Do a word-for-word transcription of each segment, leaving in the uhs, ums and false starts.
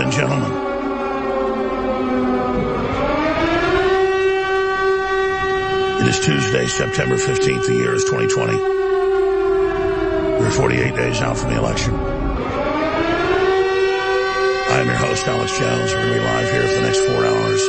and gentlemen. It is Tuesday, September fifteenth. The year is twenty twenty. We're forty-eight days out from the election. I am your host, Alex Jones. We're going to be live here for the next four hours.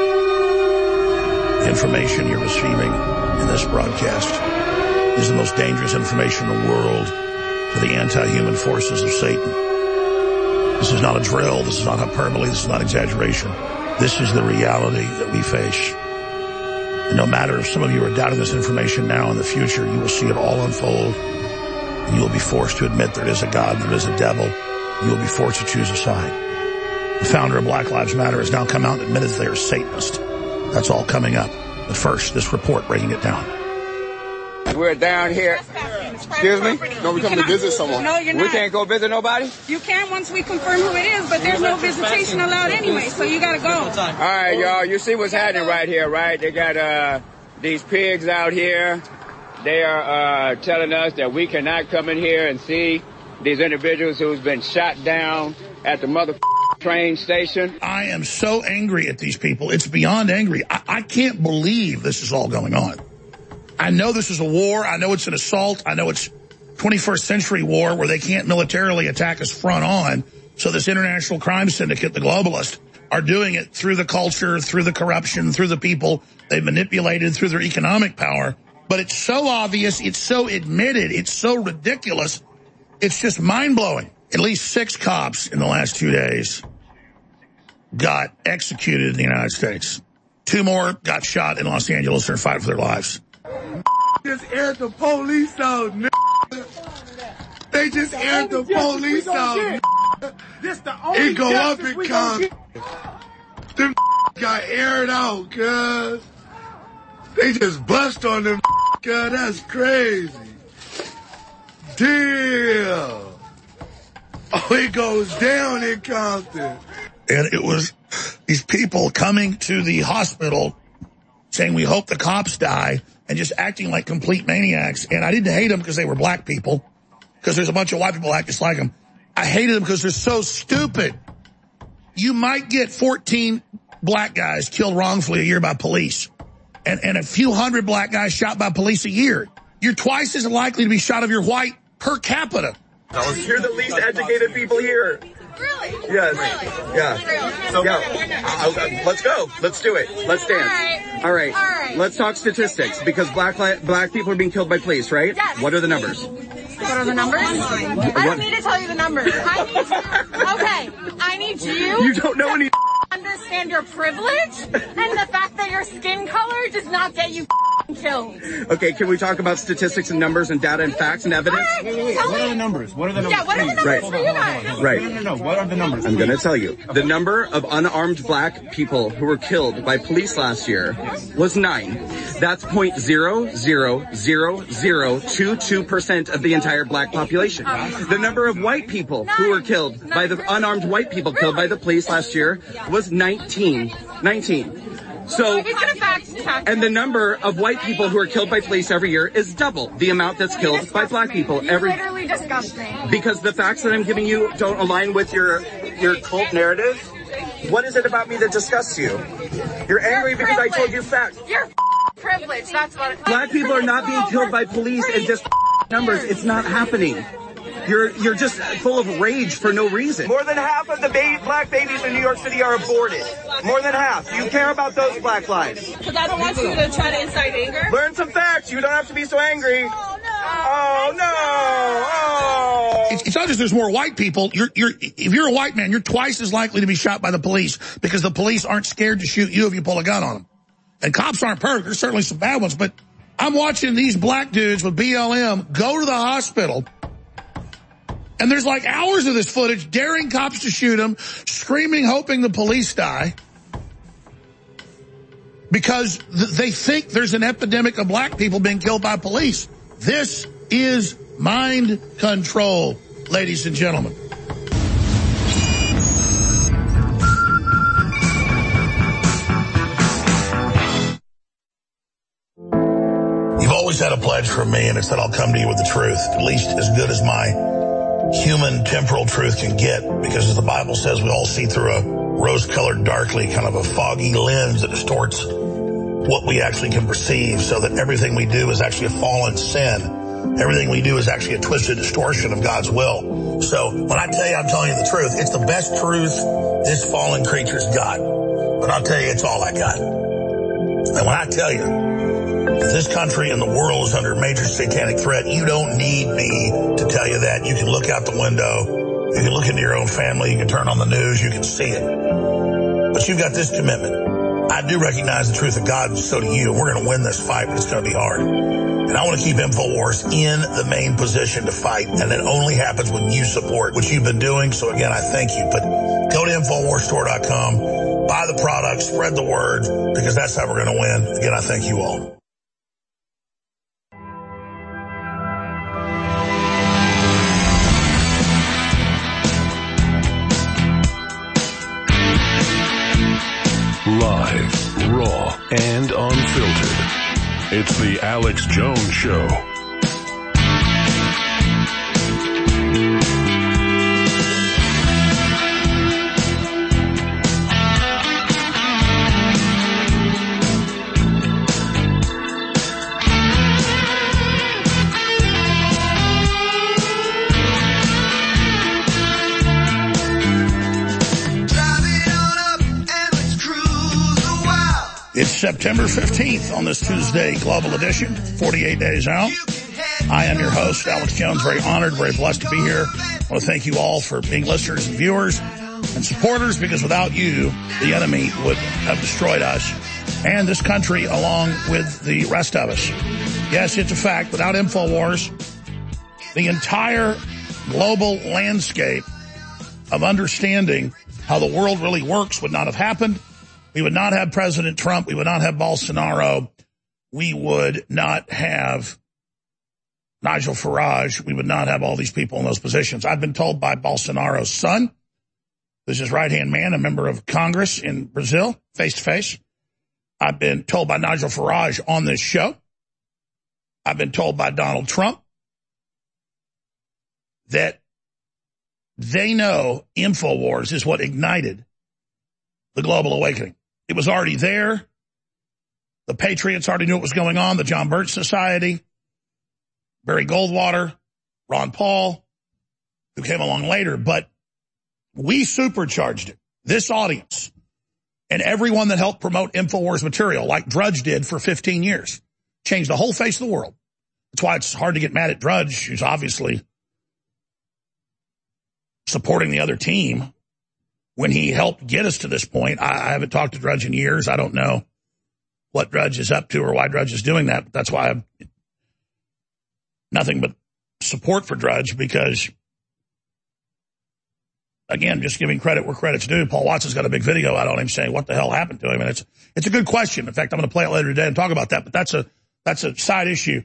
The information you're receiving in this broadcast is the most dangerous information in the world for the anti-human forces of Satan. This is not a drill. This is not hyperbole. This is not exaggeration. This is the reality that we face. And no matter if some of you are doubting this information now, in the future, you will see it all unfold. And you will be forced to admit there is a God, there is a devil. You will be forced to choose a side. The founder of Black Lives Matter has now come out and admitted they are Satanists. That's all coming up. But first, this report breaking it down. We're down here. Excuse me? No, we're coming to visit someone. No, you're not. We can't go visit nobody? You can once we confirm who it is, but there's no visitation allowed anyway, so you gotta go. All right, y'all. You see what's happening right here, right? They got uh these pigs out here. They are uh telling us that we cannot come in here and see these individuals who's been shot down at the mother train station. I am so angry at these people. It's beyond angry. I, I can't believe this is all going on. I know this is a war. I know it's an assault. I know it's twenty-first century war where they can't militarily attack us front on. So this international crime syndicate, the globalists, are doing it through the culture, through the corruption, through the people they've manipulated, through their economic power. But it's so obvious. It's so admitted. It's so ridiculous. It's just mind-blowing. At least six cops in the last two days got executed in the United States. Two more got shot in Los Angeles in a fight for their lives. Just aired the police out, n***. They just aired the police out, This the only it go up and we come. Them got aired out, cuz. They just bust on them, cuz. That's crazy. Damn. Oh, it goes down in Compton. And it was these people coming to the hospital saying, we hope the cops die, and just acting like complete maniacs. And I didn't hate them because they were black people, because there's a bunch of white people act just like them. I hated them because they're so stupid. You might get fourteen black guys killed wrongfully a year by police, and, and a few hundred black guys shot by police a year. You're twice as likely to be shot if you're white per capita. You're the least educated people here. Really? Yes. Really? Yeah. Really? So, yeah. I'll, I'll, let's go. Let's do it. Let's dance. All right. All right. All right. Let's talk statistics, because black li- black people are being killed by police, right? Yes. What are the numbers? What are the numbers? I don't need to tell you the numbers. I need okay. I need you. You don't know any. Understand your privilege and the fact that your skin color does not get you killed. Okay, can we talk about statistics and numbers and data and facts and evidence? All right, tell What me. are the numbers? What are the numbers? Yeah, what are the numbers Right. for you guys? Right. No, no, no. What are the numbers? I'm going to tell you. The number of unarmed black people who were killed by police last year was nine. That's zero point zero zero zero zero two two percent of the entire black population. The number of white people who were killed by the unarmed white people killed by the police last year was nineteen. nineteen. So, He's gonna fact check. and the number of white people who are killed by police every year is double the amount that's killed by black people You every literally disgust me. because the facts that I'm giving you don't align with your your cult narrative. What is it about me that disgusts you? You're angry because I told you facts. You're f- privileged. That's what. Black people are not being killed by police and just numbers. It's not happening. You're you're just full of rage for no reason. More than half of the ba- black babies in New York City are aborted. More than half. You care about those black lives. Because I don't want you to try to incite anger. Learn some facts. You don't have to be so angry. Oh no. Oh no. Oh. It's, it's not just there's more white people. You're, you're, if you're a white man, you're twice as likely to be shot by the police, because the police aren't scared to shoot you if you pull a gun on them. And cops aren't perfect. There's certainly some bad ones, but I'm watching these black dudes with B L M go to the hospital, and there's like hours of this footage daring cops to shoot them, screaming, hoping the police die, because th- they think there's an epidemic of black people being killed by police. This is mind control, ladies and gentlemen. You've always had a pledge from me, and it's that I'll come to you with the truth, at least as good as my human temporal truth can get, because as the Bible says, we all see through a rose-colored, darkly, kind of a foggy lens that distorts what we actually can perceive, so that everything we do is actually a fallen sin. Everything we do is actually a twisted distortion of God's will. So when I tell you I'm telling you the truth, it's the best truth this fallen creature's got. But I'll tell you, it's all I got. And when I tell you that this country and the world is under major satanic threat, you don't need me to tell you that. You can look out the window. You can look into your own family. You can turn on the news. You can see it. But you've got this commitment. I do recognize the truth of God, and so do you. We're going to win this fight, but it's going to be hard. And I want to keep InfoWars in the main position to fight, and it only happens when you support what you've been doing. So again, I thank you. But go to InfoWars Store dot com, buy the product, spread the word, because that's how we're going to win. Again, I thank you all. Live, raw, and unfiltered. It's the Alex Jones Show. It's September fifteenth on this Tuesday Global Edition, forty-eight days out. I am your host, Alex Jones. Very honored, very blessed to be here. I want to thank you all for being listeners and viewers and supporters, because without you, the enemy would have destroyed us and this country along with the rest of us. Yes, it's a fact. Without InfoWars, the entire global landscape of understanding how the world really works would not have happened. We would not have President Trump. We would not have Bolsonaro. We would not have Nigel Farage. We would not have all these people in those positions. I've been told by Bolsonaro's son, who's his right-hand man, a member of Congress in Brazil, face-to-face. I've been told by Nigel Farage on this show. I've been told by Donald Trump that they know InfoWars is what ignited the global awakening. It was already there. The Patriots already knew what was going on. The John Birch Society, Barry Goldwater, Ron Paul, who came along later. But we supercharged it. This audience and everyone that helped promote InfoWars material, like Drudge did for fifteen years, changed the whole face of the world. That's why it's hard to get mad at Drudge, who's obviously supporting the other team when he helped get us to this point. I, I haven't talked to Drudge in years. I don't know what Drudge is up to or why Drudge is doing that. But that's why I've nothing but support for Drudge, because, again, just giving credit where credit's due. Paul Watson's got a big video out on him saying what the hell happened to him. And it's it's a good question. In fact, I'm going to play it later today and talk about that. But that's a that's a side issue.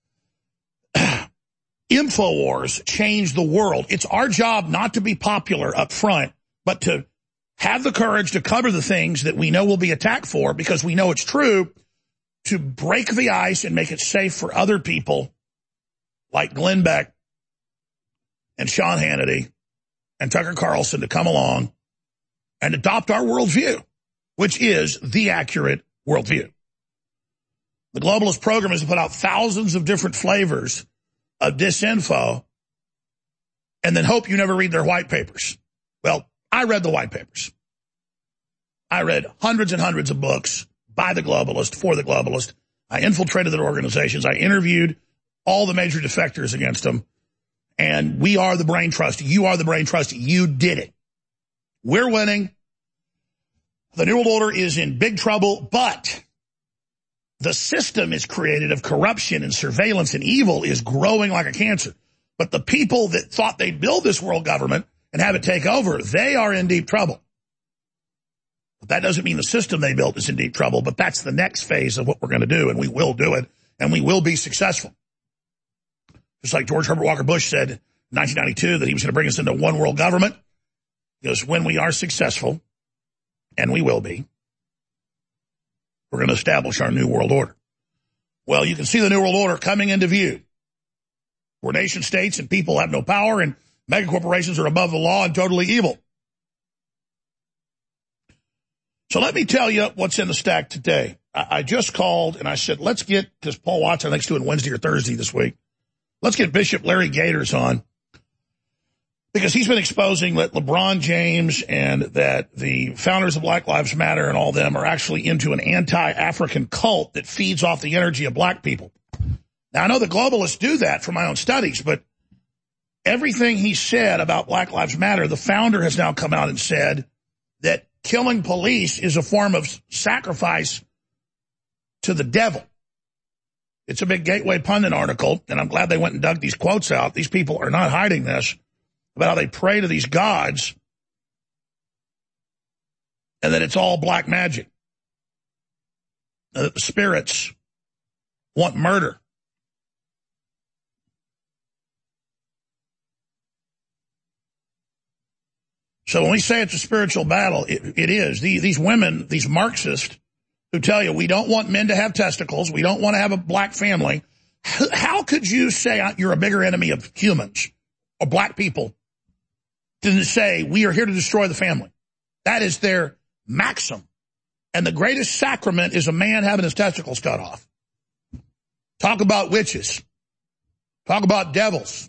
InfoWars changed the world. It's our job not to be popular up front, but to have the courage to cover the things that we know will be attacked for, because we know it's true, to break the ice and make it safe for other people like Glenn Beck and Sean Hannity and Tucker Carlson to come along and adopt our worldview, which is the accurate worldview. The globalist program is to put out thousands of different flavors of disinfo and then hope you never read their white papers. Well, I read the white papers. I read hundreds and hundreds of books by the globalist, for the globalist. I infiltrated their organizations. I interviewed all the major defectors against them. And we are the brain trust. You are the brain trust. You did it. We're winning. The New World Order is in big trouble, but the system is created of corruption and surveillance and evil is growing like a cancer. But the people that thought they'd build this world government and have it take over, they are in deep trouble. But that doesn't mean the system they built is in deep trouble, but that's the next phase of what we're going to do, and we will do it, and we will be successful. Just like George Herbert Walker Bush said in nineteen ninety-two that he was going to bring us into one world government. He goes, when we are successful, and we will be, we're going to establish our new world order. Well, you can see the new world order coming into view, where nation states and people have no power, and Megacorporations are above the law and totally evil. So let me tell you what's in the stack today. I, I just called and I said, let's get, because Paul Watson, I think, is doing Wednesday or Thursday this week. Let's get Bishop Larry Gators on, because he's been exposing that LeBron James and that the founders of Black Lives Matter and all them are actually into an anti-African cult that feeds off the energy of black people. Now, I know the globalists do that from my own studies, but everything he said about Black Lives Matter, the founder has now come out and said that killing police is a form of sacrifice to the devil. It's a big Gateway Pundit article, and I'm glad they went and dug these quotes out. These people are not hiding this, about how they pray to these gods and that it's all black magic, and that the spirits want murder. So when we say it's a spiritual battle, it, it is. The, these women, these Marxists, who tell you we don't want men to have testicles, we don't want to have a black family. How, how could you say you're a bigger enemy of humans or black people than say we are here to destroy the family? That is their maxim. And the greatest sacrament is a man having his testicles cut off. Talk about witches. Talk about devils.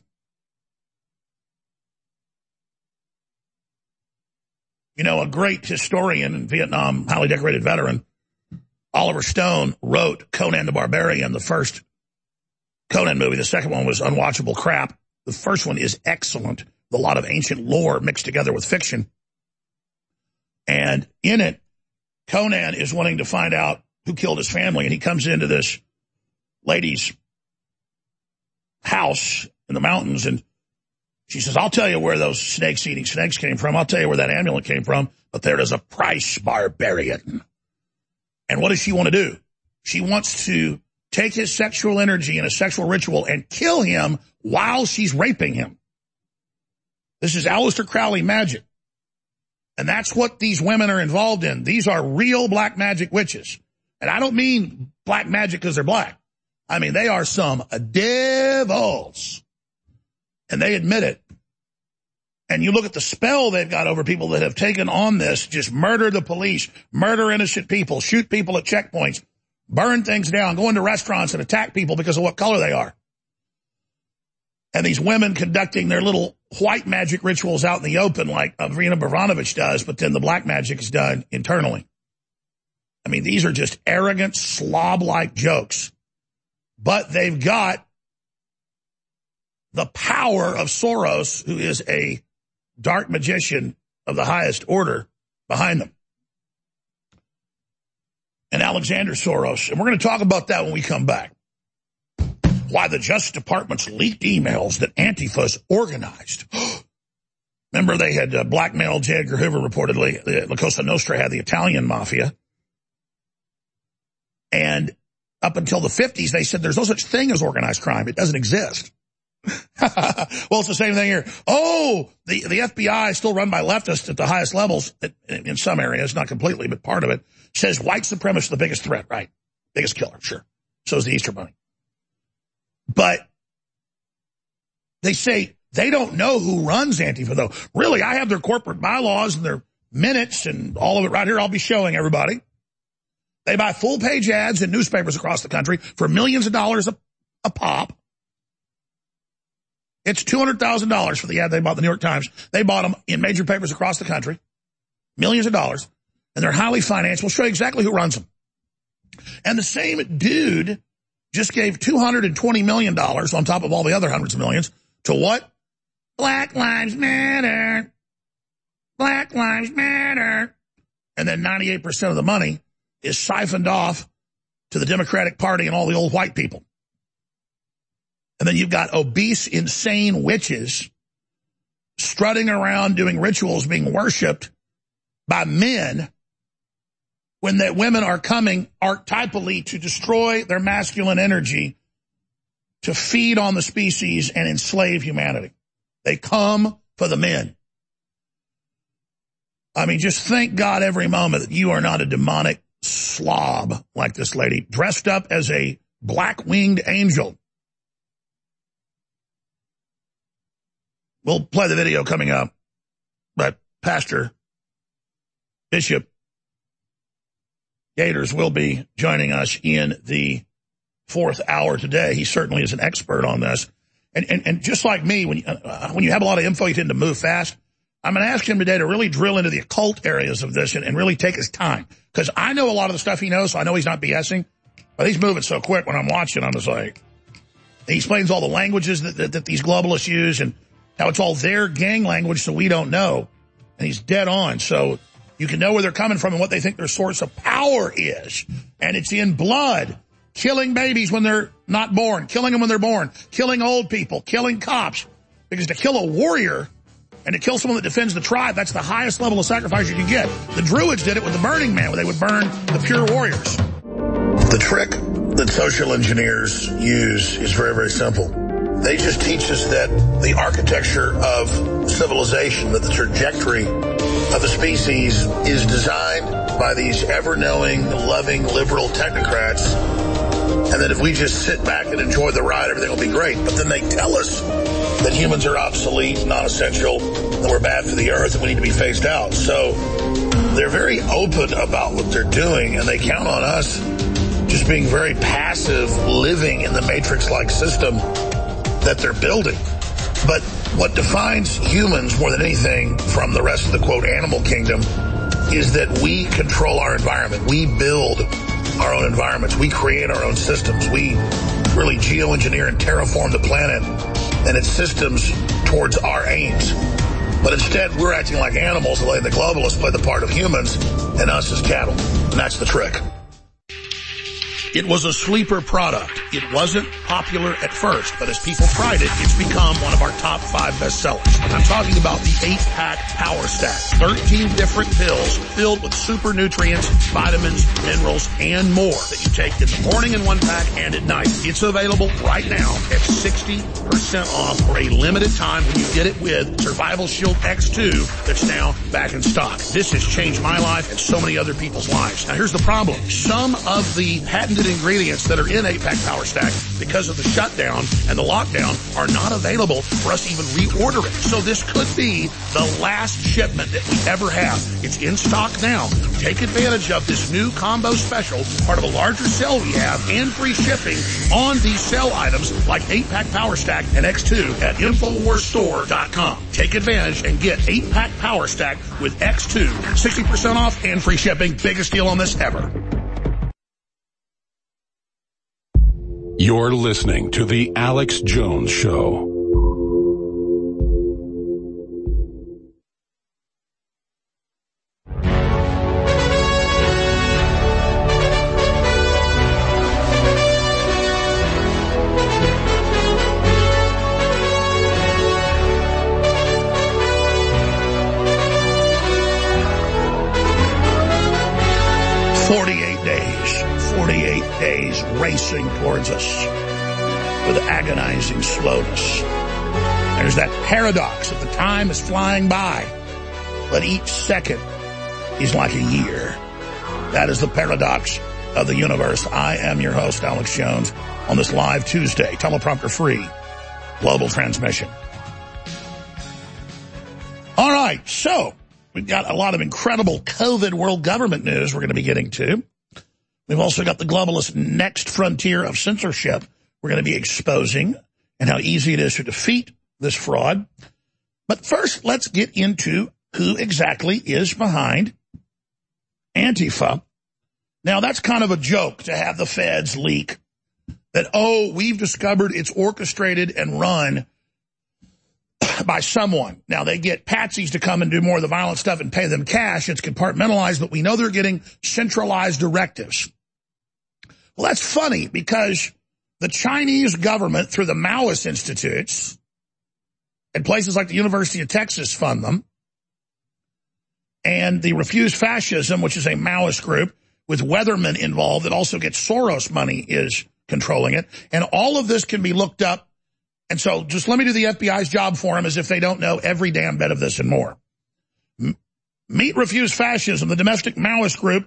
You know, a great historian and Vietnam, highly decorated veteran, Oliver Stone, wrote Conan the Barbarian, the first Conan movie. The second one was unwatchable crap. The first one is excellent, with a lot of ancient lore mixed together with fiction. And in it, Conan is wanting to find out who killed his family, and he comes into this lady's house in the mountains, and she says, I'll tell you where those snakes eating snakes came from. I'll tell you where that amulet came from, but there is a price, barbarian. And what does she want to do? She wants to take his sexual energy in a sexual ritual and kill him while she's raping him. This is Aleister Crowley magic. And that's what these women are involved in. These are real black magic witches. And I don't mean black magic because they're black. I mean, they are some devils. And they admit it. And you look at the spell they've got over people that have taken on this, just murder the police, murder innocent people, shoot people at checkpoints, burn things down, go into restaurants and attack people because of what color they are. And these women conducting their little white magic rituals out in the open like Irina Baranovich does, but then the black magic is done internally. I mean, these are just arrogant, slob-like jokes. But they've got the power of Soros, who is a dark magician of the highest order, behind them. And Alexander Soros. And we're going to talk about that when we come back. Why the Justice Department's leaked emails that Antifa's organized. Remember, they had uh, blackmailed J. Edgar Hoover, reportedly. The, La Cosa Nostra had the Italian mafia. And up until the fifties, they said there's no such thing as organized crime. It doesn't exist. Well, it's the same thing here. Oh, the, the F B I is still run by leftists at the highest levels, in some areas, not completely, but part of it, says white supremacists are the biggest threat, right? Biggest killer, sure. So is the Easter Bunny. But they say they don't know who runs Antifa, though. Really, I have their corporate bylaws and their minutes and all of it right here. I'll be showing everybody. They buy full-page ads in newspapers across the country for millions of dollars a, a pop. It's two hundred thousand dollars for the ad they bought the New York Times. They bought them in major papers across the country. Millions of dollars. And they're highly financed. We'll show you exactly who runs them. And the same dude just gave two hundred twenty million dollars on top of all the other hundreds of millions to what? Black Lives Matter. Black Lives Matter. And then ninety-eight percent of the money is siphoned off to the Democratic Party and all the old white people. And then you've got obese, insane witches strutting around doing rituals, being worshipped by men when the women are coming archetypally to destroy their masculine energy, to feed on the species and enslave humanity. They come for the men. I mean, just thank God every moment that you are not a demonic slob like this lady, dressed up as a black-winged angel. We'll play the video coming up, but Pastor Bishop Gators will be joining us in the fourth hour today. He certainly is an expert on this. And and, and just like me, when you, uh, when you have a lot of info, you tend to move fast. I'm going to ask him today to really drill into the occult areas of this and, and really take his time. Because I know a lot of the stuff he knows, so I know he's not BSing. But he's moving so quick when I'm watching, I'm just like... He explains all the languages that, that, that these globalists use and how it's all their gang language so we don't know. And he's dead on. So you can know where they're coming from and what they think their source of power is. And it's in blood. Killing babies when they're not born. Killing them when they're born. Killing old people. Killing cops. Because to kill a warrior and to kill someone that defends the tribe, that's the highest level of sacrifice you can get. The Druids did it with the Burning Man, where they would burn the pure warriors. The trick that social engineers use is very, very simple. They just teach us that the architecture of civilization, that the trajectory of a species is designed by these ever-knowing, loving, liberal technocrats, and that if we just sit back and enjoy the ride, everything will be great. But then they tell us that humans are obsolete, non-essential, that we're bad for the earth, and we need to be phased out. So they're very open about what they're doing, and they count on us just being very passive, living in the matrix-like system that they're building. But what defines humans more than anything from the rest of the, quote, animal kingdom is that we control our environment. We build our own environments. We create our own systems. We really geoengineer and terraform the planet and its systems towards our aims. But instead, we're acting like animals the way the globalists play the part of humans and us as cattle. And that's the trick. It was a sleeper product. It wasn't popular at first, but as people tried it, it's become one of our top five bestsellers. I'm talking about the eight-pack Power Stack. thirteen different pills filled with super nutrients, vitamins, minerals, and more that you take in the morning in one pack and at night. It's available right now at sixty percent off for a limited time when you get it with Survival Shield X two that's now back in stock. This has changed my life and so many other people's lives. Now here's the problem. Some of the patented ingredients that are in eight-pack Power Stack, because of the shutdown and the lockdown, are not available for us to even reorder it. So this could be the last shipment that we ever have. It's in stock now. Take advantage of this new combo special, part of a larger sale we have, and free shipping on these sale items like eight-pack Power Stack and X two at Infowars Store dot com. Take advantage and get eight-pack Power Stack with X two, sixty percent off and free shipping. Biggest deal on this ever. You're listening to The Alex Jones Show. forty-eight days, forty-eight days racing towards us with agonizing slowness. There's that paradox that the time is flying by, but each second is like a year. That is the paradox of the universe. I am your host, Alex Jones, on this live Tuesday, teleprompter-free global transmission. All right, so we've got a lot of incredible COVID world government news we're going to be getting to. We've also got the globalist next frontier of censorship we're going to be exposing and how easy it is to defeat this fraud. But first, let's get into who exactly is behind Antifa. Now, that's kind of a joke to have the feds leak that, oh, we've discovered it's orchestrated and run by someone. Now, they get patsies to come and do more of the violent stuff and pay them cash. It's compartmentalized, but we know they're getting centralized directives. Well, that's funny because the Chinese government, through the Maoist institutes, and places like the University of Texas fund them, and the Refuse Fascism, which is a Maoist group with Weatherman involved that also gets Soros money, is controlling it. And all of this can be looked up. And so just let me do the F B I's job for them as if they don't know every damn bit of this and more. M- Meet Refuse Fascism, the domestic Maoist group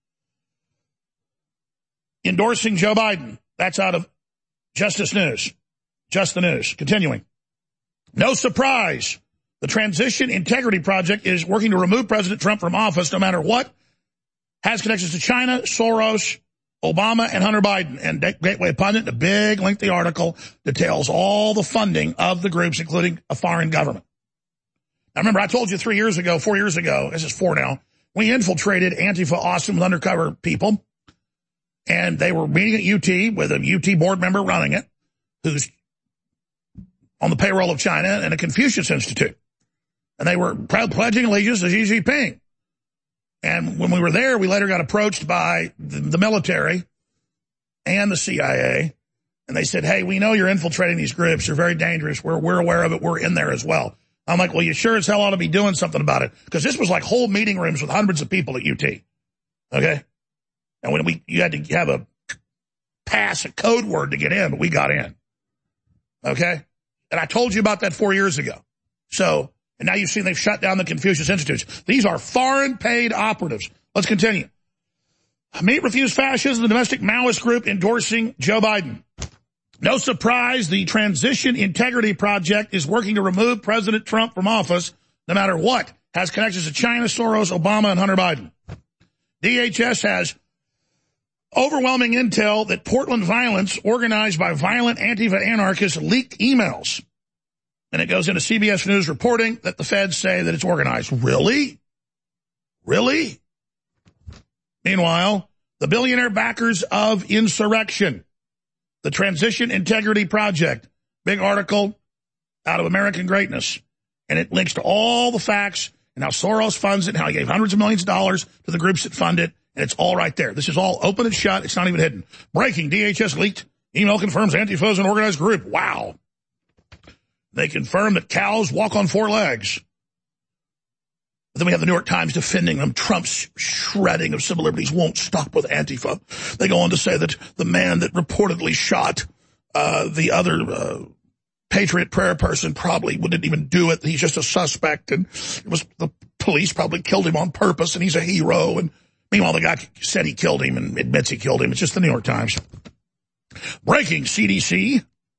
endorsing Joe Biden. That's out of Justice News. Just the News. Continuing. No surprise. The Transition Integrity Project is working to remove President Trump from office no matter what. Has connections to China, Soros, Obama, and Hunter Biden. And Gateway Pundit, a big, lengthy article, details all the funding of the groups, including a foreign government. Now, remember, I told you three years ago, four years ago, this is four now, we infiltrated Antifa Austin with undercover people, and they were meeting at U T with a U T board member running it, who's on the payroll of China and a Confucius Institute. And they were pledging allegiance to Xi Jinping. And when we were there, we later got approached by the, the military and the C I A, and they said, hey, we know you're infiltrating these groups. They're very dangerous. We're, we're aware of it. We're in there as well. I'm like, well, you sure as hell ought to be doing something about it, because this was like whole meeting rooms with hundreds of people at U T. Okay? And when we, you had to have a pass, a code word to get in, but we got in. Okay? And I told you about that four years ago. So, and now you've seen they've shut down the Confucius Institutes. These are foreign paid operatives. Let's continue. Meet Refuse Fascism, the domestic Maoist group endorsing Joe Biden. No surprise, the Transition Integrity Project is working to remove President Trump from office no matter what. Has connections to China, Soros, Obama, and Hunter Biden. D H S has overwhelming intel that Portland violence organized by violent Antifa anarchists leaked emails. And it goes into C B S News reporting that the feds say that it's organized. Really? Really? Meanwhile, the billionaire backers of insurrection, the Transition Integrity Project, big article out of American Greatness. And it links to all the facts and how Soros funds it, and how he gave hundreds of millions of dollars to the groups that fund it. And it's all right there. This is all open and shut. It's not even hidden. Breaking, D H S leaked email confirms Antifa is an organized group. Wow. They confirm that cows walk on four legs. But then we have the New York Times defending them. Trump's shredding of civil liberties won't stop with Antifa. They go on to say that the man that reportedly shot uh, the other uh, Patriot Prayer person probably wouldn't even do it. He's just a suspect, and it was the police probably killed him on purpose, and he's a hero. And meanwhile, the guy said he killed him and admits he killed him. It's just the New York Times. Breaking, C D C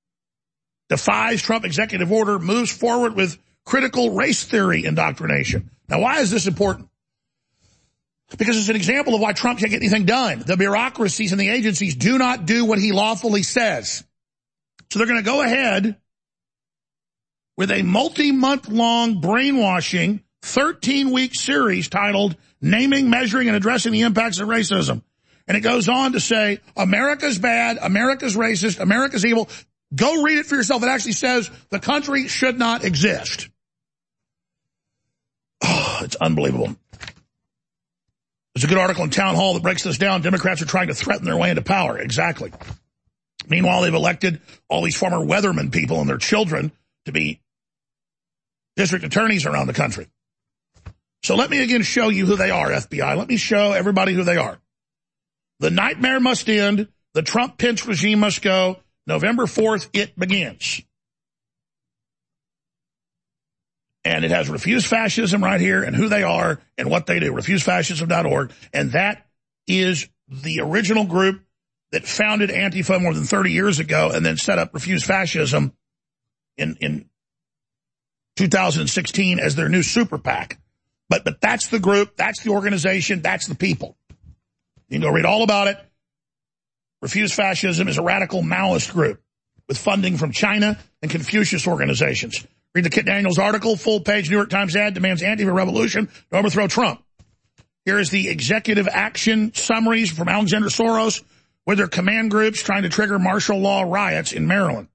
defies Trump executive order, moves forward with critical race theory indoctrination. Now, why is this important? Because it's an example of why Trump can't get anything done. The bureaucracies and the agencies do not do what he lawfully says. So they're going to go ahead with a multi-month-long brainwashing thirteen-week series titled Naming, Measuring, and Addressing the Impacts of Racism. And it goes on to say, America's bad, America's racist, America's evil. Go read it for yourself. It actually says the country should not exist. Oh, it's unbelievable. There's a good article in Town Hall that breaks this down. Democrats are trying to threaten their way into power. Exactly. Meanwhile, they've elected all these former weatherman people and their children to be district attorneys around the country. So let me again show you who they are, F B I. Let me show everybody who they are. The nightmare must end. The Trump-Pence regime must go. November fourth, it begins. And it has Refuse Fascism right here and who they are and what they do, refuse fascism dot org. And that is the original group that founded Antifa more than thirty years ago and then set up Refuse Fascism in, in two thousand sixteen as their new super PAC. But, but that's the group, that's the organization, that's the people. You can go read all about it. Refuse Fascism is a radical Maoist group with funding from China and Confucius organizations. Read the Kit Daniels article, full page New York Times ad demands Antifa revolution to overthrow Trump. Here is the executive action summaries from Alexander Soros with their command groups trying to trigger martial law riots in Maryland.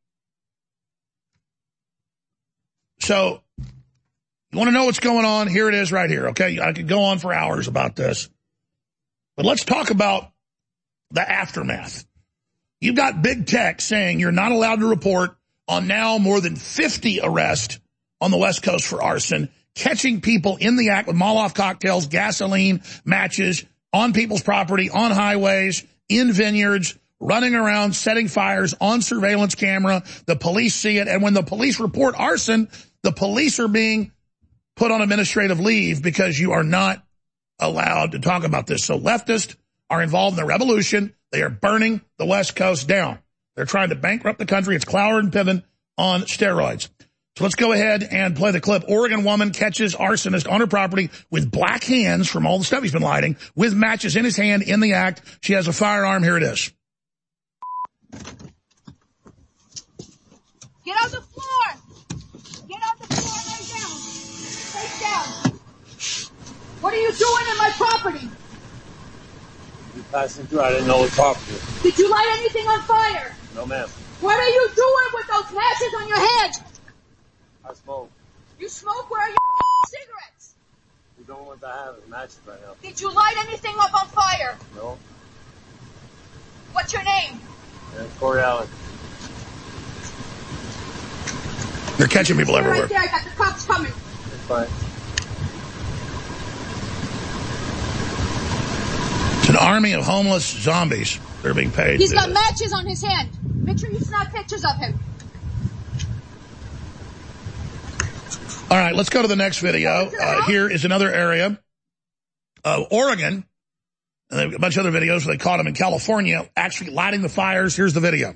So, you want to know what's going on? Here it is right here, okay? I could go on for hours about this. But let's talk about the aftermath. You've got big tech saying you're not allowed to report on now more than fifty arrests on the West Coast for arson, catching people in the act with Molotov cocktails, gasoline, matches, on people's property, on highways, in vineyards, running around, setting fires on surveillance camera. The police see it. And when the police report arson, the police are being put on administrative leave because you are not allowed to talk about this. So leftists are involved in the revolution. They are burning the West Coast down. They're trying to bankrupt the country. It's Cloward and Piven on steroids. So let's go ahead and play the clip. Oregon woman catches arsonist on her property with black hands from all the stuff he's been lighting, with matches in his hand in the act. She has a firearm. Here it is. Get on the floor. Get on the floor. Lay down. Lay down. What are you doing in my property? You passing through. I didn't know what property. Did you light anything on fire? No, ma'am. What are you doing with those matches on your head? I smoke. You smoke? Where are your cigarettes? We don't want to have matches right now. Did you light anything up on fire? No. What's your name? Yeah, Corey Allen. They're catching people Stay everywhere. Right there. I got the cops coming. It's fine. It's an army of homeless zombies. They're being paid. He's got matches on his hand. Make sure you snap pictures of him. All right, let's go to the next video. Uh, here is another area of Oregon. And they've got a bunch of other videos where they caught him in California actually lighting the fires. Here's the video.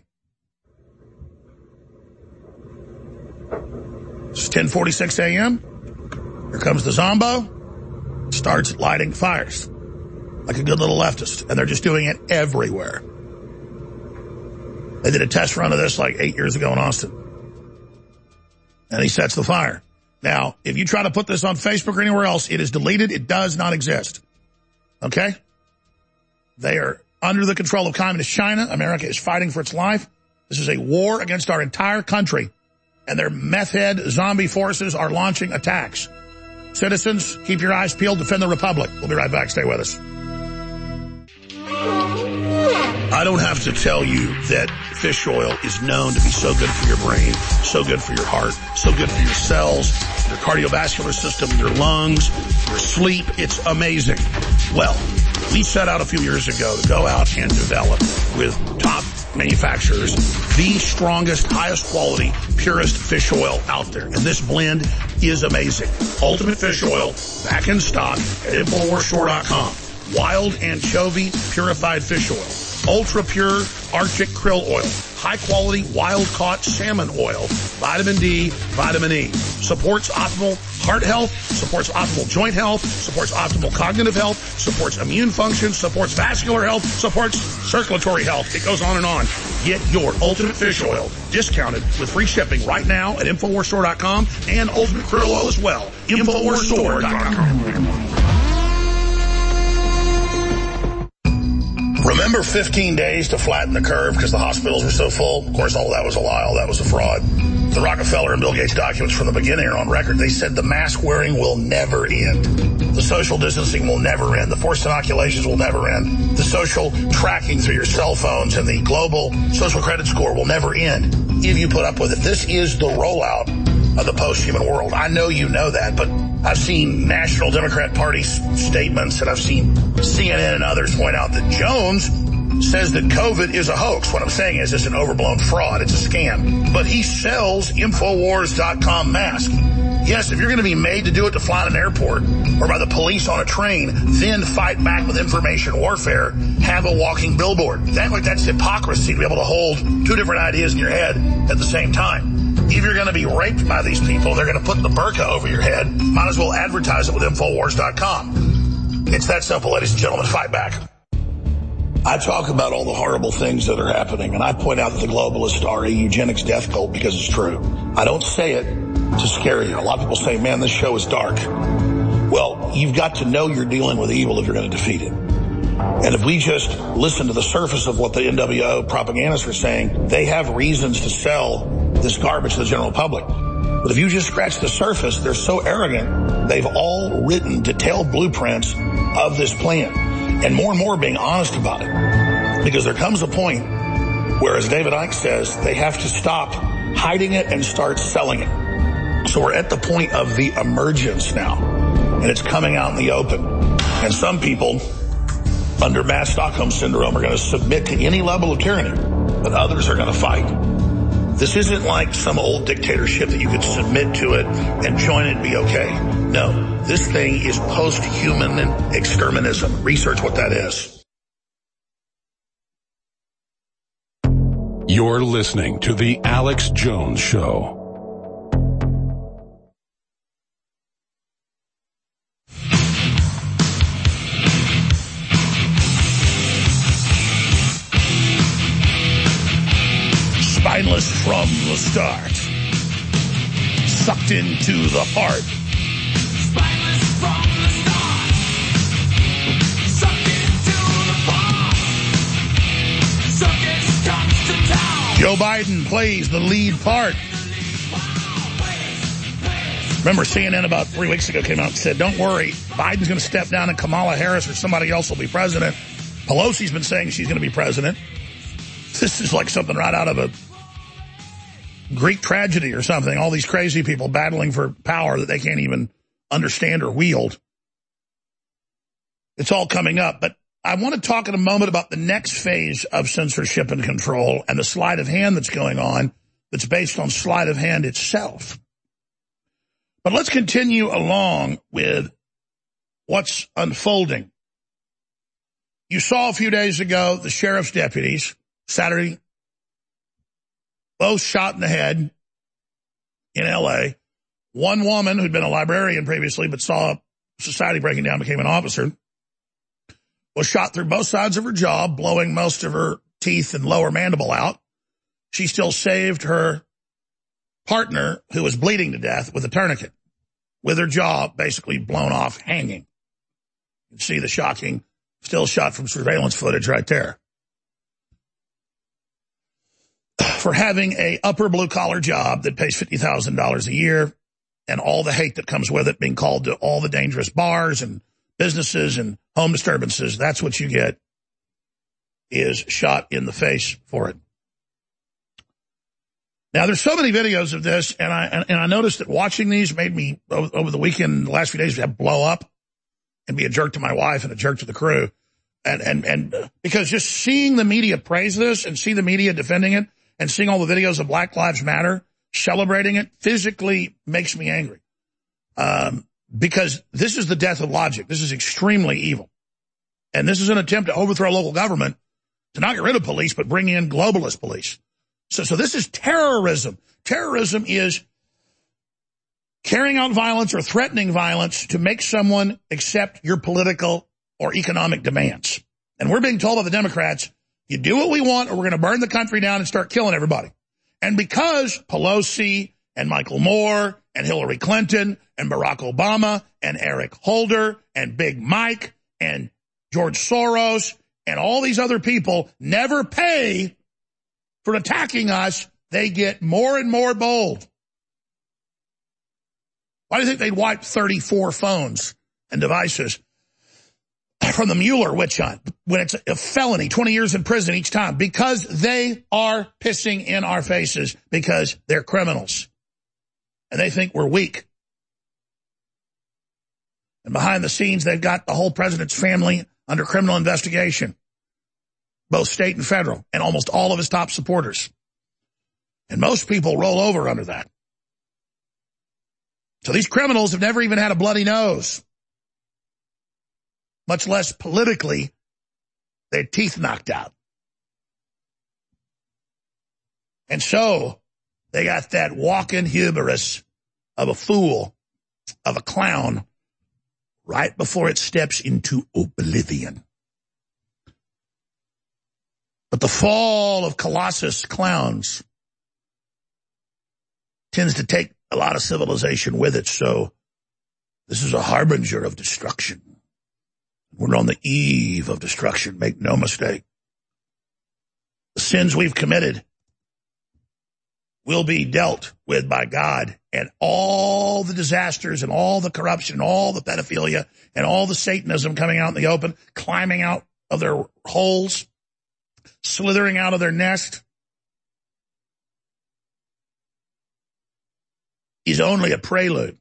It's ten forty-six a.m. Here comes the Zombo. Starts lighting fires like a good little leftist. And they're just doing it everywhere. They did a test run of this like eight years ago in Austin. And he sets the fire. Now, if you try to put this on Facebook or anywhere else, it is deleted. It does not exist. Okay? They are under the control of communist China. America is fighting for its life. This is a war against our entire country. And their meth head zombie forces are launching attacks. Citizens, keep your eyes peeled. Defend the Republic. We'll be right back. Stay with us. I don't have to tell you that fish oil is known to be so good for your brain, so good for your heart, so good for your cells, your cardiovascular system, your lungs, your sleep. It's amazing. Well, we set out a few years ago to go out and develop with top manufacturers the strongest, highest quality, purest fish oil out there. And this blend is amazing. Ultimate Fish Oil, back in stock at Infowars Store dot com. Wild anchovy purified fish oil. Ultra pure Arctic krill oil. High quality wild caught salmon oil. Vitamin D, vitamin E. Supports optimal heart health, supports optimal joint health, supports optimal cognitive health, supports immune function, supports vascular health, supports circulatory health. It goes on and on. Get your Ultimate Fish Oil discounted with free shipping right now at Infowars Store dot com and Ultimate Krill Oil as well. Infowars Store dot com. Remember fifteen days to flatten the curve because the hospitals were so full? Of course, all of that was a lie. All that was a fraud. The Rockefeller and Bill Gates documents from the beginning are on record. They said the mask wearing will never end. The social distancing will never end. The forced inoculations will never end. The social tracking through your cell phones and the global social credit score will never end if you put up with it. This is the rollout of the post-human world. I know you know that, but I've seen National Democrat Party statements and I've seen C N N and others point out that Jones says that COVID is a hoax. What I'm saying is it's an overblown fraud. It's a scam. But he sells Infowars dot com mask. Yes, if you're going to be made to do it to fly in an airport or by the police on a train, then fight back with information warfare, have a walking billboard. Act like that's hypocrisy to be able to hold two different ideas in your head at the same time. If you're going to be raped by these people, they're going to put the burqa over your head. Might as well advertise it with Infowars dot com. It's that simple, ladies and gentlemen. Fight back. I talk about all the horrible things that are happening, and I point out that the globalists are a eugenics death cult because it's true. I don't say it to scare you. A lot of people say, man, this show is dark. Well, you've got to know you're dealing with evil if you're going to defeat it. And if we just listen to the surface of what the N W O propagandists are saying, they have reasons to sell this garbage to the general public. But if you just scratch the surface, they're so arrogant, they've all written detailed blueprints of this plan. And more and more being honest about it. Because there comes a point where, as David Icke says, they have to stop hiding it and start selling it. So we're at the point of the emergence now. And it's coming out in the open. And some people, under Mass Stockholm Syndrome, are going to submit to any level of tyranny. But others are going to fight. This isn't like some old dictatorship that you could submit to it and join it and be okay. No, this thing is post-human exterminism. Research what that is. You're listening to The Alex Jones Show. Spineless from the start. Sucked into the heart. Spineless from the start. Sucked into the heart. Suckers comes to town. Joe Biden plays the lead part. Remember, C N N about three weeks ago came out and said, don't worry, Biden's going to step down and Kamala Harris or somebody else will be president. Pelosi's been saying she's going to be president. This is like something right out of a Greek tragedy or something. All these crazy people battling for power that they can't even understand or wield. It's all coming up. But I want to talk in a moment about the next phase of censorship and control and the sleight of hand that's going on that's based on sleight of hand itself. But let's continue along with what's unfolding. You saw a few days ago the sheriff's deputies, Saturday, both shot in the head in L A. One woman who'd been a librarian previously but saw society breaking down, became an officer, was shot through both sides of her jaw, blowing most of her teeth and lower mandible out. She still saved her partner, who was bleeding to death, with a tourniquet, with her jaw basically blown off, hanging. You can see the shocking still shot from surveillance footage right there. For having a upper blue-collar job that pays fifty thousand dollars a year and all the hate that comes with it, being called to all the dangerous bars and businesses and home disturbances, that's what you get, is shot in the face for it. Now, there's so many videos of this, and I and I noticed that watching these made me, over the weekend, the last few days, blow up and be a jerk to my wife and a jerk to the crew. And, and, and because just seeing the media praise this and see the media defending it and seeing all the videos of Black Lives Matter celebrating it physically makes me angry. Um, because this is the death of logic. This is extremely evil. And this is an attempt to overthrow local government, to not get rid of police, but bring in globalist police. So, so this is terrorism. Terrorism is carrying out violence or threatening violence to make someone accept your political or economic demands. And we're being told by the Democrats, you do what we want or we're going to burn the country down and start killing everybody. And because Pelosi and Michael Moore and Hillary Clinton and Barack Obama and Eric Holder and Big Mike and George Soros and all these other people never pay for attacking us, they get more and more bold. Why do you think they'd wipe thirty-four phones and devices from the Mueller witch hunt when it's a felony, twenty years in prison each time? Because they are pissing in our faces, because they're criminals. And they think we're weak. And behind the scenes, they've got the whole president's family under criminal investigation, both state and federal, and almost all of his top supporters. And most people roll over under that. So these criminals have never even had a bloody nose, much less politically, their teeth knocked out. And so they got that walking hubris of a fool, of a clown, right before it steps into oblivion. But the fall of Colossus clowns tends to take a lot of civilization with it, so this is a harbinger of destruction. We're on the eve of destruction, make no mistake. The sins we've committed will be dealt with by God, and all the disasters and all the corruption and all the pedophilia and all the Satanism coming out in the open, climbing out of their holes, slithering out of their nest, is only a prelude.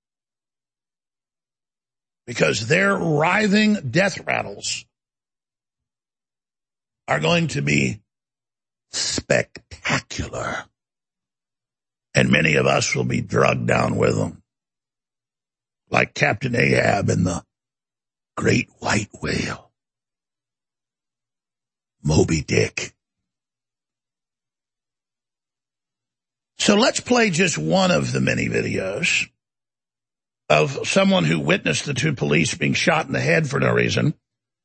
Because their writhing death rattles are going to be spectacular. And many of us will be drugged down with them. Like Captain Ahab in the Great White Whale. Moby Dick. So let's play just one of the many videos of someone who witnessed the two police being shot in the head for no reason,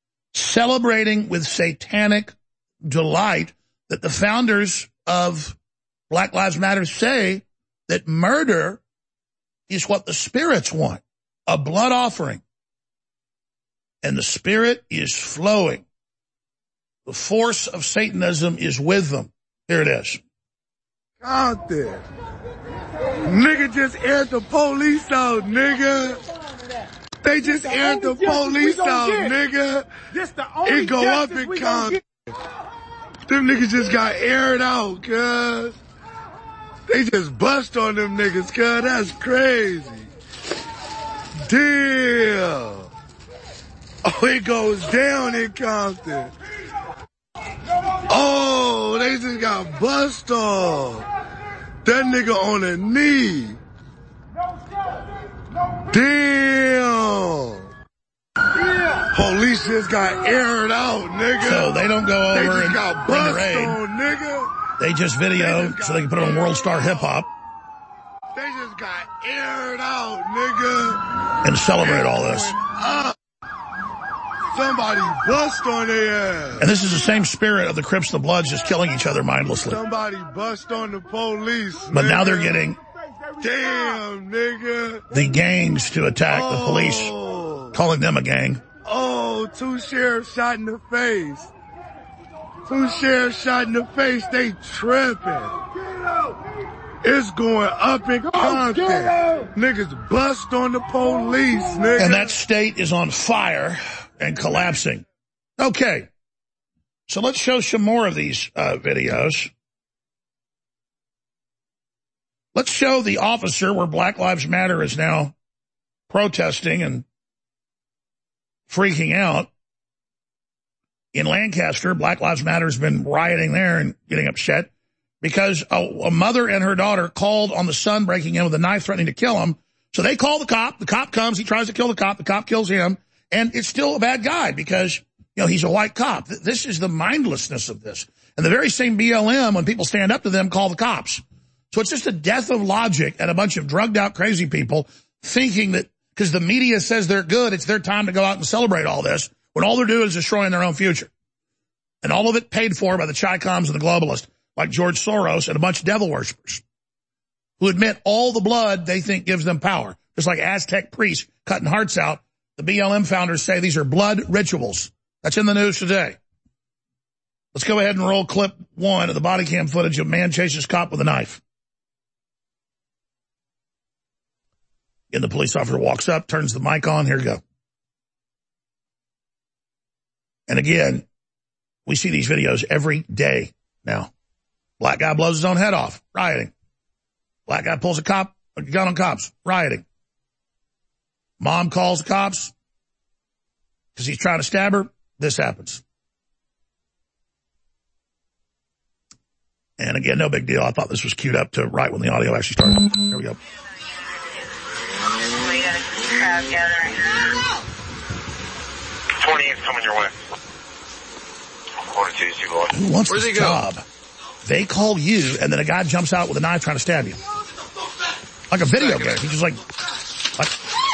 celebrating with satanic delight that the founders of Black Lives Matter say that murder is what the spirits want, a blood offering. And the spirit is flowing. The force of Satanism is with them. Here it is. Out there. Nigga just aired the police out, nigga. They just aired the police out, nigga. It go up in Compton. Them niggas just got aired out, cuz. They just bust on them niggas, cuz. That's crazy. Damn. Oh, it goes down in Compton. Oh, they just got bust off. That nigga on a knee. Damn. Police just got aired out, nigga. So they don't go over they just and got bring the bust raid. on, nigga. They just video they just so they can put it on World Star Hip Hop. They just got aired out, nigga. And celebrate all this. Up. Somebody bust on their ass. And this is the same spirit of the Crips and the Bloods just killing each other mindlessly. Somebody bust on the police, But nigga. now they're getting Damn, nigga. the gangs to attack oh. the police, calling them a gang. Oh, two sheriffs shot in the face. Two sheriffs shot in the face. They tripping. It's going up in Compton. Niggas bust on the police, nigga. And that state is on fire and collapsing. Okay. So let's show some more of these uh, videos. Let's show the officer where Black Lives Matter is now protesting and freaking out. In Lancaster, Black Lives Matter has been rioting there and getting upset because a, a mother and her daughter called on the son breaking in with a knife threatening to kill him. So they call the cop. The cop comes. He tries to kill the cop. The cop kills him. And it's still a bad guy because, you know, he's a white cop. This is the mindlessness of this. And the very same B L M, when people stand up to them, call the cops. So it's just a death of logic and a bunch of drugged out crazy people thinking that because the media says they're good, it's their time to go out and celebrate all this when all they're doing is destroying their own future. And all of it paid for by the Chi-Coms and the globalists like George Soros and a bunch of devil worshippers who admit all the blood they think gives them power. Just like Aztec priests cutting hearts out. The B L M founders say these are blood rituals. That's in the news today. Let's go ahead and roll clip one of the body cam footage of man chases cop with a knife. And the police officer walks up, turns the mic on. Here we go. And again, we see these videos every day now. Black guy blows his own head off, rioting. Black guy pulls a cop, a gun on cops, rioting. Mom calls the cops because he's trying to stab her. This happens. And again, no big deal. I thought this was queued up to right when the audio actually started. Here we go. twenty is coming your way. Who wants Where's this job? They call you, and then a guy jumps out with a knife trying to stab you. Like a video game. He's just like... like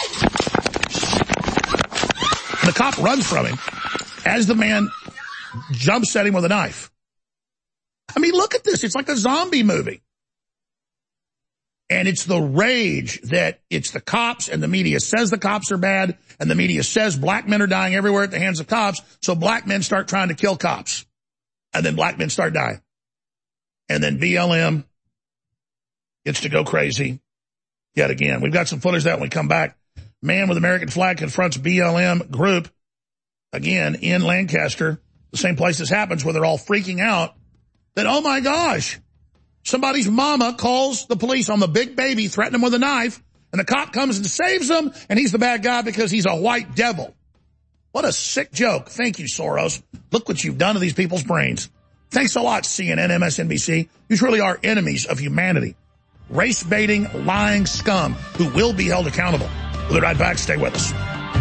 and the cop runs from him as the man jumps at him with a knife. I mean, look at this. It's like a zombie movie. And it's the rage that it's the cops and the media says the cops are bad and the media says black men are dying everywhere at the hands of cops. So black men start trying to kill cops and then black men start dying. And then B L M gets to go crazy yet again. We've got some footage of that when we come back. Man with American flag confronts B L M group again in Lancaster, the same place this happens where they're all freaking out that, oh my gosh, somebody's mama calls the police on the big baby, threatening him with a knife, and the cop comes and saves him, and he's the bad guy because he's a white devil. What a sick joke. Thank you, Soros. Look what you've done to these people's brains. Thanks a lot, C N N, M S N B C. You truly are enemies of humanity. Race-baiting, lying scum who will be held accountable. We'll be right back. Stay with us.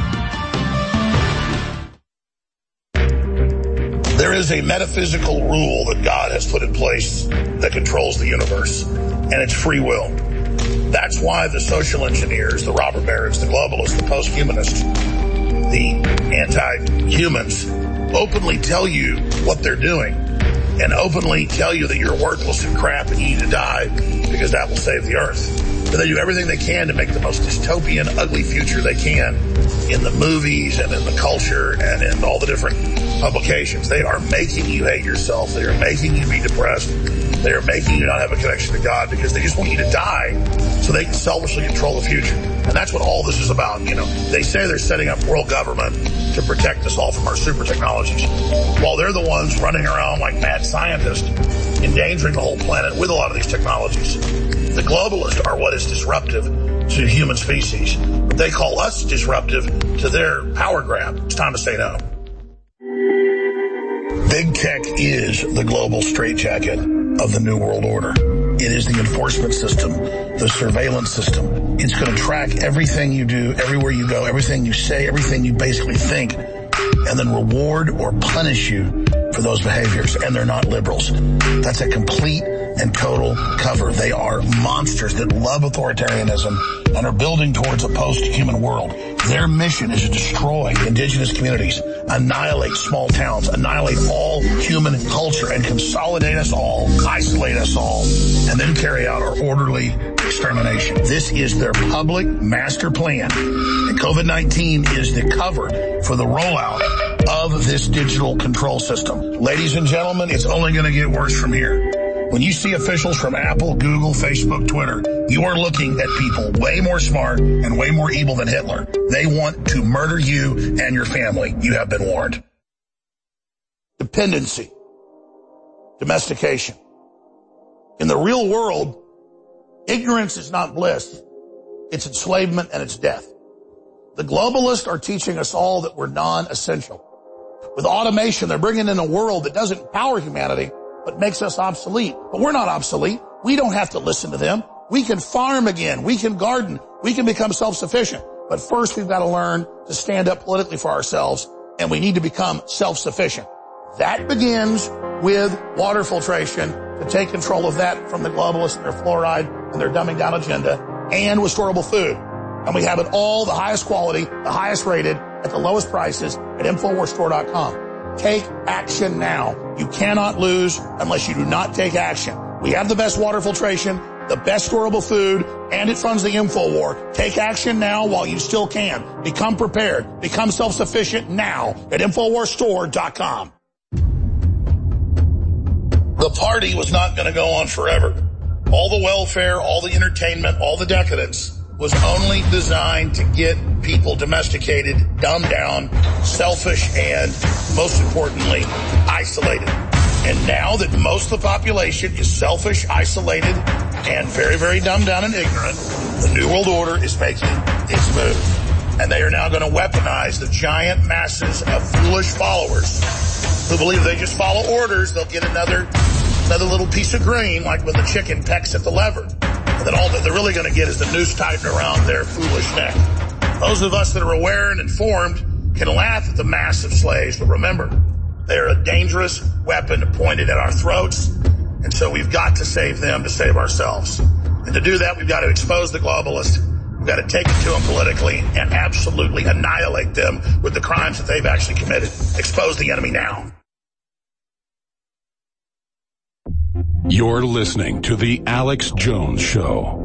There is a metaphysical rule that God has put in place that controls the universe, and it's free will. That's why the social engineers, the robber barons, the globalists, the post-humanists, the anti-humans openly tell you what they're doing. and openly tell you that you're worthless and crap and you need to die because that will save the earth. But they do everything they can to make the most dystopian, ugly future they can in the movies and in the culture and in all the different publications. They are making you hate yourself. They are making you be depressed. They are making you not have a connection to God because they just want you to die so they can selfishly control the future. And that's what all this is about. You know, they say they're setting up world government to protect us all from our super technologies, while they're the ones running around like mad scientists, endangering the whole planet with a lot of these technologies. The globalists are what is disruptive to human species, but they call us disruptive to their power grab. It's time to say no. Big tech is the global straitjacket of the New World Order. It is the enforcement system, the surveillance system. It's going to track everything you do, everywhere you go, everything you say, everything you basically think, and then reward or punish you for those behaviors. And they're not liberals. That's a complete and total cover. They are monsters that love authoritarianism and are building towards a post-human world. Their mission is to destroy indigenous communities, annihilate small towns, annihilate all human culture, and consolidate us all, isolate us all, and then carry out our orderly extermination. This is their public master plan. And COVID nineteen is the cover for the rollout of this digital control system. Ladies and gentlemen, it's only going to get worse from here. When you see officials from Apple, Google, Facebook, Twitter, you are looking at people way more smart and way more evil than Hitler. They want to murder you and your family. You have been warned. Dependency. Domestication. In the real world, ignorance is not bliss. It's enslavement and it's death. The globalists are teaching us all that we're non-essential. With automation, they're bringing in a world that doesn't empower humanity, but makes us obsolete. But we're not obsolete. We don't have to listen to them. We can farm again. We can garden. We can become self-sufficient. But first, we've got to learn to stand up politically for ourselves, and we need to become self-sufficient. That begins with water filtration, to take control of that from the globalists and their fluoride and their dumbing down agenda, and with storable food. And we have it all, the highest quality, the highest rated, at the lowest prices at Infowars Store dot com. Take action now. You cannot lose unless you do not take action. We have the best water filtration, the best storable food, and it funds the InfoWar. Take action now while you still can. Become prepared. Become self-sufficient now at Infowars Store dot com. The party was not going to go on forever. All the welfare, all the entertainment, all the decadence was only designed to get people domesticated, dumbed down, selfish, and, most importantly, isolated. And now that most of the population is selfish, isolated, and very, very dumbed down and ignorant, the New World Order is making its move. And they are now going to weaponize the giant masses of foolish followers who believe if they just follow orders, they'll get another, another little piece of grain, like when the chicken pecks at the lever. And then all that they're really going to get is the noose tightened around their foolish neck. Those of us that are aware and informed can laugh at the massive slaves, but remember, they're a dangerous weapon pointed at our throats, and so we've got to save them to save ourselves. And to do that, we've got to expose the globalists. We've got to take it to them politically and absolutely annihilate them with the crimes that they've actually committed. Expose the enemy now. You're listening to The Alex Jones Show.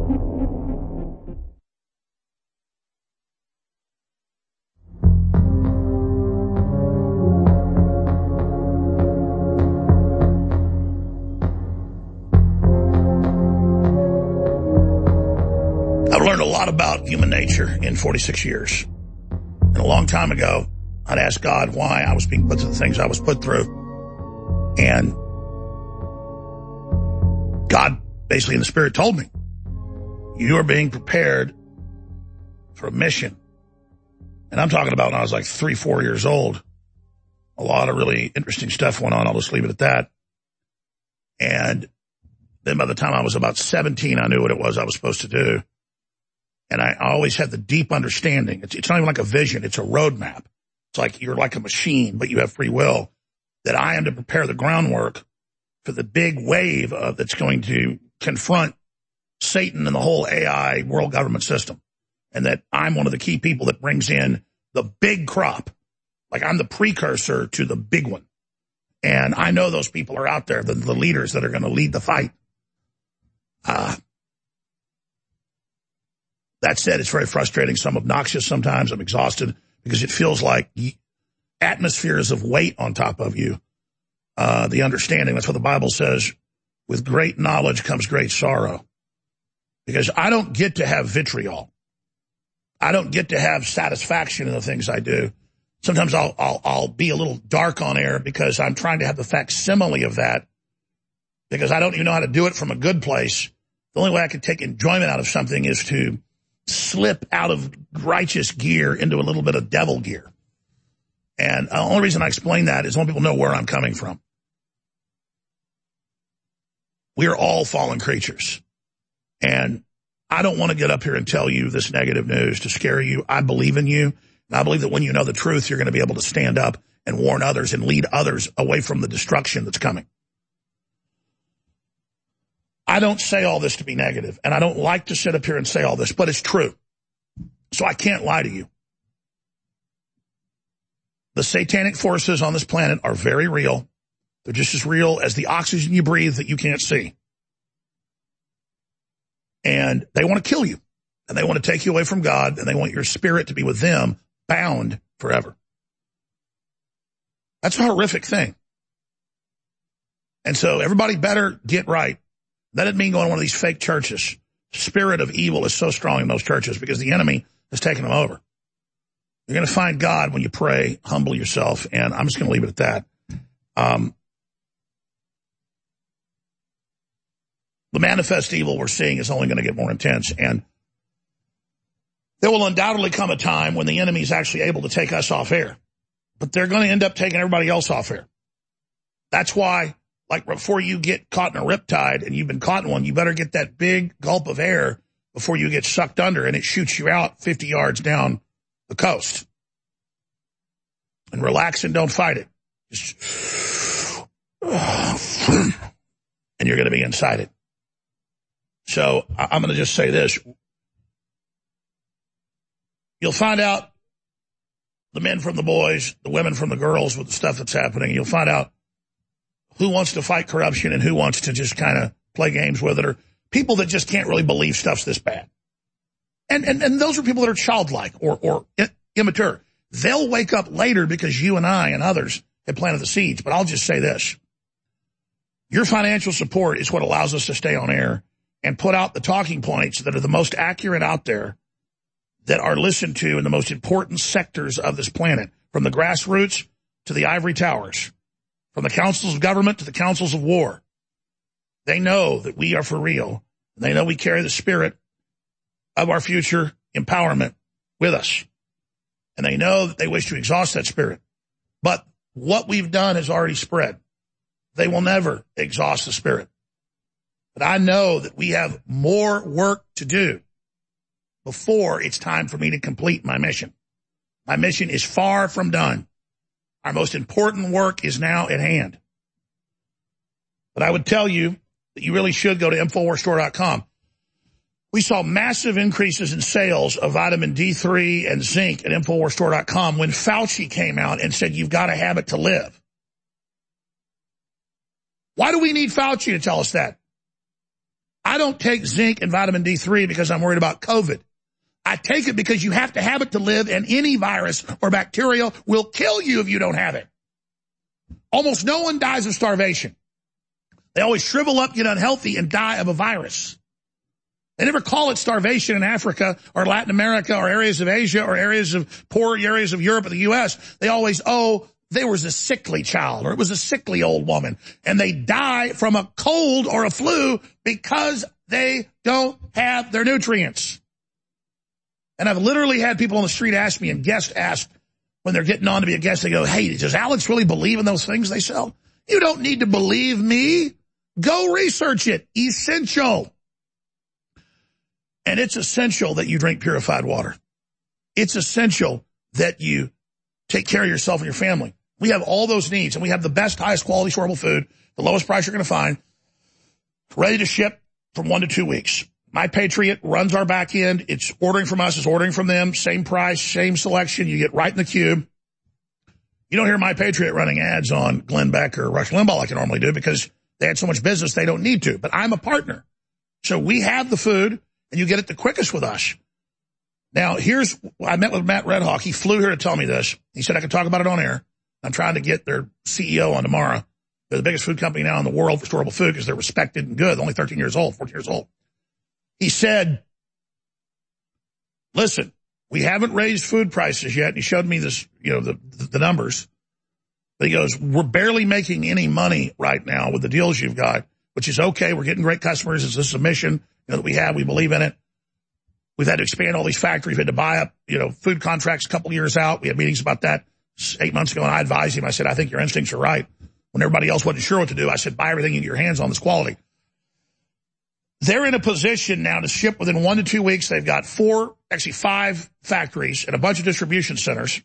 I've learned a lot about human nature in forty-six years. And a long time ago, I'd asked God why I was being put through the things I was put through. And God, basically in the Spirit, told me, you are being prepared for a mission. And I'm talking about when I was like three, four years old. A lot of really interesting stuff went on. I'll just leave it at that. And then by the time I was about seventeen, I knew what it was I was supposed to do. And I always had the deep understanding. It's, it's not even like a vision. It's a roadmap. It's like you're like a machine, but you have free will, that I am to prepare the groundwork for the big wave of, that's going to confront Satan and the whole A I world government system. And that I'm one of the key people that brings in the big crop. Like I'm the precursor to the big one. And I know those people are out there, the, the leaders that are going to lead the fight. Uh, that said, it's very frustrating. Some obnoxious sometimes. I'm exhausted because it feels like atmospheres of weight on top of you. Uh, the understanding, that's what the Bible says, with great knowledge comes great sorrow. Because I don't get to have vitriol. I don't get to have satisfaction in the things I do. Sometimes I'll, I'll, I'll be a little dark on air because I'm trying to have the facsimile of that, because I don't even know how to do it from a good place. The only way I can take enjoyment out of something is to slip out of righteous gear into a little bit of devil gear. And the only reason I explain that is I want people to know where I'm coming from. We are all fallen creatures. And I don't want to get up here and tell you this negative news to scare you. I believe in you. And I believe that when you know the truth, you're going to be able to stand up and warn others and lead others away from the destruction that's coming. I don't say all this to be negative, and I don't like to sit up here and say all this, but it's true. So I can't lie to you. The satanic forces on this planet are very real. They're just as real as the oxygen you breathe that you can't see. And they want to kill you, and they want to take you away from God, and they want your spirit to be with them, bound forever. That's a horrific thing. And so everybody better get right. That doesn't mean going to one of these fake churches. Spirit of evil is so strong in those churches because the enemy has taken them over. You're going to find God when you pray, humble yourself, and I'm just going to leave it at that. Um, the manifest evil we're seeing is only going to get more intense, and there will undoubtedly come a time when the enemy is actually able to take us off air, but they're going to end up taking everybody else off air. That's why, like, before you get caught in a riptide and you've been caught in one, you better get that big gulp of air before you get sucked under and it shoots you out fifty yards down the coast. And relax and don't fight it. Just, and you're going to be inside it. So I'm going to just say this. You'll find out the men from the boys, the women from the girls with the stuff that's happening. You'll find out who wants to fight corruption and who wants to just kind of play games with it, or people that just can't really believe stuff's this bad. And, and, and those are people that are childlike or, or immature. They'll wake up later because you and I and others have planted the seeds. But I'll just say this. Your financial support is what allows us to stay on air and put out the talking points that are the most accurate out there, that are listened to in the most important sectors of this planet, from the grassroots to the ivory towers, from the councils of government to the councils of war. They know that we are for real. They know we carry the spirit of our future empowerment with us. And they know that they wish to exhaust that spirit. But what we've done has already spread. They will never exhaust the spirit. But I know that we have more work to do before it's time for me to complete my mission. My mission is far from done. Our most important work is now at hand. But I would tell you that you really should go to Infowars Store dot com. We saw massive increases in sales of vitamin D three and zinc at Infowars Store dot com when Fauci came out and said, you've got to have it to live. Why do we need Fauci to tell us that? I don't take zinc and vitamin D three because I'm worried about COVID. I take it because you have to have it to live, and any virus or bacteria will kill you if you don't have it. Almost no one dies of starvation. They always shrivel up, get unhealthy, and die of a virus. They never call it starvation in Africa or Latin America or areas of Asia or areas of poor areas of Europe or the U S. They always, oh, there was a sickly child or it was a sickly old woman, and they die from a cold or a flu because they don't have their nutrients. And I've literally had people on the street ask me, and guests ask when they're getting on to be a guest, they go, hey, does Alex really believe in those things they sell? You don't need to believe me. Go research it. Essential. And it's essential that you drink purified water. It's essential that you take care of yourself and your family. We have all those needs, and we have the best, highest quality storable food, the lowest price you're going to find, ready to ship from one to two weeks. My Patriot runs our back end. It's ordering from us, it's ordering from them. Same price, same selection. You get right in the queue. You don't hear My Patriot running ads on Glenn Beck or Rush Limbaugh like I normally do because they had so much business they don't need to. But I'm a partner. So we have the food, and you get it the quickest with us. Now, here's, I met with Matt Redhawk. He flew here to tell me this. He said I could talk about it on air. I'm trying to get their C E O on tomorrow. They're the biggest food company now in the world for storable food because they're respected and good. Only thirteen years old, fourteen years old. He said, listen, we haven't raised food prices yet. And he showed me this, you know, the, the numbers. But he goes, we're barely making any money right now with the deals you've got, which is okay. We're getting great customers. It's a submission, you know, that we have. We believe in it. We've had to expand all these factories. We had to buy up, you know, food contracts a couple years out. We had meetings about that eight months ago, and I advised him. I said, I think your instincts are right. When everybody else wasn't sure what to do, I said, buy everything you get your hands on that's quality. They're in a position now to ship within one to two weeks. They've got four, actually five factories and a bunch of distribution centers.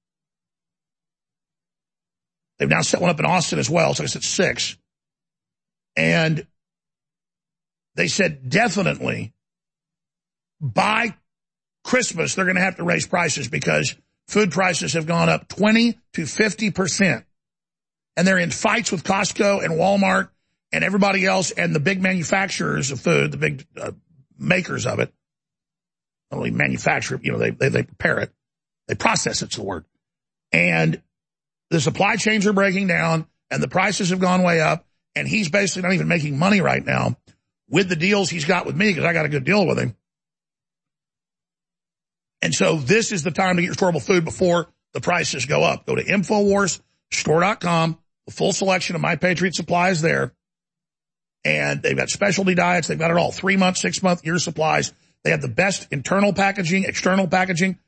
They've now set one up in Austin as well, so I guess it's six. And they said definitely by Christmas they're going to have to raise prices because food prices have gone up twenty to fifty percent. And they're in fights with Costco and Walmart and everybody else and the big manufacturers of food, the big uh, makers of it. Not only manufacture, you know, they, they, they prepare it. They process it's the word. And the supply chains are breaking down and the prices have gone way up. And he's basically not even making money right now with the deals he's got with me because I got a good deal with him. And so this is the time to get your storable food before the prices go up. Go to Infowars Store dot com. The full selection of My Patriot supplies there. And they've got specialty diets. They've got it all. Three month, six month, year supplies. They have the best internal packaging, external packaging.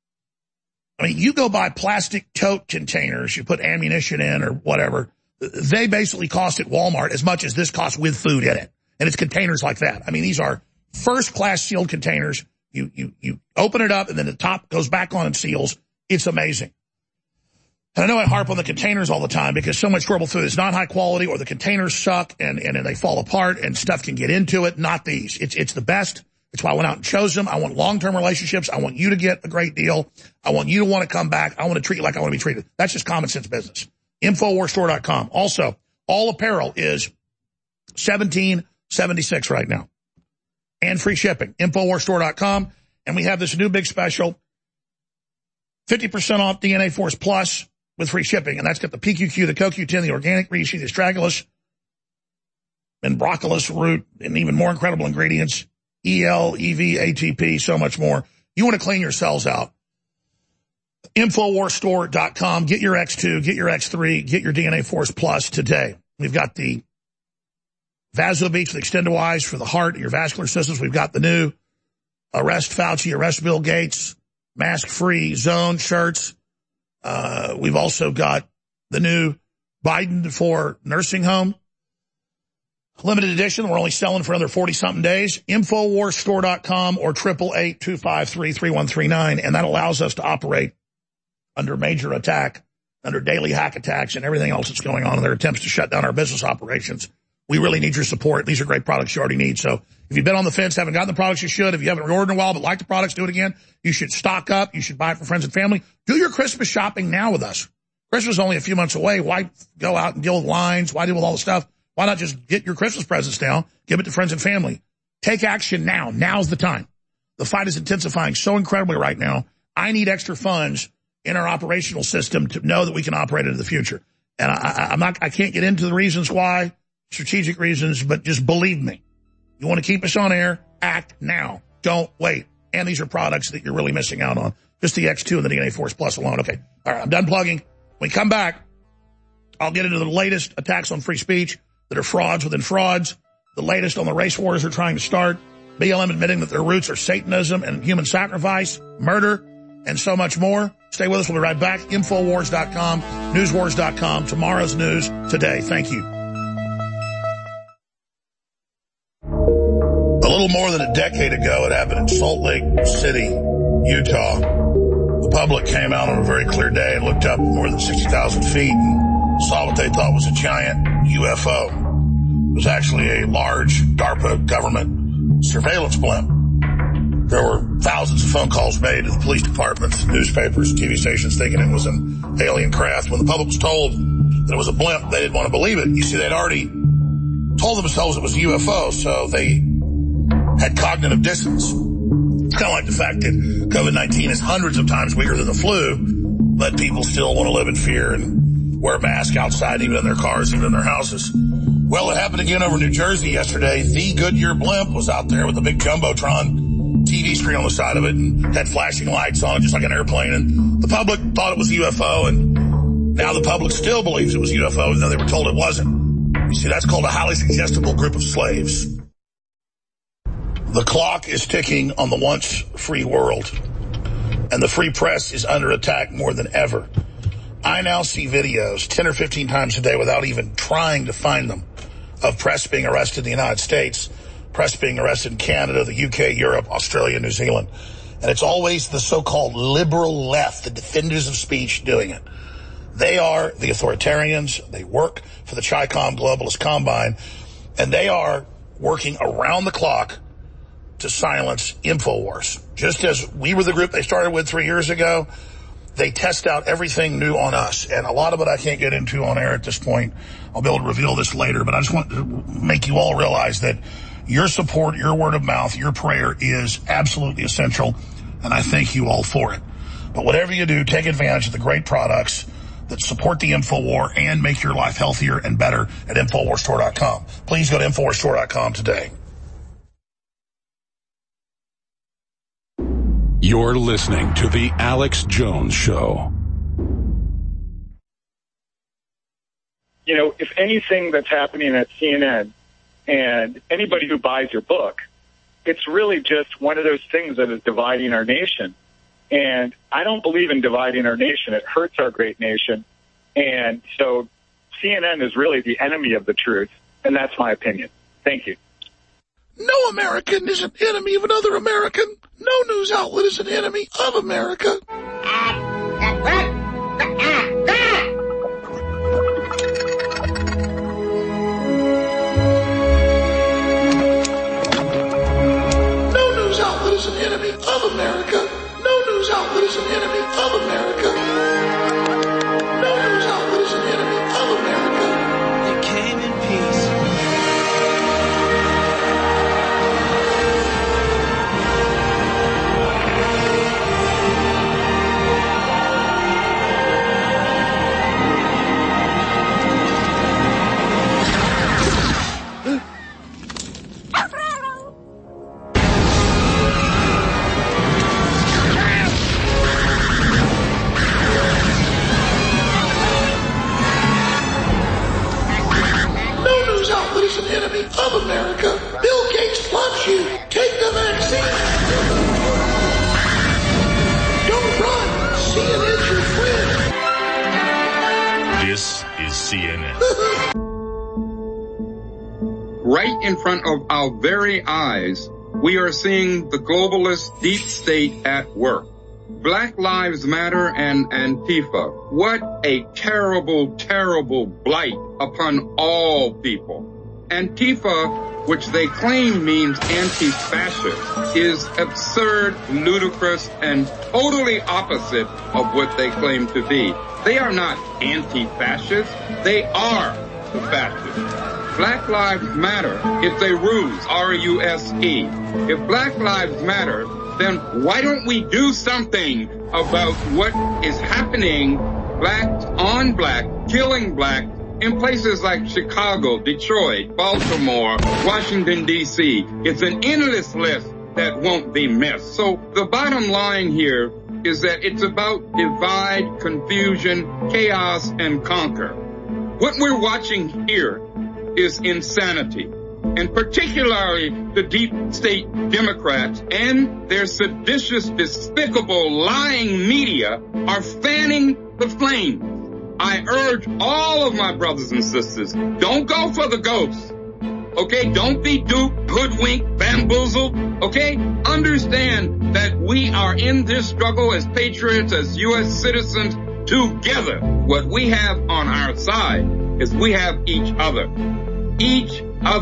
I mean, you go buy plastic tote containers, you put ammunition in or whatever. They basically cost at Walmart as much as this costs with food in it. And it's containers like that. I mean, these are first class sealed containers. You, you, you open it up and then the top goes back on and seals. It's amazing. And I know I harp on the containers all the time because so much storable food is not high quality or the containers suck and, and, and they fall apart and stuff can get into it. Not these. It's, it's the best. It's why I went out and chose them. I want long-term relationships. I want you to get a great deal. I want you to want to come back. I want to treat you like I want to be treated. That's just common sense business. Infowars Store dot com. Also, all apparel is seventeen seventy-six right now. And free shipping. Infowars Store dot com. And we have this new big special. fifty percent off D N A Force Plus with free shipping. And that's got the P Q Q, the C O Q ten, the organic reishi, the astragalus, and broccolus root, and even more incredible ingredients. E L, E V, A T P, so much more. You want to clean your cells out. Infowars Store dot com. Get your X two, get your X three, get your D N A Force Plus today. We've got the VasoBeats with Extendowise for the heart and your vascular systems. We've got the new Arrest Fauci, Arrest Bill Gates, mask-free zone shirts. Uh, we've also got the new Biden for nursing home. Limited edition. We're only selling for another forty-something days. Infowars Store dot com or eight eight eight, two five three, three one three nine. And that allows us to operate under major attack, under daily hack attacks and everything else that's going on in their attempts to shut down our business operations. We really need your support. These are great products you already need. So if you've been on the fence, haven't gotten the products you should, if you haven't reordered in a while but like the products, do it again. You should stock up. You should buy it for friends and family. Do your Christmas shopping now with us. Christmas is only a few months away. Why go out and deal with lines? Why deal with all the stuff? Why not just get your Christmas presents now, give it to friends and family? Take action now. Now's the time. The fight is intensifying so incredibly right now. I need extra funds in our operational system to know that we can operate into the future. And I, I, I'm not, I can't get into the reasons why, strategic reasons, but just believe me. You want to keep us on air? Act now. Don't wait. And these are products that you're really missing out on. Just the X two and the D N A Force Plus alone. Okay. All right. I'm done plugging. When we come back, I'll get into the latest attacks on free speech that are frauds within frauds. The latest on the race wars they're trying to start. B L M admitting that their roots are Satanism and human sacrifice, murder, and so much more. Stay with us. We'll be right back. Infowars dot com, Newswars dot com. Tomorrow's news today. Thank you. A little more than a decade ago, it happened in Salt Lake City, Utah. The public came out on a very clear day and looked up more than sixty thousand feet and saw what they thought was a giant U F O. It was actually a large DARPA government surveillance blimp. There were thousands of phone calls made to the police departments, newspapers, T V stations thinking it was an alien craft. When the public was told that it was a blimp, they didn't want to believe it. You see, they'd already told themselves it was a U F O, so they had cognitive dissonance. It's kind of like the fact that COVID nineteen is hundreds of times weaker than the flu, but people still want to live in fear and wear masks outside, even in their cars, even in their houses. Well, it happened again over New Jersey yesterday. The Goodyear blimp was out there with a big Jumbotron T V screen on the side of it and had flashing lights on it, just like an airplane. And the public thought it was a U F O, and now the public still believes it was a U F O, even though they were told it wasn't. You see, that's called a highly suggestible group of slaves. The clock is ticking on the once free world, and the free press is under attack more than ever. I now see videos ten or fifteen times a day without even trying to find them of press being arrested in the United States, press being arrested in Canada, the U K, Europe, Australia, New Zealand. And it's always the so-called liberal left, the defenders of speech, doing it. They are the authoritarians. They work for the Chi-Com Globalist Combine, and they are working around the clock to silence InfoWars. Just as we were the group they started with three years ago, they test out everything new on us. And a lot of it I can't get into on air at this point. I'll be able to reveal this later, but I just want to make you all realize that your support, your word of mouth, your prayer is absolutely essential, and I thank you all for it. But whatever you do, take advantage of the great products that support the InfoWar and make your life healthier and better at InfoWars Store dot com. Please go to InfoWars Store dot com today. You're listening to The Alex Jones Show. You know, if anything that's happening at C N N and anybody who buys your book, it's really just one of those things that is dividing our nation. And I don't believe in dividing our nation. It hurts our great nation. And so C N N is really the enemy of the truth. And that's my opinion. Thank you. No American is an enemy of another American. No news outlet is an enemy of America. No news outlet is an enemy of America. No news outlet is an enemy of America. No news outlet is an enemy of America. They came in peace. Of America. Bill Gates loves you. Take the vaccine. Don't run. C N N's your friend. This is C N N. Right in front of our very eyes, we are seeing the globalist deep state at work. Black Lives Matter and Antifa. What a terrible, terrible blight upon all people. Antifa, which they claim means anti-fascist, is absurd, ludicrous, and totally opposite of what they claim to be. They are not anti-fascist. They are fascist. Black Lives Matter, it's a ruse, R U S E. If Black Lives Matter, then why don't we do something about what is happening, blacks on black, killing black, in places like Chicago, Detroit, Baltimore, Washington, D C It's an endless list that won't be missed. So the bottom line here is that it's about divide, confusion, chaos, and conquer. What we're watching here is insanity, and particularly the deep state Democrats and their seditious, despicable, lying media are fanning the flames. I urge all of my brothers and sisters, don't go for the ghosts. Okay? Don't be duped, hoodwinked, bamboozled. Okay? Understand that we are in this struggle as patriots, as U S citizens, together. What we have on our side is we have each other. Each other.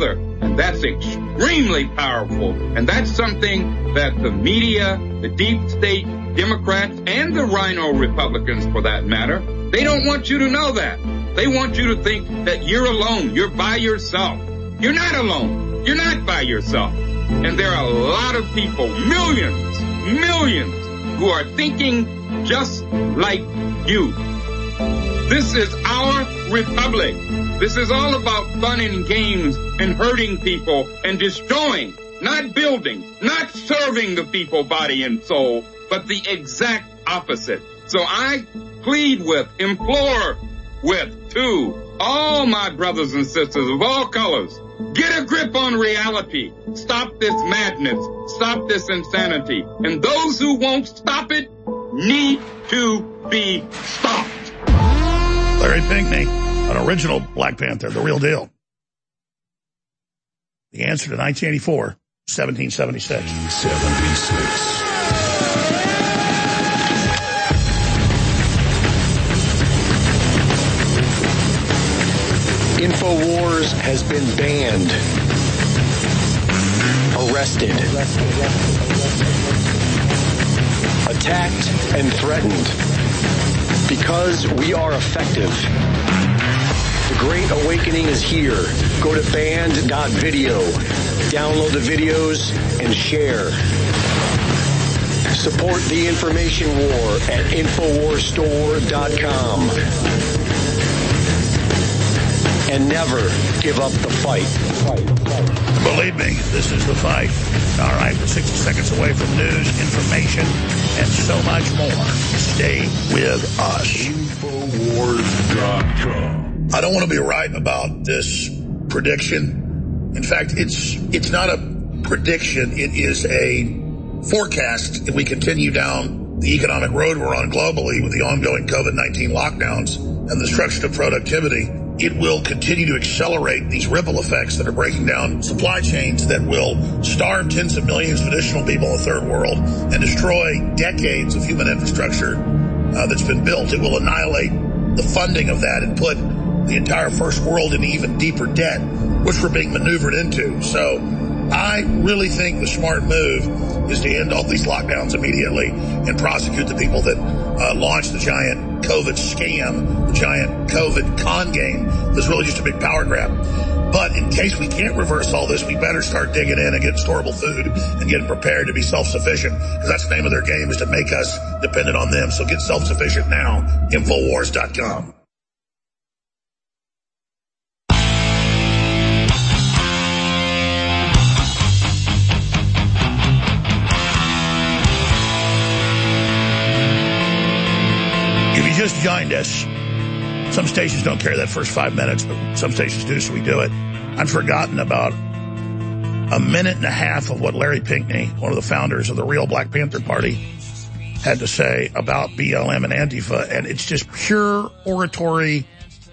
And that's extremely powerful. And that's something that the media, the deep state Democrats, and the rhino Republicans, for that matter, they don't want you to know that. They want you to think that you're alone. You're by yourself. You're not alone. You're not by yourself. And there are a lot of people, millions, millions, who are thinking just like you. This is our republic. This is all about fun and games and hurting people and destroying, not building, not serving the people, body and soul, but the exact opposite. So I plead with, implore with, to all my brothers and sisters of all colors, get a grip on reality. Stop this madness. Stop this insanity. And those who won't stop it need to be stopped. Larry Pinckney, an original Black Panther, the real deal. The answer to nineteen eighty-four, seventeen seventy-six. seventy-six. InfoWars has been banned, arrested, attacked, and threatened because we are effective. The Great Awakening is here. Go to banned dot video, download the videos, and share. Support the information war at infowars store dot com. And never give up the fight. Believe me, this is the fight. All right, we're sixty seconds away from news, information, and so much more. Stay with us. Infowars dot com. I don't want to be right about this prediction. In fact, it's it's not a prediction. It is a forecast. If we continue down the economic road we're on globally with the ongoing COVID nineteen lockdowns and the destruction of productivity, it will continue to accelerate these ripple effects that are breaking down supply chains that will starve tens of millions of additional people in the third world and destroy decades of human infrastructure uh, that's been built. It will annihilate the funding of that and put the entire first world in even deeper debt, which we're being maneuvered into. So I really think the smart move is to end all these lockdowns immediately and prosecute the people that uh, launched the giant COVID scam, the giant COVID con game. That's really just a big power grab. But in case we can't reverse all this, we better start digging in and getting storable food and getting prepared to be self-sufficient, because that's the name of their game, is to make us dependent on them. So get self-sufficient now. Infowars dot com. Just joined us. Some stations don't carry that first five minutes, but some stations do, so we do it. I've forgotten about a minute and a half of what Larry Pinckney, one of the founders of the real Black Panther Party, had to say about B L M and Antifa, and it's just pure oratory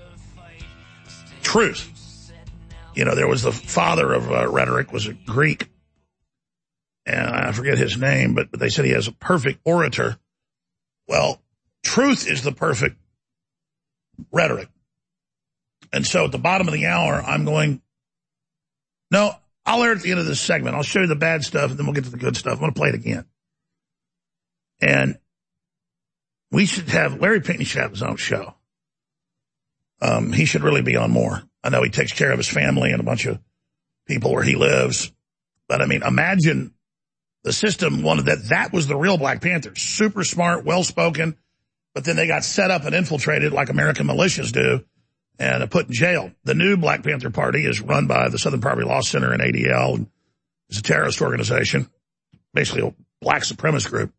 truth. You know, there was the father of uh, rhetoric, was a Greek, and I forget his name, but, but they said he has a perfect orator. Well, truth is the perfect rhetoric. And so at the bottom of the hour, I'm going, no, I'll air at the end of this segment. I'll show you the bad stuff, and then we'll get to the good stuff. I'm going to play it again. And we should have, Larry Pinckney should have his own show. Um, he should really be on more. I know he takes care of his family and a bunch of people where he lives. But, I mean, imagine the system wanted that. That was the real Black Panthers. Super smart, well-spoken. But then they got set up and infiltrated like American militias do and put in jail. The new Black Panther Party is run by the Southern Poverty Law Center and A D L. And it's a terrorist organization, basically a black supremacist group.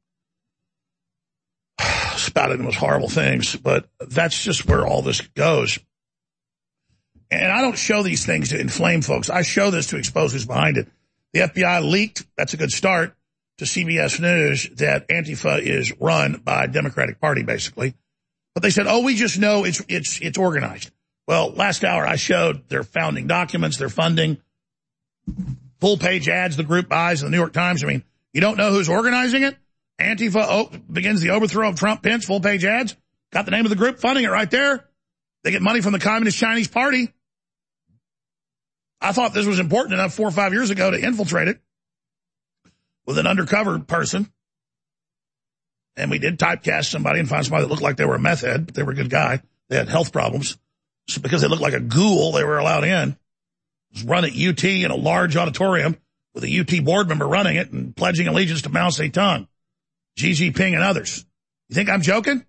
Spouted the most horrible things, but that's just where all this goes. And I don't show these things to inflame folks. I show this to expose who's behind it. The F B I leaked, that's a good start, to C B S News that Antifa is run by Democratic Party, basically. But they said, oh, we just know it's it's it's organized. Well, last hour I showed their founding documents, their funding, full-page ads the group buys in the New York Times. I mean, you don't know who's organizing it? Antifa oh, begins the overthrow of Trump, Pence, full-page ads. Got the name of the group, funding it right there. They get money from the Communist Chinese Party. I thought this was important enough four or five years ago to infiltrate it with an undercover person. And we did typecast somebody and find somebody that looked like they were a meth head, but they were a good guy. They had health problems. So because they looked like a ghoul, they were allowed in. It was run at U T in a large auditorium with a U T board member running it and pledging allegiance to Mao Zedong, Xi Jinping, and others. You think I'm joking?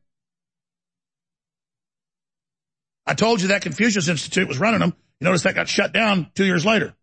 I told you that Confucius Institute was running them. You notice that got shut down two years later.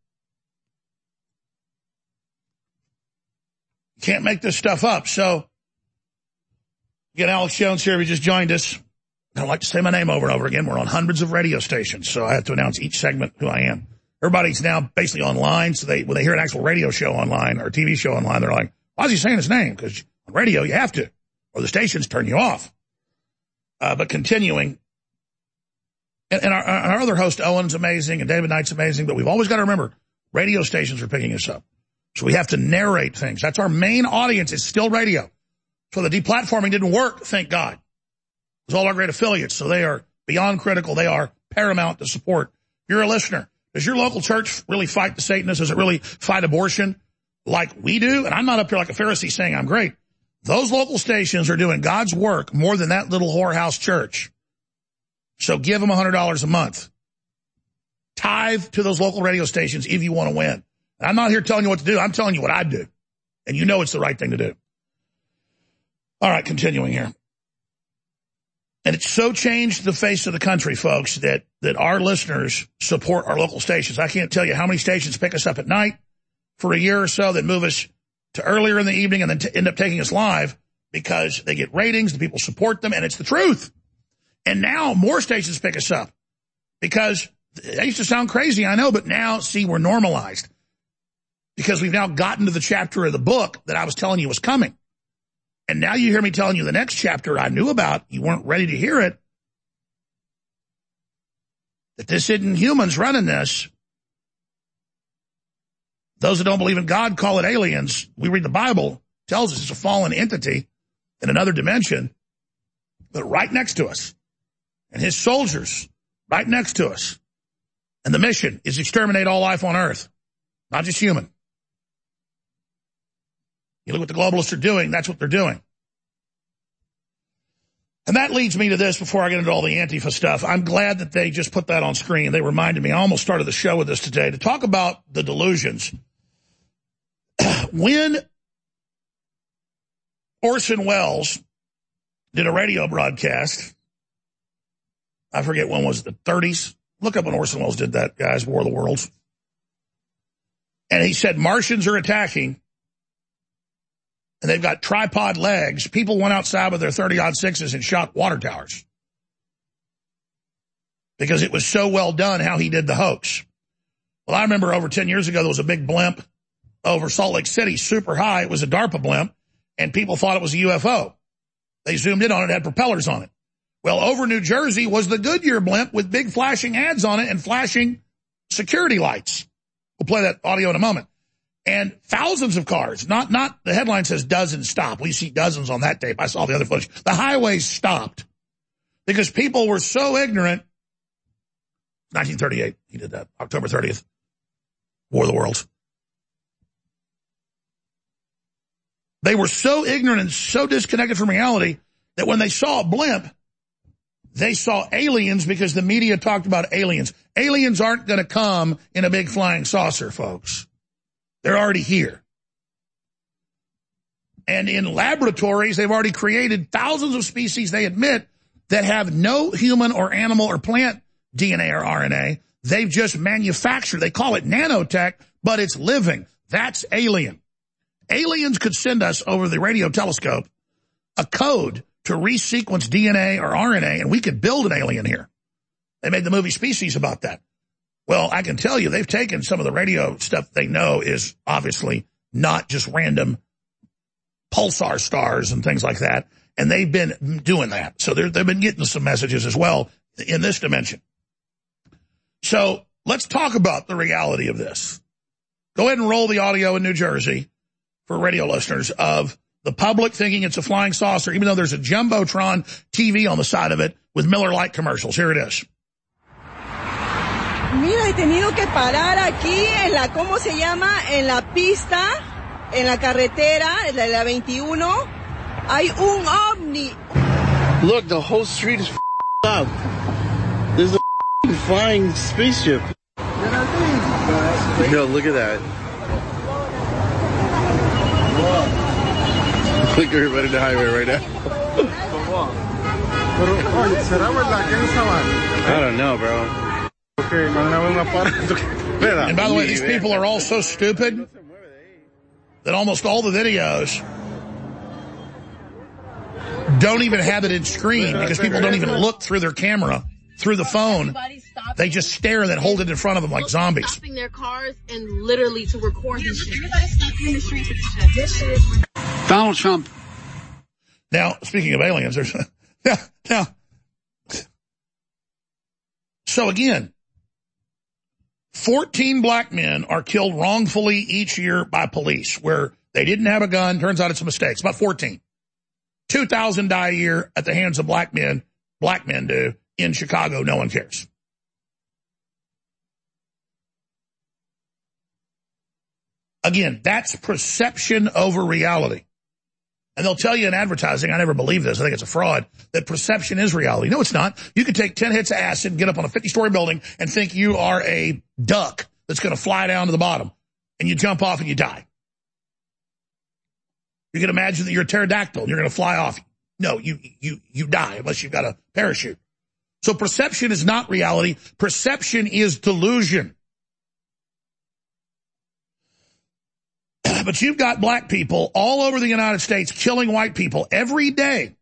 You can't make this stuff up. So, again, Alex Jones here. If you just joined us, I don't like to say my name over and over again. We're on hundreds of radio stations, so I have to announce each segment who I am. Everybody's now basically online, so they when they hear an actual radio show online or a T V show online, they're like, why is he saying his name? Because on radio, you have to, or the stations turn you off. Uh, but continuing, and, and our, our other host, Owen's amazing, and David Knight's amazing, but we've always got to remember, radio stations are picking us up. So we have to narrate things. That's our main audience. It's still radio. So the deplatforming didn't work, thank God. It was all our great affiliates, so they are beyond critical. They are paramount to support. You're a listener. Does your local church really fight the Satanists? Does it really fight abortion like we do? And I'm not up here like a Pharisee saying I'm great. Those local stations are doing God's work more than that little whorehouse church. So give them one hundred dollars a month. Tithe to those local radio stations if you want to win. And I'm not here telling you what to do. I'm telling you what I do. And you know it's the right thing to do. All right, continuing here. And it's so changed the face of the country, folks, that, that our listeners support our local stations. I can't tell you how many stations pick us up at night for a year or so that move us to earlier in the evening and then t- end up taking us live because they get ratings, the people support them, and it's the truth. And now more stations pick us up because they used to sound crazy, I know, but now, see, we're normalized because we've now gotten to the chapter of the book that I was telling you was coming. And now you hear me telling you the next chapter I knew about. You weren't ready to hear it. That this isn't humans running this. Those that don't believe in God call it aliens. We read the Bible, tells us it's a fallen entity in another dimension, but right next to us. And his soldiers right next to us. And the mission is exterminate all life on earth, not just human. You look what the globalists are doing, that's what they're doing. And that leads me to this before I get into all the Antifa stuff. I'm glad that they just put that on screen. They reminded me, I almost started the show with this today, to talk about the delusions. When Orson Welles did a radio broadcast, I forget when was it, the thirties? Look up when Orson Welles did that, guys, War of the Worlds. And he said Martians are attacking. And they've got tripod legs. People went outside with their thirty-aught sixes and shot water towers. Because it was so well done how he did the hoax. Well, I remember over ten years ago, there was a big blimp over Salt Lake City, super high. It was a DARPA blimp, and people thought it was a U F O. They zoomed in on it, it had propellers on it. Well, over New Jersey was the Goodyear blimp with big flashing ads on it and flashing security lights. We'll play that audio in a moment. And thousands of cars, not, not, the headline says dozens stop. We see dozens on that tape. I saw the other footage. The highways stopped because people were so ignorant. nineteen thirty-eight, he did that. October thirtieth, War of the Worlds. They were so ignorant and so disconnected from reality that when they saw a blimp, they saw aliens because the media talked about aliens. Aliens aren't going to come in a big flying saucer, folks. They're already here. And in laboratories, they've already created thousands of species, they admit, that have no human or animal or plant D N A or R N A. They've just manufactured. They call it nanotech, but it's living. That's alien. Aliens could send us over the radio telescope a code to resequence D N A or R N A, and we could build an alien here. They made the movie Species about that. Well, I can tell you they've taken some of the radio stuff they know is obviously not just random pulsar stars and things like that, and they've been doing that. So they've been getting some messages as well in this dimension. So let's talk about the reality of this. Go ahead and roll the audio in New Jersey for radio listeners of the public thinking it's a flying saucer, even though there's a Jumbotron T V on the side of it with Miller Lite commercials. Here it is. Mira, he tenido que parar aquí en la, ¿cómo se llama? En la pista, en la carretera, en la, la veintiuno. Hay un ovni. Look, the whole street is f***ed up. There's a f***ing flying spaceship. Yo, look at that. Look everybody in the highway right now. I don't know, bro. And by the way, these people are all so stupid that almost all the videos don't even have it in screen because people don't even look through their camera, through the phone. They just stare and then hold it in front of them like zombies. Stopping their cars and literally to record this shit. Everybody stopping in the streets with this shit. This shit. Donald Trump. Now, speaking of aliens, there's now, now. So again, fourteen black men are killed wrongfully each year by police where they didn't have a gun. Turns out it's a mistake. It's about fourteen. two thousand die a year at the hands of black men. Black men do. In Chicago, no one cares. Again, that's perception over reality. And they'll tell you in advertising, I never believe this, I think it's a fraud, that perception is reality. No, it's not. You can take ten hits of acid and get up on a fifty-story building and think you are a duck that's going to fly down to the bottom. And you jump off and you die. You can imagine that you're a pterodactyl and you're going to fly off. No, you, you, you die unless you've got a parachute. So perception is not reality. Perception is delusion. But you've got black people all over the United States killing white people every day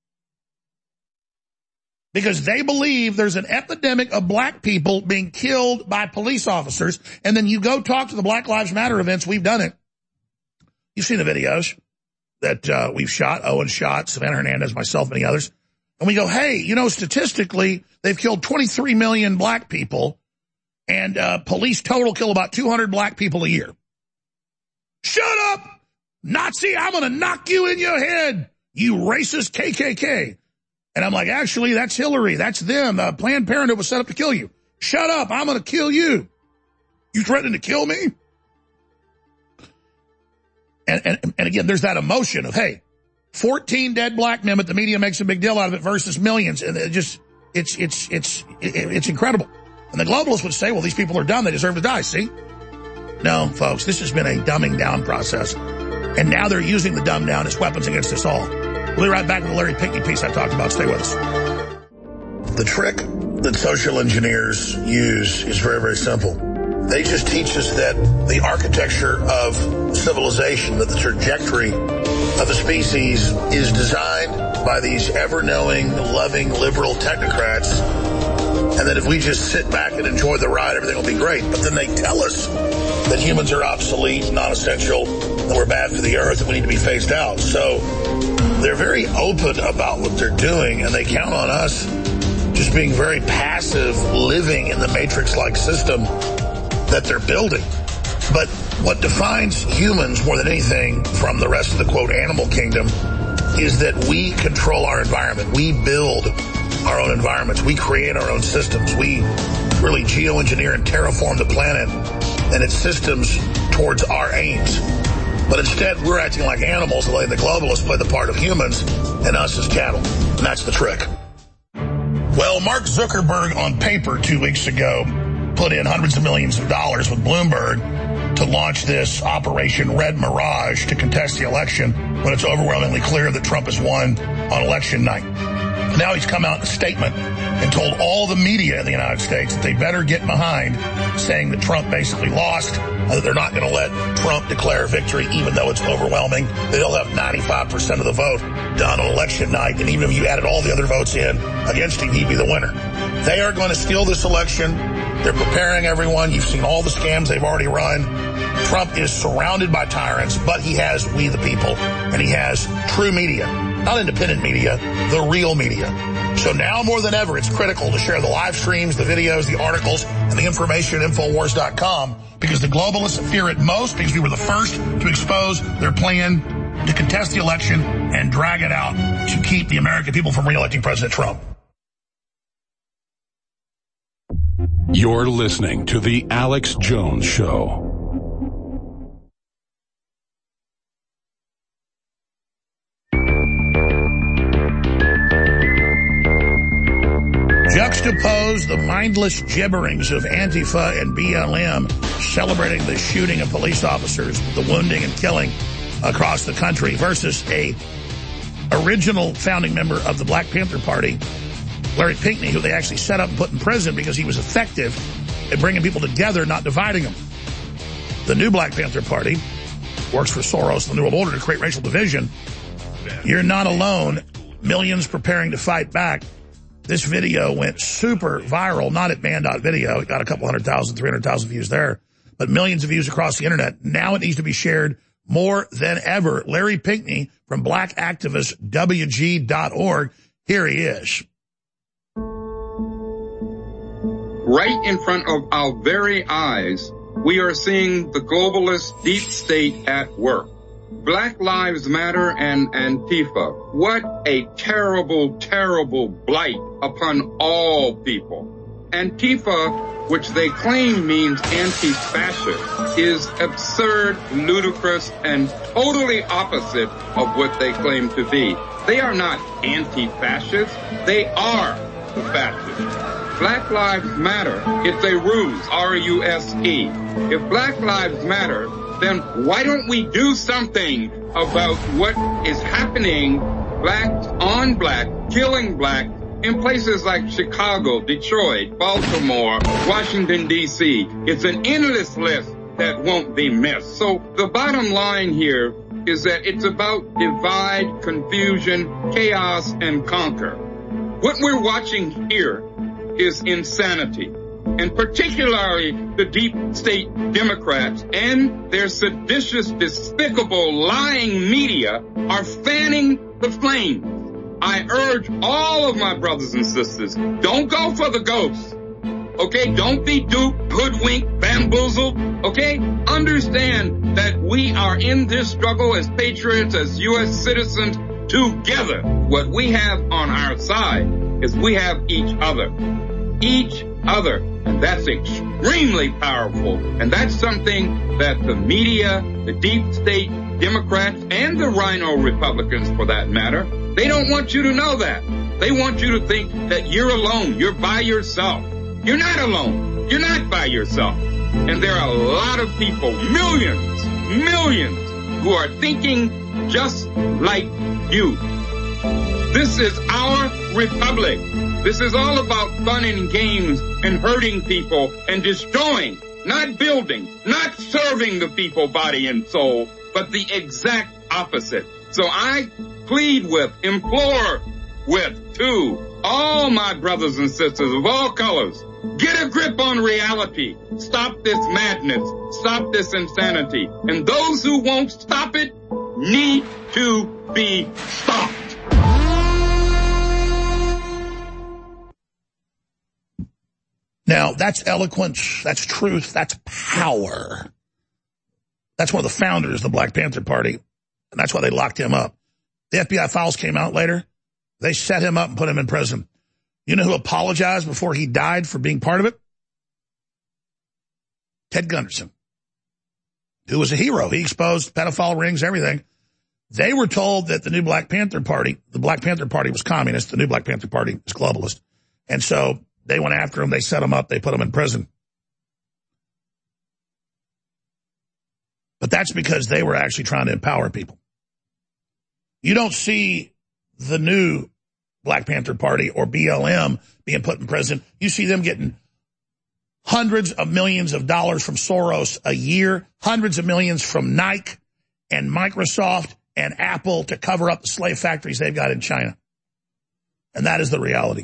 because they believe there's an epidemic of black people being killed by police officers. And then you go talk to the Black Lives Matter events. We've done it. You've seen the videos that uh, we've shot. Owen shot, Savannah Hernandez, myself, many others. And we go, hey, you know, statistically, they've killed twenty-three million black people, and uh, police total kill about two hundred black people a year. Shut up, Nazi, I'm going to knock you in your head, you racist K K K. And I'm like, actually, that's Hillary. That's them. Uh, Planned Parenthood was set up to kill you. Shut up, I'm going to kill you. You threatening to kill me? And, and, and again, there's that emotion of, hey, fourteen dead black men, but the media makes a big deal out of it versus millions. And it just, it's, it's, it's, it's incredible. And the globalists would say, well, these people are dumb. They deserve to die. See? No, folks, this has been a dumbing down process. And now they're using the dumb down as weapons against us all. We'll be right back with the Larry Pinkney piece I talked about. Stay with us. The trick that social engineers use is very, very simple. They just teach us that the architecture of civilization, that the trajectory of a species is designed by these ever-knowing, loving, liberal technocrats, and that if we just sit back and enjoy the ride, everything will be great. But then they tell us that humans are obsolete, non-essential, and we're bad for the earth, and we need to be phased out. So they're very open about what they're doing, and they count on us just being very passive, living in the matrix-like system that they're building. But what defines humans more than anything from the rest of the, quote, animal kingdom is that we control our environment. We build our own environments. We create our own systems. We really geoengineer and terraform the planet and its systems towards our aims. But instead, we're acting like animals the way the globalists play the part of humans and us as cattle. And that's the trick. Well, Mark Zuckerberg on paper two weeks ago put in hundreds of millions of dollars with Bloomberg to launch this Operation Red Mirage to contest the election when it's overwhelmingly clear that Trump has won on election night. Now he's come out in a statement and told all the media in the United States that they better get behind saying that Trump basically lost, and that they're not going to let Trump declare victory even though it's overwhelming. They'll have ninety-five percent of the vote done on election night, and even if you added all the other votes in against him, he'd be the winner. They are going to steal this election. They're preparing everyone. You've seen all the scams they've already run. Trump is surrounded by tyrants, but he has we the people, and he has true media. Not independent media, the real media. So now more than ever, it's critical to share the live streams, the videos, the articles, and the information at Infowars dot com because the globalists fear it most because we were the first to expose their plan to contest the election and drag it out to keep the American people from re-electing President Trump. You're listening to The Alex Jones Show. Juxtapose the mindless gibberings of Antifa and B L M celebrating the shooting of police officers, the wounding and killing across the country versus a original founding member of the Black Panther Party, Larry Pinckney, who they actually set up and put in prison because he was effective at bringing people together, not dividing them. The new Black Panther Party works for Soros and the New World Order to create racial division. You're not alone. Millions preparing to fight back. This video went super viral, not at man.video. It got a couple hundred thousand, three hundred thousand views there, but millions of views across the internet. Now it needs to be shared more than ever. Larry Pinckney from black activist W G dot org. Here he is. Right in front of our very eyes, we are seeing the globalist deep state at work. Black Lives Matter and Antifa. What a terrible, terrible blight upon all people. Antifa, which they claim means anti-fascist, is absurd, ludicrous, and totally opposite of what they claim to be. They are not anti-fascist. They are fascist. Black Lives Matter, it's a ruse, R U S E. If Black Lives Matter, then why don't we do something about what is happening, blacks on black, killing black, in places like Chicago, Detroit, Baltimore, Washington, D C It's an endless list that won't be missed. So the bottom line here is that it's about divide, confusion, chaos, and conquer. What we're watching here is insanity. And particularly the deep state Democrats and their seditious, despicable, lying media are fanning the flames. I urge all of my brothers and sisters, don't go for the ghosts. Okay? Don't be duped, hoodwinked, bamboozled. Okay? Understand that we are in this struggle as patriots, as U S citizens, together. What we have on our side is we have each other. Each other. And that's extremely powerful. And that's something that the media, the deep state Democrats, and the Rhino Republicans, for that matter, they don't want you to know that. They want you to think that you're alone. You're by yourself. You're not alone. You're not by yourself. And there are a lot of people, millions, millions, who are thinking just like you. This is our republic. This is all about fun and games and hurting people and destroying, not building, not serving the people, body and soul, but the exact opposite. So I plead with, implore with, to all my brothers and sisters of all colors, get a grip on reality. Stop this madness. Stop this insanity. And those who won't stop it need to be stopped. Now, that's eloquence, that's truth, that's power. That's one of the founders of the Black Panther Party, and that's why they locked him up. The F B I files came out later. They set him up and put him in prison. You know who apologized before he died for being part of it? Ted Gunderson, who was a hero. He exposed pedophile rings, everything. They were told that the new Black Panther Party, the Black Panther Party was communist, the new Black Panther Party was globalist. And so they went after him, they set him up, they put him in prison. But that's because they were actually trying to empower people. You don't see the new Black Panther Party or B L M being put in prison. You see them getting hundreds of millions of dollars from Soros a year, hundreds of millions from Nike and Microsoft and Apple to cover up the slave factories they've got in China. And that is the reality.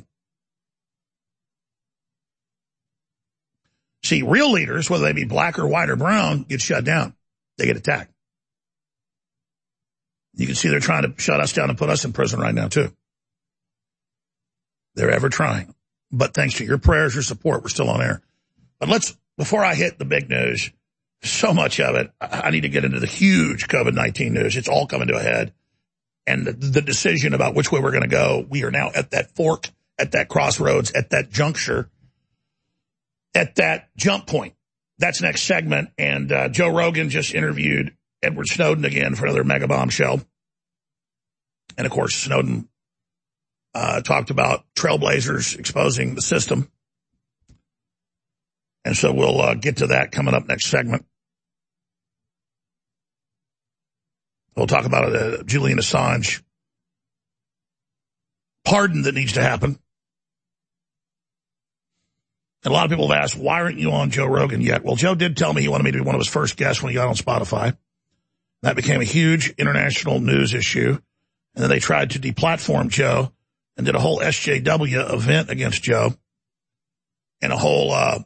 See, real leaders, whether they be black or white or brown, get shut down. They get attacked. You can see they're trying to shut us down and put us in prison right now, too. They're ever trying. But thanks to your prayers, your support, we're still on air. But let's, before I hit the big news, so much of it, I need to get into the huge COVID nineteen news. It's all coming to a head. And the, the decision about which way we're going to go, we are now at that fork, at that crossroads, at that juncture. at that jump point. That's next segment. And uh, Joe Rogan just interviewed Edward Snowden again for another mega bombshell. And, of course, Snowden uh, talked about trailblazers exposing the system. And so we'll uh, get to that coming up next segment. We'll talk about uh, Julian Assange pardon that needs to happen. And a lot of people have asked, why aren't you on Joe Rogan yet? Well, Joe did tell me he wanted me to be one of his first guests when he got on Spotify. That became a huge international news issue. And then they tried to deplatform Joe and did a whole S J W event against Joe and a whole uh,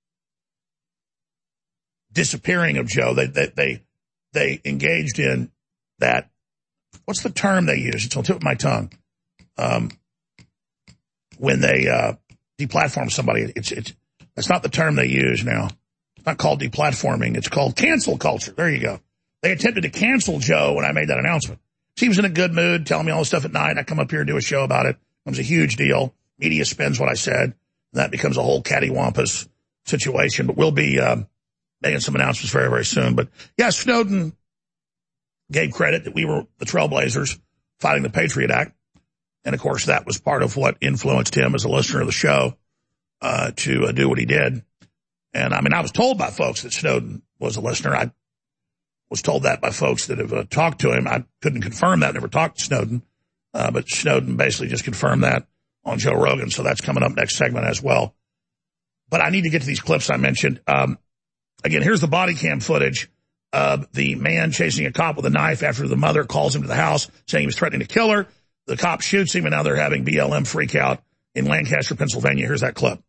disappearing of Joe. They, they, they, they engaged in that. What's the term they use? It's on the tip of my tongue. Um, when they uh, deplatform somebody, it's it's that's not the term they use now. It's not called deplatforming. It's called cancel culture. There you go. They attempted to cancel Joe when I made that announcement. He was in a good mood, telling me all this stuff at night. I come up here and do a show about it. It was a huge deal. Media spins what I said. And that becomes a whole cattywampus situation. But we'll be uh, making some announcements very, very soon. But, yeah, Snowden gave credit that we were the trailblazers fighting the Patriot Act. And, of course, that was part of what influenced him as a listener of the show uh, to uh, do what he did. And, I mean, I was told by folks that Snowden was a listener. I was told that by folks that have uh, talked to him. I couldn't confirm that, never talked to Snowden. Uh, but Snowden basically just confirmed that on Joe Rogan. So that's coming up next segment as well. But I need to get to these clips I mentioned. Um, again, here's the body cam footage of the man chasing a cop with a knife after the mother calls him to the house saying he was threatening to kill her. The cop shoots him, and now they're having B L M freak out in Lancaster, Pennsylvania. Here's that clip.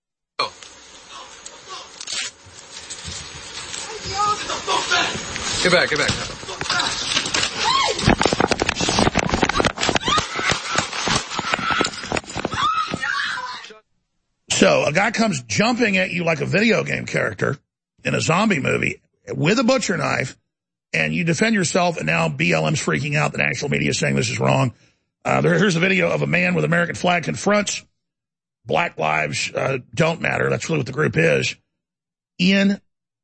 Get back, get back. So a guy comes jumping at you like a video game character in a zombie movie with a butcher knife, and you defend yourself, and now B L M's freaking out. The national media is saying this is wrong. Uh, there, here's a video of a man with American flag confronts Black Lives uh, Don't Matter. That's really what the group is. In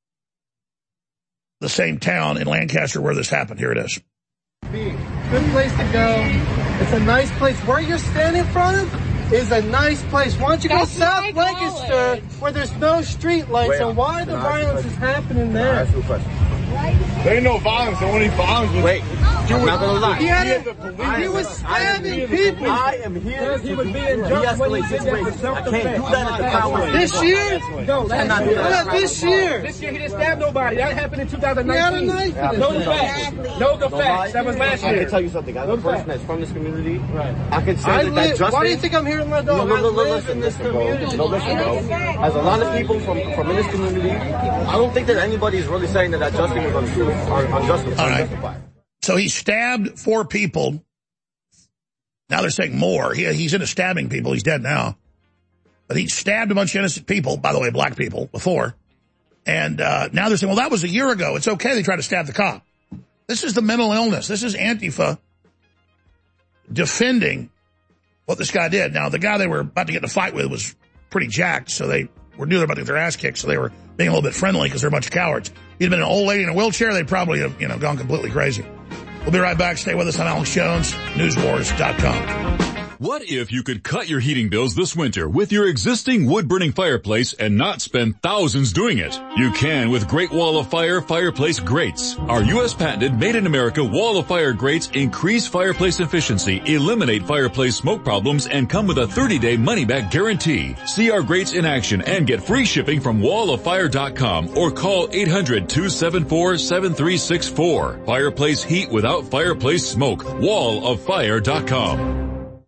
the same town in Lancaster where this happened. Here it is. Good place to go. It's a nice place. Where you're standing in front of is a nice place. Why don't you go South Lancaster where there's no street lights and why the violence is happening there? There ain't no violence. There wasn't any violence. Wait, I'm not gonna lie. He, had a, he was stabbing people. I am here he was being de-escalate situations. I can't do that at the power. This year? No, last year. Yeah, this year. This year he didn't stab nobody. That happened in two thousand nineteen. He had a knife. Know the facts. Know the facts. That was last year. I can tell you something. I'm a person that's from this community. Right. I can say I that live, that justice. Why do you think I'm here in my dog? No, no, no, no, I live listen, in this listen, community. bro. No, listen, bro. As a lot of people from from in this community, I don't think that anybody is really saying that that justice is untrue or unjustified. All right. So he stabbed four people. Now they're saying more. He, he's into stabbing people. He's dead now. But he stabbed a bunch of innocent people, by the way, black people, before. And uh, now they're saying, well, that was a year ago. It's okay they tried to stab the cop. This is the mental illness. This is Antifa defending what this guy did. Now, the guy they were about to get in a fight with was pretty jacked, so they were knew they were about to get their ass kicked, so they were being a little bit friendly because they're a bunch of cowards. If he'd been an old lady in a wheelchair, they'd probably have, you know, gone completely crazy. We'll be right back. Stay with us on Alex Jones, news wars dot com. What if you could cut your heating bills this winter with your existing wood-burning fireplace and not spend thousands doing it? You can with Great Wall of Fire fireplace grates. Our U S patented made-in-America Wall of Fire grates increase fireplace efficiency, eliminate fireplace smoke problems, and come with a thirty-day money-back guarantee. See our grates in action and get free shipping from wall of fire dot com or call eight hundred, two seven four, seven three six four. Fireplace heat without fireplace smoke. wall of fire dot com.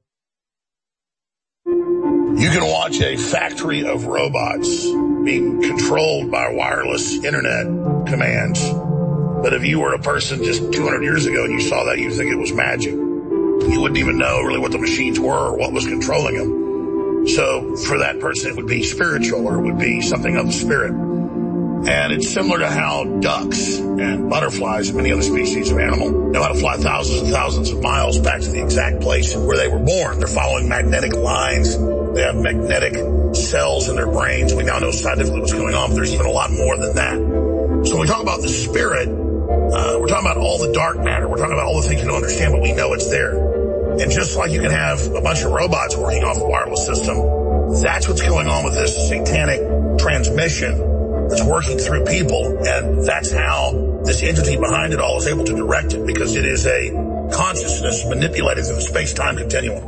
You can watch a factory of robots being controlled by wireless internet commands. But if you were a person just two hundred years ago and you saw that, you'd think it was magic. You wouldn't even know really what the machines were or what was controlling them. So for that person, it would be spiritual, or it would be something of the spirit. And it's similar to how ducks and butterflies and many other species of animal know how to fly thousands and thousands of miles back to the exact place where they were born. They're following magnetic lines They have magnetic cells in their brains. We now know scientifically what's going on, but there's even a lot more than that. So when we talk about the spirit, uh, we're talking about all the dark matter. We're talking about all the things you don't understand, but we know it's there. And just like you can have a bunch of robots working off a wireless system, that's what's going on with this satanic transmission that's working through people. And that's how this entity behind it all is able to direct it, because it is a consciousness manipulated through the space-time continuum.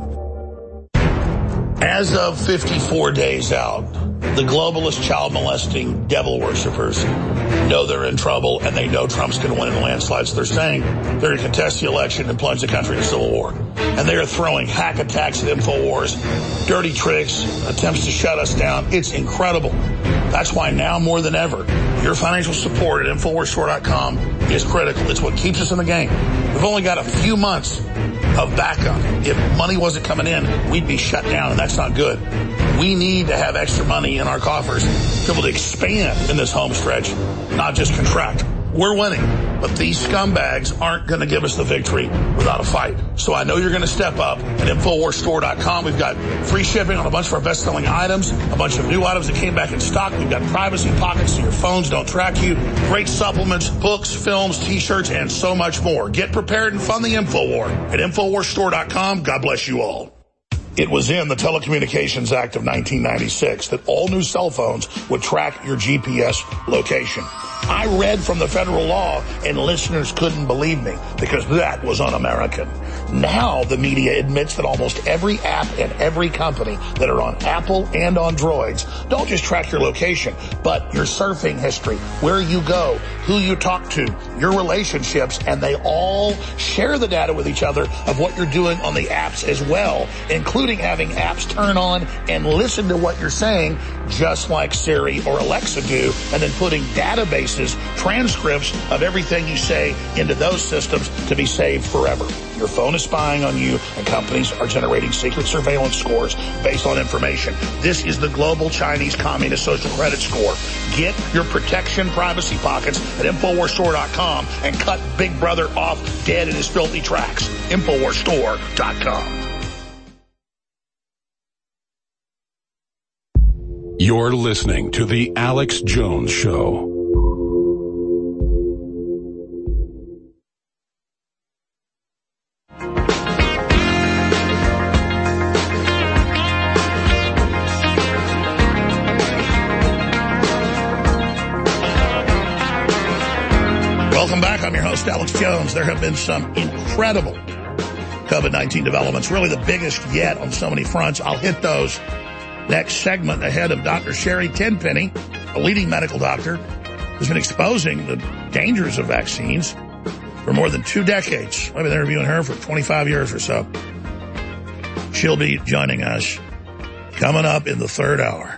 As of fifty-four days out, the globalist, child-molesting devil worshippers know they're in trouble, and they know Trump's going to win in landslides. They're saying they're going to contest the election and plunge the country into civil war. And they are throwing hack attacks at InfoWars, dirty tricks, attempts to shut us down. It's incredible. That's why now more than ever, your financial support at Infowars Store dot com is critical. It's what keeps us in the game. We've only got a few months of backup. If money wasn't coming in, we'd be shut down, and that's not good. We need to have extra money in our coffers to be able to expand in this home stretch, not just contract. We're winning, but these scumbags aren't going to give us the victory without a fight. So I know you're going to step up at Infowars Store dot com. We've got free shipping on a bunch of our best-selling items, a bunch of new items that came back in stock. We've got privacy pockets so your phones don't track you, great supplements, books, films, T-shirts, and so much more. Get prepared and fund the InfoWar at Infowars Store dot com. God bless you all. It was in the Telecommunications Act of nineteen ninety-six that all new cell phones would track your G P S location. I read from the federal law, and listeners couldn't believe me because that was un-American. Now the media admits that almost every app and every company that are on Apple and on Droids don't just track your location, but your surfing history, where you go, who you talk to, your relationships, and they all share the data with each other of what you're doing on the apps as well, including having apps turn on and listen to what you're saying, just like Siri or Alexa do, and then putting databases, transcripts of everything you say into those systems to be saved forever. Your phone is spying on you, and companies are generating secret surveillance scores based on information. This is the global Chinese Communist social credit score. Get your protection privacy pockets at Infowars Store dot com and cut Big Brother off dead in his filthy tracks. Infowars Store dot com. You're listening to The Alex Jones Show. Welcome back. I'm your host, Alex Jones. There have been some incredible COVID nineteen developments, really the biggest yet on so many fronts. I'll hit those next segment ahead of Doctor Sherry Tenpenny, a leading medical doctor who's been exposing the dangers of vaccines for more than two decades. I've been interviewing her for twenty-five years or so. She'll be joining us coming up in the third hour.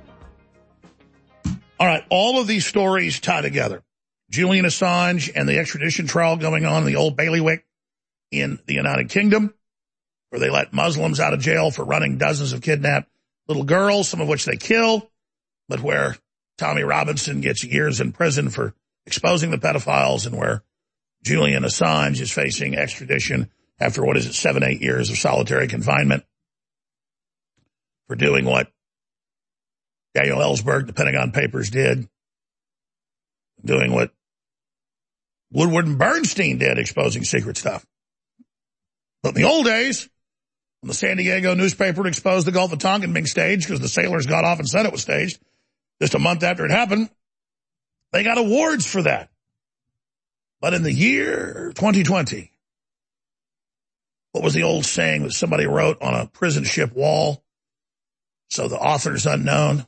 All right, all of these stories tie together. Julian Assange and the extradition trial going on in the Old Bailiwick in the United Kingdom, where they let Muslims out of jail for running dozens of kidnapped little girls, some of which they kill, but where Tommy Robinson gets years in prison for exposing the pedophiles, and where Julian Assange is facing extradition after, what is it, seven, eight years of solitary confinement for doing what Daniel Ellsberg, the Pentagon Papers, did, doing what Woodward and Bernstein did, exposing secret stuff. But in the old days, when the San Diego newspaper exposed the Gulf of Tonkin being staged because the sailors got off and said it was staged, just a month after it happened, they got awards for that. But in the year twenty twenty, what was the old saying that somebody wrote on a prison ship wall, so the author's unknown?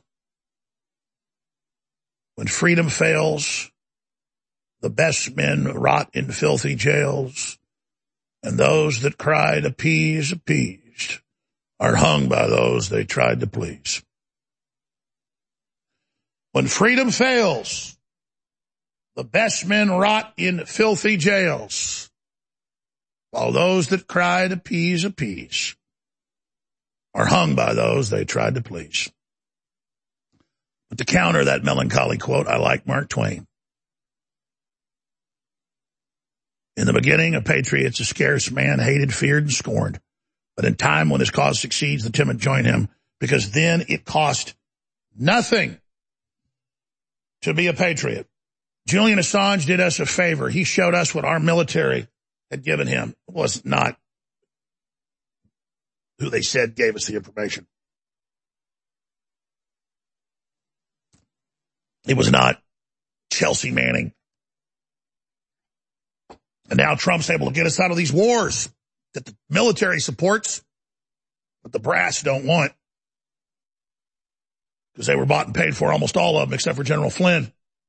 When freedom fails, the best men rot in filthy jails, and those that cried appease, appeased, are hung by those they tried to please. When freedom fails, the best men rot in filthy jails, while those that cried appease, appease, are hung by those they tried to please. But to counter that melancholy quote, I like Mark Twain. In the beginning, a patriot's a scarce man, hated, feared, and scorned. But in time, when his cause succeeds, the timid join him, because then it cost nothing to be a patriot. Julian Assange did us a favor. He showed us what our military had given him. It was not who they said gave us the information. It was not Chelsea Manning. And now Trump's able to get us out of these wars that the military supports, but the brass don't want, because they were bought and paid for, almost all of them, except for General Flynn.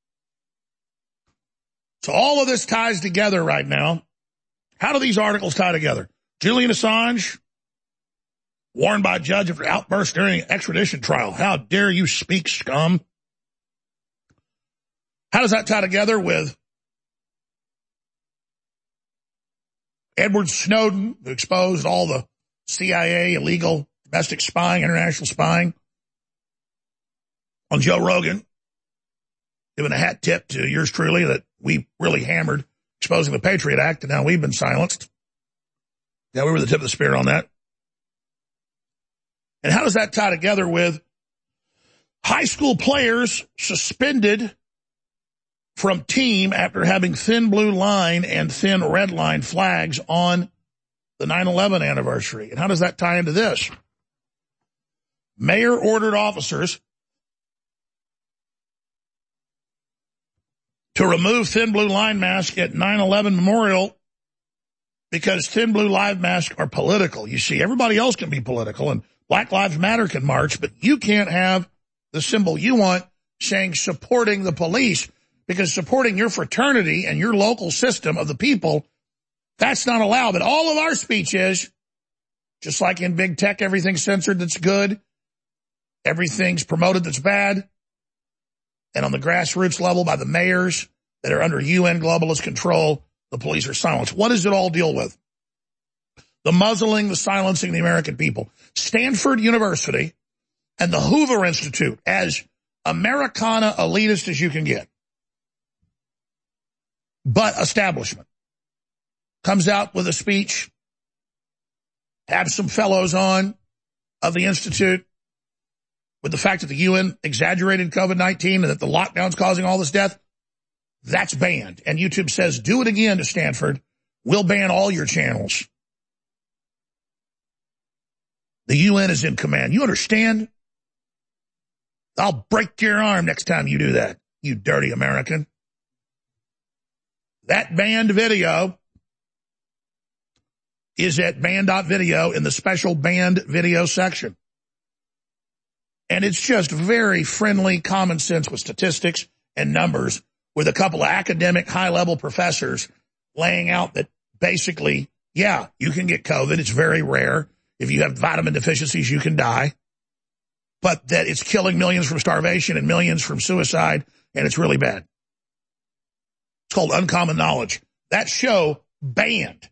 So all of this ties together right now. How do these articles tie together? Julian Assange, warned by a judge after outburst during an extradition trial. How dare you speak, scum? How does that tie together with Edward Snowden, who exposed all the C I A illegal domestic spying, international spying, on Joe Rogan, giving a hat tip to yours truly that we really hammered, exposing the Patriot Act, and now we've been silenced. Yeah, we were the tip of the spear on that. And how does that tie together with high school players suspended from team after having thin blue line and thin red line flags on the nine eleven anniversary? And how does that tie into this? Mayor ordered officers to remove thin blue line mask at nine eleven memorial because thin blue line masks are political. You see, everybody else can be political, and Black Lives Matter can march, but you can't have the symbol you want saying supporting the police, because supporting your fraternity and your local system of the people, that's not allowed. But all of our speech is, just like in big tech, everything's censored that's good, everything's promoted that's bad, and on the grassroots level by the mayors that are under U N globalist control, the police are silenced. What does it all deal with? The muzzling, the silencing of the American people. Stanford University and the Hoover Institute, as Americana elitist as you can get, but establishment, comes out with a speech, have some fellows on of the Institute with the fact that the U N exaggerated COVID nineteen and that the lockdown's causing all this death. That's banned. And YouTube says, do it again to Stanford. We'll ban all your channels. The U N is in command. You understand? I'll break your arm next time you do that, you dirty American. That banned video is at banned.video in the special banned video section. And it's just very friendly common sense with statistics and numbers, with a couple of academic high-level professors laying out that basically, yeah, you can get COVID. It's very rare. If you have vitamin deficiencies, you can die. But that it's killing millions from starvation and millions from suicide, and it's really bad. It's called Uncommon Knowledge. That show banned.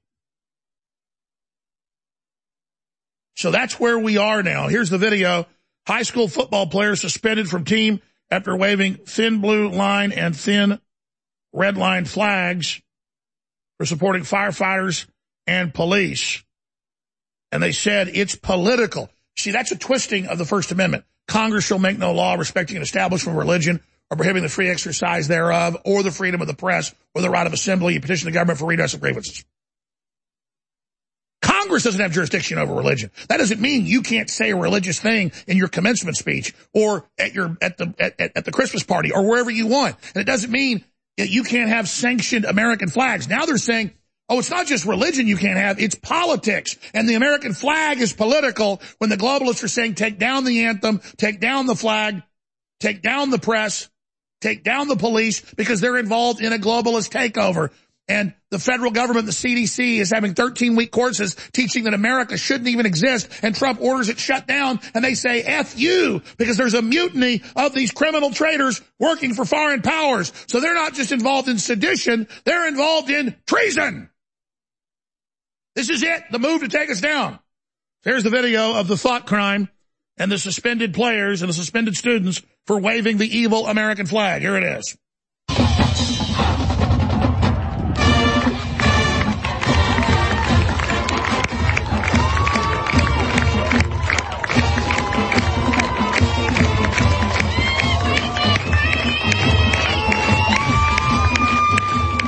So that's where we are now. Here's the video. High school football player suspended from team after waving thin blue line and thin red line flags for supporting firefighters and police. And they said it's political. See, that's a twisting of the First Amendment. Congress shall make no law respecting an establishment of religion or prohibiting the free exercise thereof, or the freedom of the press, or the right of assembly. You petition the government for redress of grievances. Congress doesn't have jurisdiction over religion. That doesn't mean you can't say a religious thing in your commencement speech or at your at the at, at the Christmas party or wherever you want. And it doesn't mean that you can't have sanctioned American flags. Now they're saying, oh, it's not just religion you can't have, it's politics. And the American flag is political when the globalists are saying take down the anthem, take down the flag, take down the press, take down the police, because they're involved in a globalist takeover. And the federal government, the C D C, is having thirteen-week courses teaching that America shouldn't even exist, and Trump orders it shut down, and they say, F you, because there's a mutiny of these criminal traitors working for foreign powers. So they're not just involved in sedition, they're involved in treason. This is it, the move to take us down. Here's the video of the thought crime and the suspended players and the suspended students for waving the evil American flag. Here it is.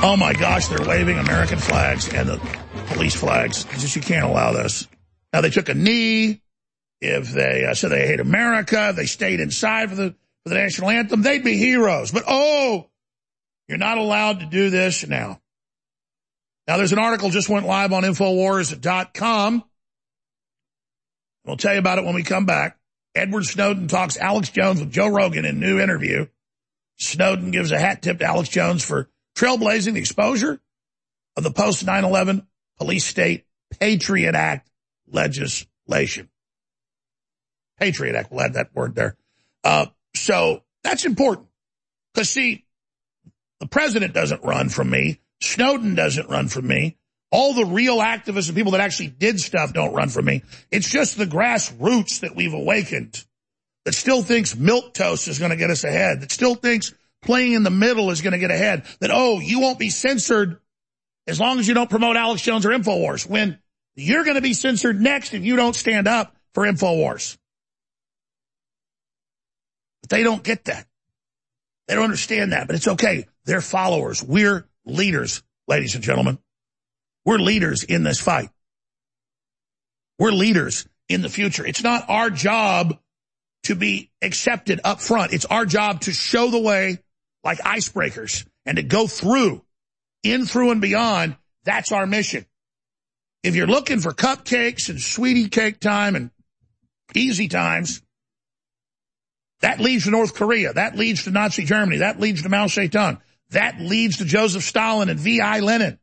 Oh, my gosh, they're waving American flags and the police flags. It's just, you can't allow this. Now, they took a knee. If they uh, said they hate America, they stayed inside for the, for the national anthem, they'd be heroes. But, oh, you're not allowed to do this now. Now, there's an article just went live on Infowars dot com. We'll tell you about it when we come back. Edward Snowden talks Alex Jones with Joe Rogan in new interview. Snowden gives a hat tip to Alex Jones for trailblazing the exposure of the post nine eleven police state Patriot Act legislation. Patriot Act, we'll add that word there. Uh, so that's important. Because, see, the president doesn't run from me. Snowden doesn't run from me. All the real activists and people that actually did stuff don't run from me. It's just the grassroots that we've awakened that still thinks milquetoast is going to get us ahead, that still thinks playing in the middle is going to get ahead, that, oh, you won't be censored as long as you don't promote Alex Jones or InfoWars, when you're going to be censored next if you don't stand up for InfoWars. But they don't get that. They don't understand that, but it's okay. They're followers. We're leaders, ladies and gentlemen. We're leaders in this fight. We're leaders in the future. It's not our job to be accepted up front. It's our job to show the way like icebreakers and to go through, in, through, and beyond. That's our mission. If you're looking for cupcakes and sweetie cake time and easy times, that leads to North Korea. That leads to Nazi Germany. That leads to Mao Zedong. That leads to Joseph Stalin and V I Lenin.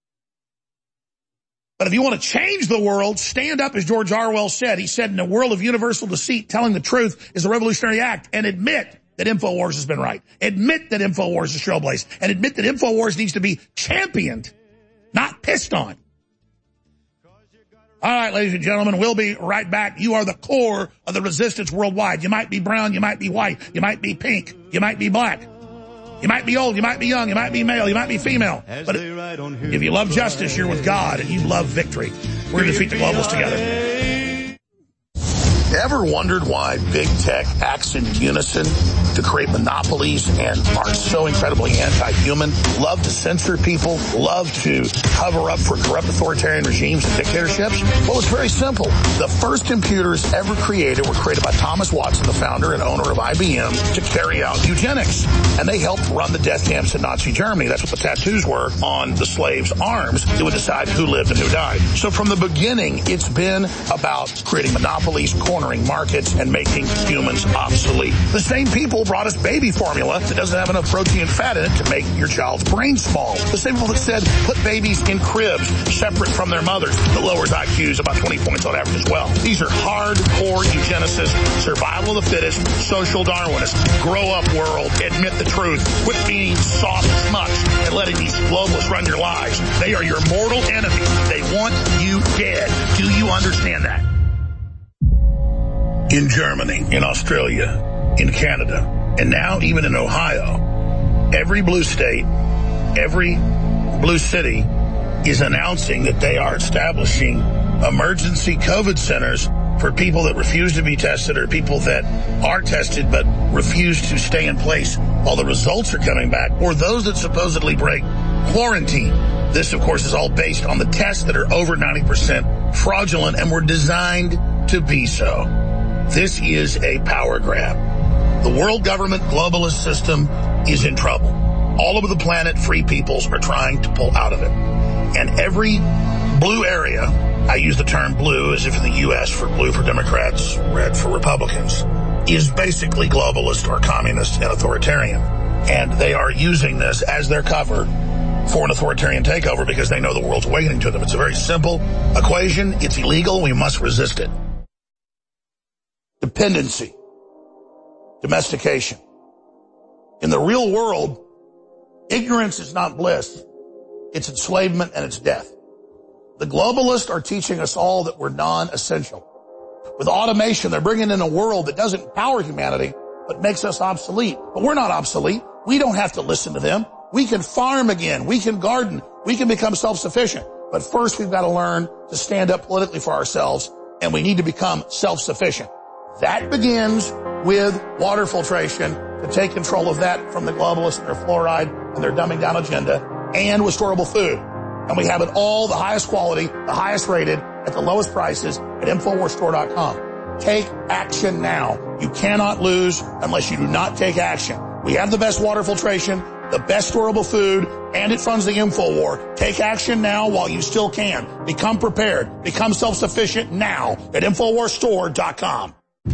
But if you want to change the world, stand up, as George Orwell said. He said, in a world of universal deceit, telling the truth is a revolutionary act, and admit that InfoWars has been right. Admit that InfoWars is trailblazed. And admit that InfoWars needs to be championed, not pissed on. All right, ladies and gentlemen, we'll be right back. You are the core of the resistance worldwide. You might be brown, you might be white, you might be pink, you might be black. You might be old, you might be young, you might be male, you might be female. But if you love justice, you're with God, and you love victory. We're going to defeat the globalists together. Ever wondered why big tech acts in unison to create monopolies and are so incredibly anti-human, love to censor people, love to cover up for corrupt authoritarian regimes and dictatorships? Well, it's very simple. The first computers ever created were created by Thomas Watson, the founder and owner of I B M, to carry out eugenics. And they helped run the death camps in Nazi Germany. That's what the tattoos were on the slaves' arms. It would decide who lived and who died. So from the beginning, it's been about creating monopolies, cornering markets, and making humans obsolete. The same people brought us baby formula that doesn't have enough protein and fat in it to make your child's brain small. The same people that said put babies in cribs separate from their mothers that lowers I Qs about twenty points on average as well. These are hardcore eugenicists, survival of the fittest, social Darwinists. Grow up, world. Admit the truth. Quit being soft smucks and letting these globalists run your lives. They are your mortal enemy. They want you dead. Do you understand that? In Germany, in Australia, in Canada, and now even in Ohio, every blue state, every blue city is announcing that they are establishing emergency COVID centers for people that refuse to be tested or people that are tested but refuse to stay in place while the results are coming back, or those that supposedly break quarantine. This, of course, is all based on the tests that are over ninety percent fraudulent and were designed to be so. This is a power grab. The world government globalist system is in trouble. All over the planet, free peoples are trying to pull out of it. And every blue area, I use the term blue as if in the U S for blue for Democrats, red for Republicans, is basically globalist or communist and authoritarian. And they are using this as their cover for an authoritarian takeover because they know the world's awakening to them. It's a very simple equation. It's illegal. We must resist it. Dependency, domestication. In the real world, ignorance is not bliss. It's enslavement and it's death. The globalists are teaching us all that we're non-essential. With automation, they're bringing in a world that doesn't empower humanity, but makes us obsolete. But we're not obsolete. We don't have to listen to them. We can farm again. We can garden. We can become self-sufficient. But first, we've got to learn to stand up politically for ourselves, and we need to become self-sufficient. That begins with water filtration, to take control of that from the globalists and their fluoride and their dumbing down agenda. and with storable food. And we have it all, the highest quality, the highest rated, at the lowest prices at Infowars Store dot com. Take action now. You cannot lose unless you do not take action. We have the best water filtration, the best storable food, and it funds the InfoWar. Take action now while you still can. Become prepared. Become self-sufficient now at Infowars Store dot com.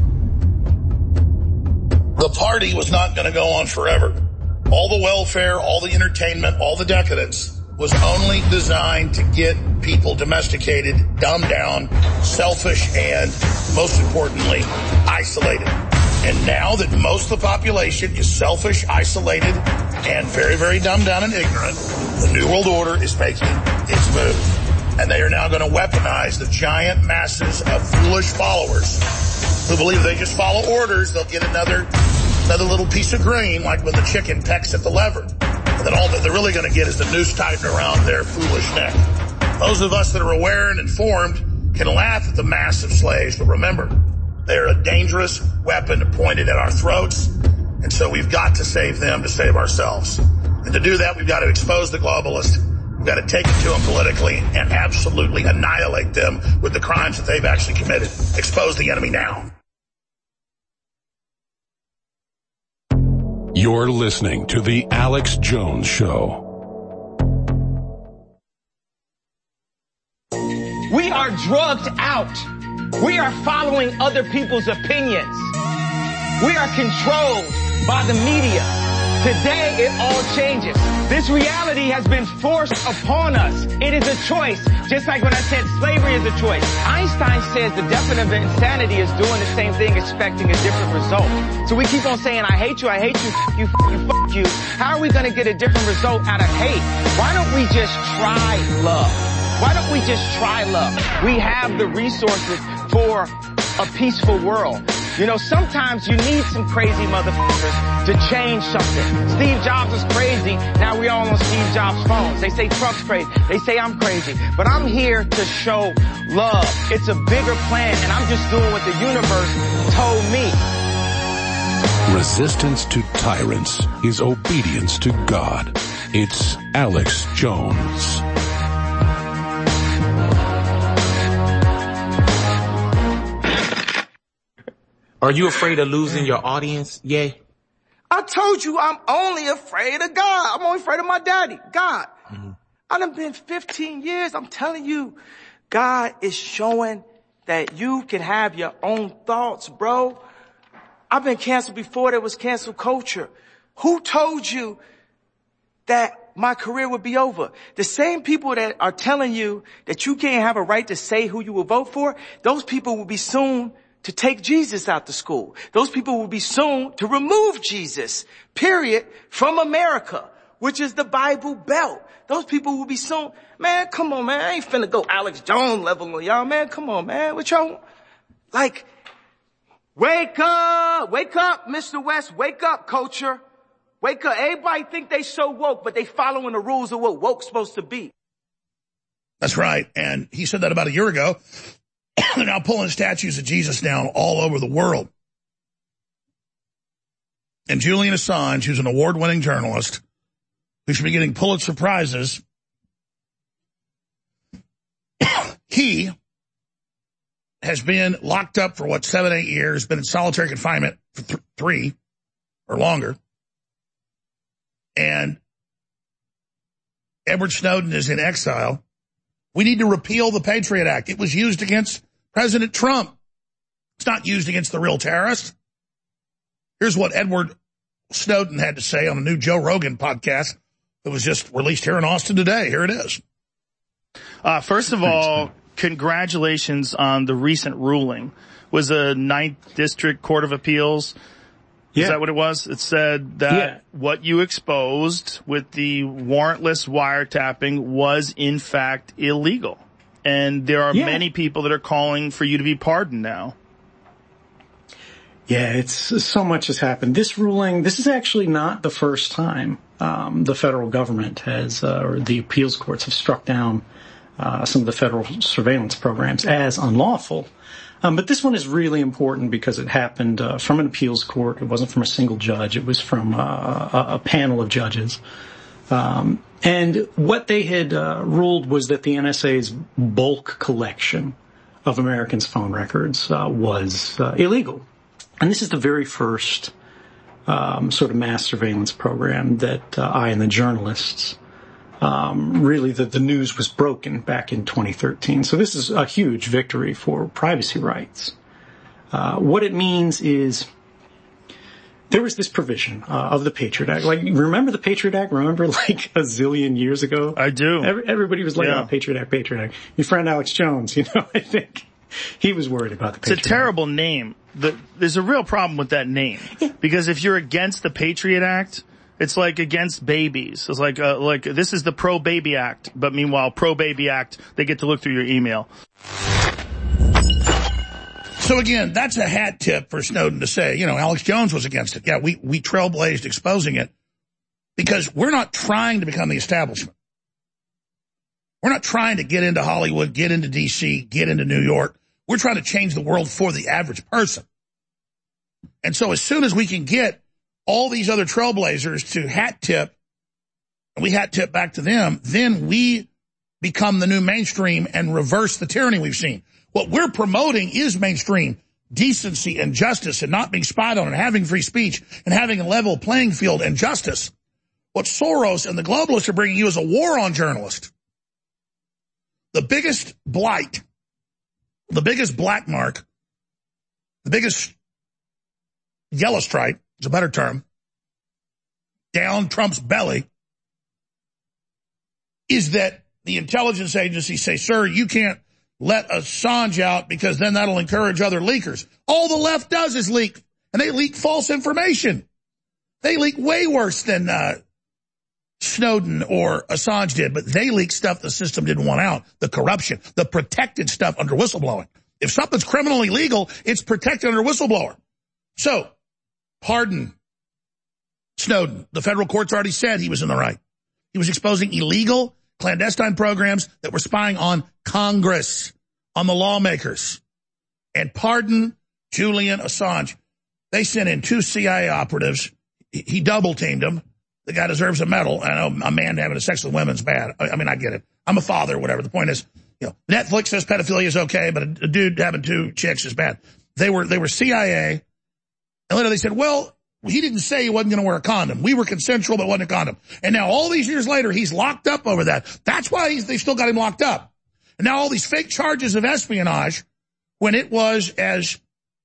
The party was not going to go on forever. All the welfare, all the entertainment, all the decadence was only designed to get people domesticated, dumbed down, selfish, and, most importantly, isolated. And now that most of the population is selfish, isolated, and very, very dumbed down and ignorant, the New World Order is making its move. And they are now going to weaponize the giant masses of foolish followers who believe they just follow orders, they'll get another another little piece of green, like when the chicken pecks at the lever. And then all that they're really going to get is the noose tightened around their foolish neck. Those of us that are aware and informed can laugh at the massive slaves, but remember, they're a dangerous weapon pointed at our throats, and so we've got to save them to save ourselves. And to do that, we've got to expose the globalists. We've got to take it to them politically and absolutely annihilate them with the crimes that they've actually committed. Expose the enemy now. You're listening to The Alex Jones Show. We are drugged out. We are following other people's opinions. We are controlled by the media. Today, it all changes. This reality has been forced upon us. It is a choice, just like when I said slavery is a choice. Einstein says the definition of insanity is doing the same thing, expecting a different result. So we keep on saying, I hate you, I hate you, f you, f you, f you. How are we going to get a different result out of hate? Why don't we just try love? Why don't we just try love? We have the resources for a peaceful world. You know, sometimes you need some crazy motherfuckers to change something. Steve Jobs is crazy. Now we all on Steve Jobs' phones. They say Trump's crazy. They say I'm crazy. But I'm here to show love. It's a bigger plan, and I'm just doing what the universe told me. Resistance to tyrants is obedience to God. It's Alex Jones. Are you afraid of losing your audience? Yeah. I told you I'm only afraid of God. I'm only afraid of my daddy, God. Mm-hmm. I done been fifteen years. I'm telling you, God is showing that you can have your own thoughts, bro. I've been canceled before there was cancel culture. Who told you that my career would be over? The same people that are telling you that you can't have a right to say who you will vote for, those people will be soon to take Jesus out to school. Those people will be soon to remove Jesus, period, from America, which is the Bible Belt. Those people will be soon. Man, come on, man. I ain't finna go Alex Jones level on y'all, man. Come on, man. What y'all, like, wake up, wake up, Mister West. Wake up, culture. Wake up. Everybody think they so woke, but they following the rules of what woke's supposed to be. That's right. And he said that about a year ago. They're now pulling statues of Jesus down all over the world. And Julian Assange, who's an award-winning journalist, who should be getting Pulitzer Prizes, he has been locked up for, what, seven, eight years, been in solitary confinement for th- three or longer. And Edward Snowden is in exile. We need to repeal the Patriot Act. It was used against President Trump. It's not used against the real terrorist. Here's what Edward Snowden had to say on a new Joe Rogan podcast that was just released here in Austin today. Here it is. Uh, first of all, congratulations on the recent ruling. Was a Ninth District Court of Appeals. Yeah. Is that what it was? It said that yeah. what you exposed with the warrantless wiretapping was, in fact, illegal. And there are yeah. many people that are calling for you to be pardoned now. Yeah, it's so much has happened. This ruling, this is actually not the first time um, the federal government has, uh, or the appeals courts have struck down uh, some of the federal surveillance programs as unlawful. Um, but this one is really important because it happened uh, from an appeals court. It wasn't from a single judge. It was from uh, a, a panel of judges. Um, and what they had uh, ruled was that the N S A's bulk collection of Americans' phone records uh, was uh, illegal. And this is the very first um, sort of mass surveillance program that uh, I and the journalists, um, really the, the news was broken back in twenty thirteen. So this is a huge victory for privacy rights. Uh, what it means is there was this provision uh, of the Patriot Act. Like, remember the Patriot Act? Remember, like, a zillion years ago? I do. Every, everybody was like, yeah. oh, Patriot Act, Patriot Act. Your friend Alex Jones, you know, I think he was worried about the Patriot Act. It's a terrible name. The, there's a real problem with that name. Because if you're against the Patriot Act, it's like against babies. It's like, uh, like, this is the Pro-Baby Act. But meanwhile, Pro-Baby Act, they get to look through your email. So again, that's a hat tip for Snowden to say, you know, Alex Jones was against it. Yeah, we, we trailblazed exposing it because we're not trying to become the establishment. We're not trying to get into Hollywood, get into D C, get into New York. We're trying to change the world for the average person. And so as soon as we can get all these other trailblazers to hat tip, and we hat tip back to them, then we become the new mainstream and reverse the tyranny we've seen. What we're promoting is mainstream decency and justice and not being spied on and having free speech and having a level playing field and justice. What Soros and the globalists are bringing you is a war on journalists. The biggest blight, the biggest black mark, the biggest yellow stripe is a better term, down Trump's belly, is that the intelligence agencies say, sir, you can't let Assange out because then that'll encourage other leakers. All the left does is leak, and they leak false information. They leak way worse than uh, Snowden or Assange did, but they leak stuff the system didn't want out, the corruption, the protected stuff under whistleblowing. If something's criminally legal, it's protected under whistleblower. So, pardon Snowden. The federal court's already said he was in the right. He was exposing illegal clandestine programs that were spying on Congress, on the lawmakers. And pardon Julian Assange. They sent in two C I A operatives. He double-teamed them. The guy deserves a medal. I know a man having sex with women's bad. I mean, I get it. I'm a father or whatever. The point is, you know, Netflix says pedophilia is okay, but a, a dude having two chicks is bad. They were, they were C I A. And later they said, well, he didn't say he wasn't going to wear a condom. We were consensual, but it wasn't a condom. And now all these years later, he's locked up over that. That's why he's, they've still got him locked up. And now all these fake charges of espionage, when it was, as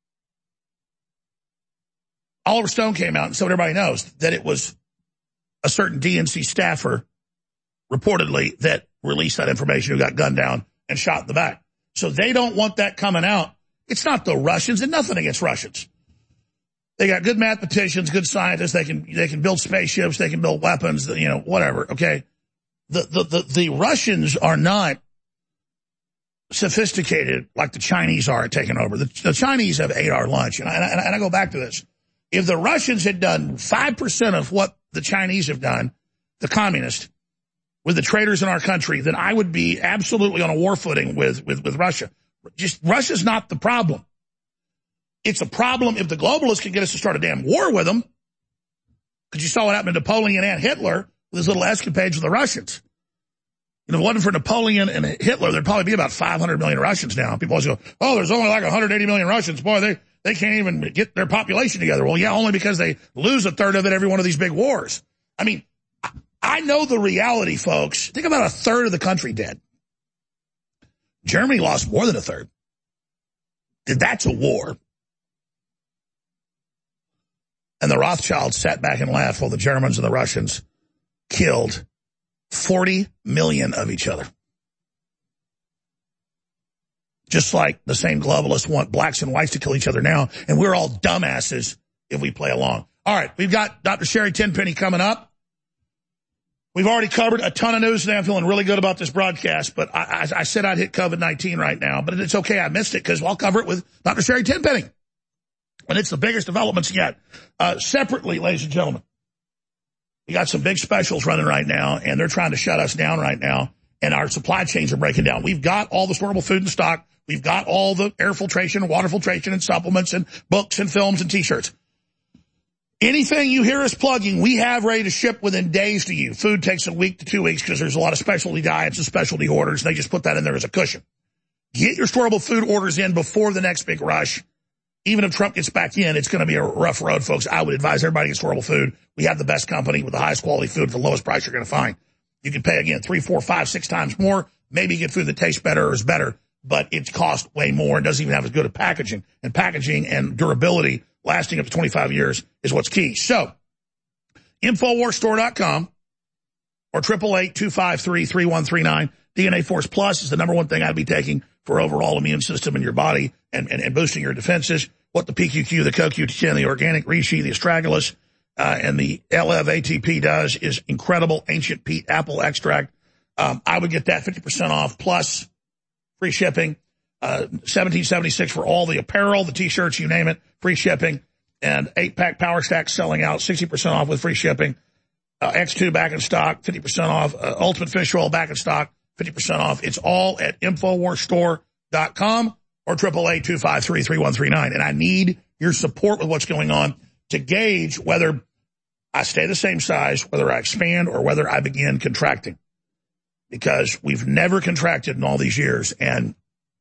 Oliver Stone came out and so everybody knows, that it was a certain D N C staffer, reportedly, that released that information, who got gunned down and shot in the back. So they don't want that coming out. It's not the Russians, and nothing against Russians. They got good mathematicians, good scientists. They can, they can build spaceships. They can build weapons, you know, whatever. Okay. The, the, the, the Russians are not sophisticated like the Chinese are at taking over. The, the Chinese have ate our lunch. And I, and I, and I go back to this. If the Russians had done five percent of what the Chinese have done, the communists, with the traitors in our country, then I would be absolutely on a war footing with, with, with Russia. Just, Russia's not the problem. It's a problem if the globalists can get us to start a damn war with them. Because you saw what happened to Napoleon and Hitler with his little escapades with the Russians. And if it wasn't for Napoleon and Hitler, there'd probably be about five hundred million Russians now. People always go, oh, there's only like one hundred eighty million Russians. Boy, they, they can't even get their population together. Well, yeah, only because they lose a third of it every one of these big wars. I mean, I know the reality, folks. Think about a third of the country dead. Germany lost more than a third. That's a war. And the Rothschilds sat back and laughed while the Germans and the Russians killed forty million of each other. Just like the same globalists want blacks and whites to kill each other now, and we're all dumbasses if we play along. All right, we've got Doctor Sherry Tenpenny coming up. We've already covered a ton of news today. I'm feeling really good about this broadcast, but I, I, I said I'd hit COVID nineteen right now, but it's okay. I missed it because I'll cover it with Doctor Sherry Tenpenny. And it's the biggest developments yet. Uh, separately, ladies and gentlemen, we got some big specials running right now, and they're trying to shut us down right now, and our supply chains are breaking down. We've got all the storable food in stock. We've got all the air filtration, water filtration, and supplements, and books, and films, and T-shirts. Anything you hear us plugging, we have ready to ship within days to you. Food takes a week to two weeks because there's a lot of specialty diets and specialty orders. And they just put that in there as a cushion. Get your storable food orders in before the next big rush. Even if Trump gets back in, it's going to be a rough road, folks. I would advise everybody to get storable food. We have the best company with the highest quality food for the lowest price you're going to find. You can pay, again, three, four, five, six times more. Maybe you get food that tastes better or is better, but it costs way more and doesn't even have as good a packaging. And packaging and durability, lasting up to twenty-five years, is what's key. So, Infowars Store dot com or eight eight eight, two five three, three one three nine. D N A Force Plus is the number one thing I'd be taking for overall immune system in your body and, and, and boosting your defenses. What the P Q Q, the C O Q ten, the organic reishi, the astragalus, uh, and the L F A T P does is incredible. Ancient peat apple extract. Um, I would get that fifty percent off plus free shipping. Uh, seventeen seventy-six for all the apparel, the t-shirts, you name it, free shipping. And eight pack Power Stack selling out, sixty percent off with free shipping. Uh, X two back in stock, fifty percent off. Uh, Ultimate Fish Oil back in stock, fifty percent off. It's all at Infowars Store dot com or eight eight eight, two five three, three one three nine. And I need your support with what's going on to gauge whether I stay the same size, whether I expand, or whether I begin contracting. Because we've never contracted in all these years, and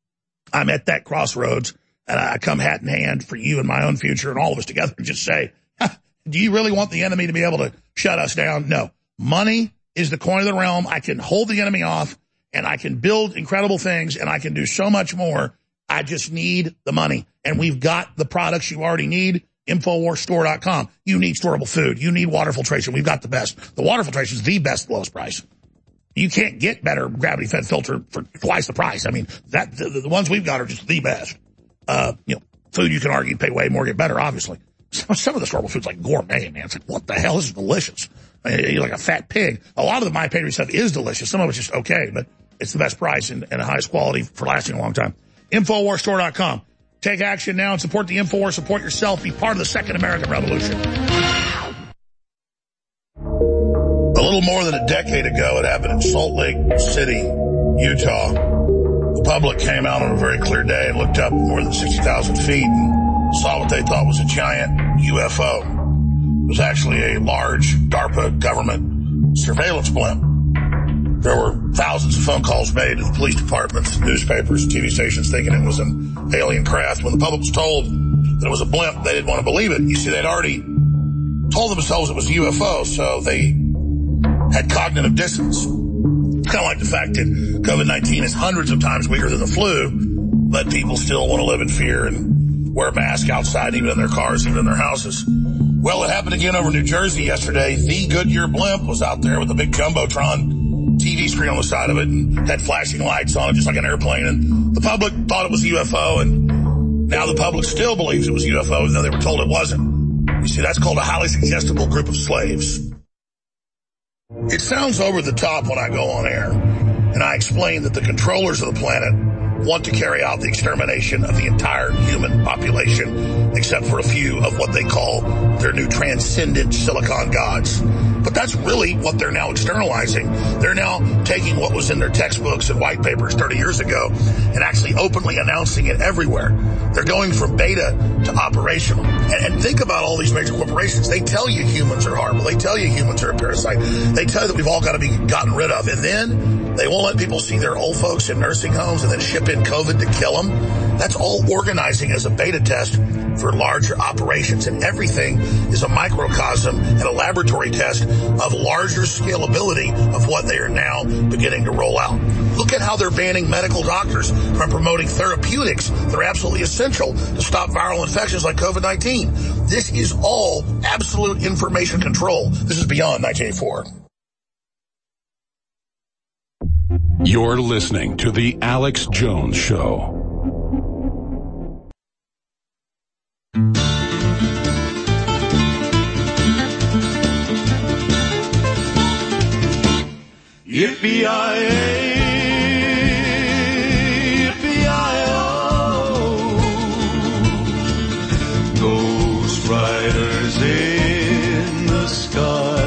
I'm at that crossroads, and I come hat in hand for you and my own future and all of us together and just say, do you really want the enemy to be able to shut us down? No. Money is the coin of the realm. I can hold the enemy off, and I can build incredible things, and I can do so much more. I just need the money, and we've got the products you already need. Infowars Store dot com. You need storable food. You need water filtration. We've got the best. The water filtration is the best, lowest price. You can't get better gravity-fed filter for twice the price. I mean, that the, the ones we've got are just the best. Uh, you know, food you can argue pay way more, get better, obviously. Some, some of the storable food's like gourmet, man. It's like, what the hell? This is delicious. I mean, you're like a fat pig. A lot of the My Pantry stuff is delicious. Some of it's just okay, but it's the best price and, and the highest quality for lasting a long time. Infowars Store dot com. Take action now and support the Infowars. Support yourself. Be part of the Second American Revolution. A little more than a decade ago, it happened in Salt Lake City, Utah. The public came out on a very clear day and looked up more than sixty thousand feet and saw what they thought was a giant U F O. It was actually a large DARPA government surveillance blimp. There were thousands of phone calls made to the police departments, newspapers, T V stations thinking it was an alien craft. When the public was told that it was a blimp, they didn't want to believe it. You see, they'd already told themselves it was a U F O, so they had cognitive dissonance. It's kind of like the fact that COVID nineteen is hundreds of times weaker than the flu, but people still want to live in fear and wear a mask outside, even in their cars, even in their houses. Well, it happened again over New Jersey yesterday. The Goodyear blimp was out there with a big Jumbotron T V screen on the side of it and had flashing lights on it, just like an airplane. And the public thought it was a U F O, and now the public still believes it was a U F O, even though they were told it wasn't. You see, that's called a highly suggestible group of slaves. It sounds over the top when I go on air, and I explain that the controllers of the planet want to carry out the extermination of the entire human population, except for a few of what they call their new transcendent silicon gods. But that's really what they're now externalizing. They're now taking what was in their textbooks and white papers thirty years ago and actually openly announcing it everywhere. They're going from beta to operational. And, and think about all these major corporations. They tell you humans are horrible. They tell you humans are a parasite. They tell you that we've all got to be gotten rid of. And then they won't let people see their old folks in nursing homes and then ship in COVID to kill them. That's all organizing as a beta test for larger operations. And everything is a microcosm and a laboratory test of larger scalability of what they are now beginning to roll out. Look at how they're banning medical doctors from promoting therapeutics that are absolutely essential to stop viral infections like COVID nineteen. This is all absolute information control. This is beyond nineteen eighty-four. You're listening to The Alex Jones Show. Yippee-yi-yay, yippee-yi-oh, Ghost Riders in the sky.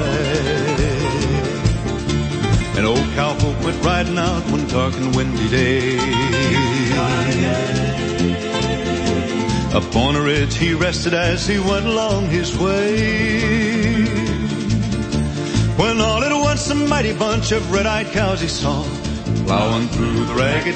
An old cowpoke went riding out one dark and windy day. Upon a ridge he rested as he went along his way. When all at once a mighty bunch of red-eyed cows he saw plowing through the ragged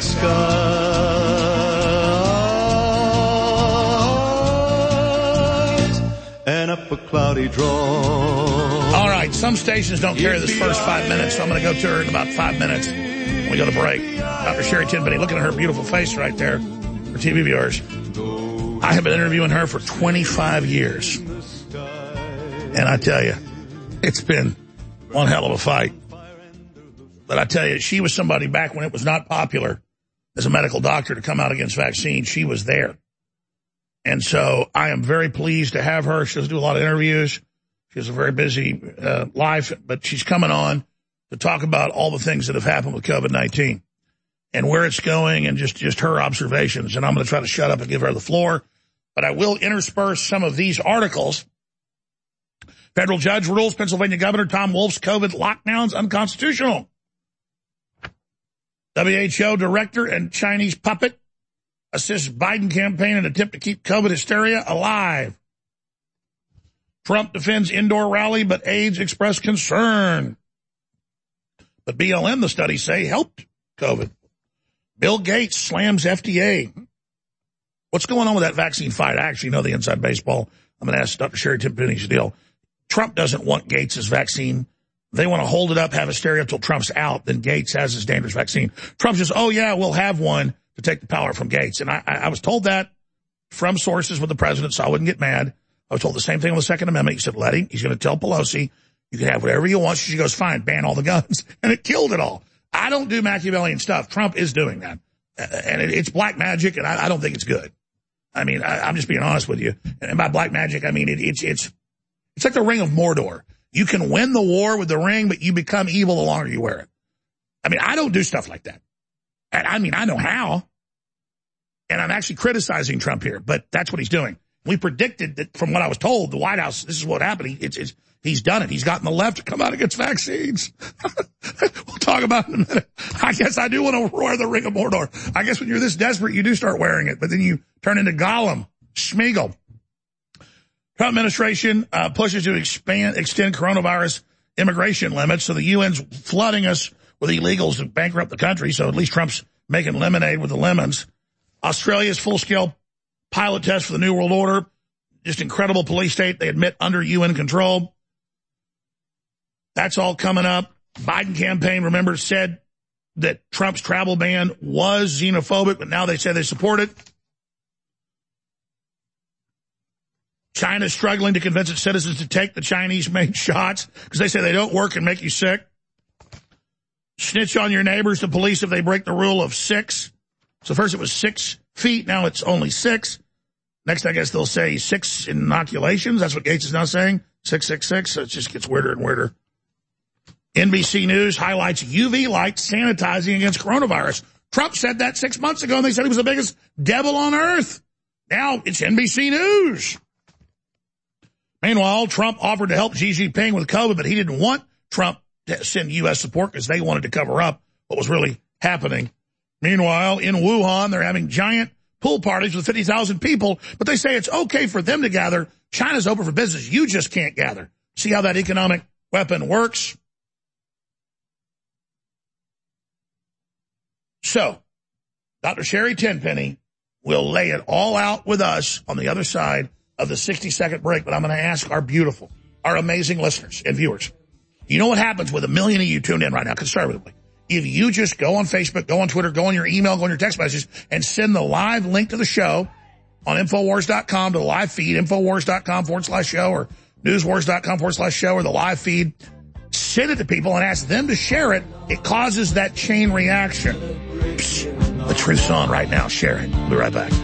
skies and up a cloudy draw. All right, some stations don't carry this first five minutes, so I'm going to go to her in about five minutes when we go to break. Doctor Sherry Tenpenny, looking at her beautiful face right there for T V viewers. I have been interviewing her for twenty-five years. And I tell you, it's been one hell of a fight. But I tell you, she was somebody back when it was not popular as a medical doctor to come out against vaccines. She was there. And so I am very pleased to have her. She doesn't do a lot of interviews. She has a very busy uh, life, but she's coming on to talk about all the things that have happened with COVID nineteen and where it's going and just, just her observations. And I'm going to try to shut up and give her the floor. But I will intersperse some of these articles. Federal judge rules Pennsylvania Governor Tom Wolf's COVID lockdowns unconstitutional. W H O director and Chinese puppet assists Biden campaign in attempt to keep COVID hysteria alive. Trump defends indoor rally, but aides express concern. But B L M, the studies say, helped COVID. Bill Gates slams F D A. What's going on with that vaccine fight? I actually know the inside baseball. I'm going to ask Doctor Sherry Tenpenny's deal. Trump doesn't want Gates' vaccine. They want to hold it up, have hysteria until Trump's out. Then Gates has his dangerous vaccine. Trump says, oh, yeah, we'll have one to take the power from Gates. And I, I was told that from sources with the president, so I wouldn't get mad. I was told the same thing on the Second Amendment. He said, let him. He's going to tell Pelosi, you can have whatever you want. She goes, fine, ban all the guns. And it killed it all. I don't do Machiavellian stuff. Trump is doing that. And it, it's black magic, and I, I don't think it's good. I mean, I, I'm just being honest with you. And by black magic, I mean it, it's it's it's like the Ring of Mordor. You can win the war with the ring, but you become evil the longer you wear it. I mean, I don't do stuff like that. And I mean, I know how. And I'm actually criticizing Trump here, but that's what he's doing. We predicted that from what I was told, the White House, this is what happened. He, it's, it's, he's done it. He's gotten the left to come out against vaccines. We'll talk about it in a minute. I guess I do want to wear the Ring of Mordor. I guess when you're this desperate, you do start wearing it, but then you turn into Gollum, Schmeagol. Trump administration uh, pushes to expand, extend coronavirus immigration limits, so the U N's flooding us with illegals to bankrupt the country, so at least Trump's making lemonade with the lemons. Australia's full-scale pilot test for the New World Order, just incredible police state, they admit under U N control. That's all coming up. Biden campaign, remember, said that Trump's travel ban was xenophobic, but now they say they support it. China's struggling to convince its citizens to take the Chinese-made shots because they say they don't work and make you sick. Snitch on your neighbors to police if they break the rule of six. So first it was six feet, now it's only six. Next, I guess they'll say six inoculations. That's what Gates is now saying, six six six. So it just gets weirder and weirder. N B C News highlights U V light sanitizing against coronavirus. Trump said that six months ago, and they said he was the biggest devil on earth. Now it's N B C News. Meanwhile, Trump offered to help Xi Jinping with COVID, but he didn't want Trump to send U S support because they wanted to cover up what was really happening. Meanwhile, in Wuhan, they're having giant pool parties with fifty thousand people, but they say it's okay for them to gather. China's open for business. You just can't gather. See how that economic weapon works? So, Doctor Sherry Tenpenny will lay it all out with us on the other side of the sixty-second break, but I'm going to ask our beautiful, our amazing listeners and viewers. You know what happens with a million of you tuned in right now, conservatively? If you just go on Facebook, go on Twitter, go on your email, go on your text messages, and send the live link to the show on Infowars dot com to the live feed, Infowars dot com forward slash show, or Newswars dot com forward slash show, or the live feed. Send it to people and ask them to share it. It causes that chain reaction. Psh, the truth's on right now. Share it. We'll be right back.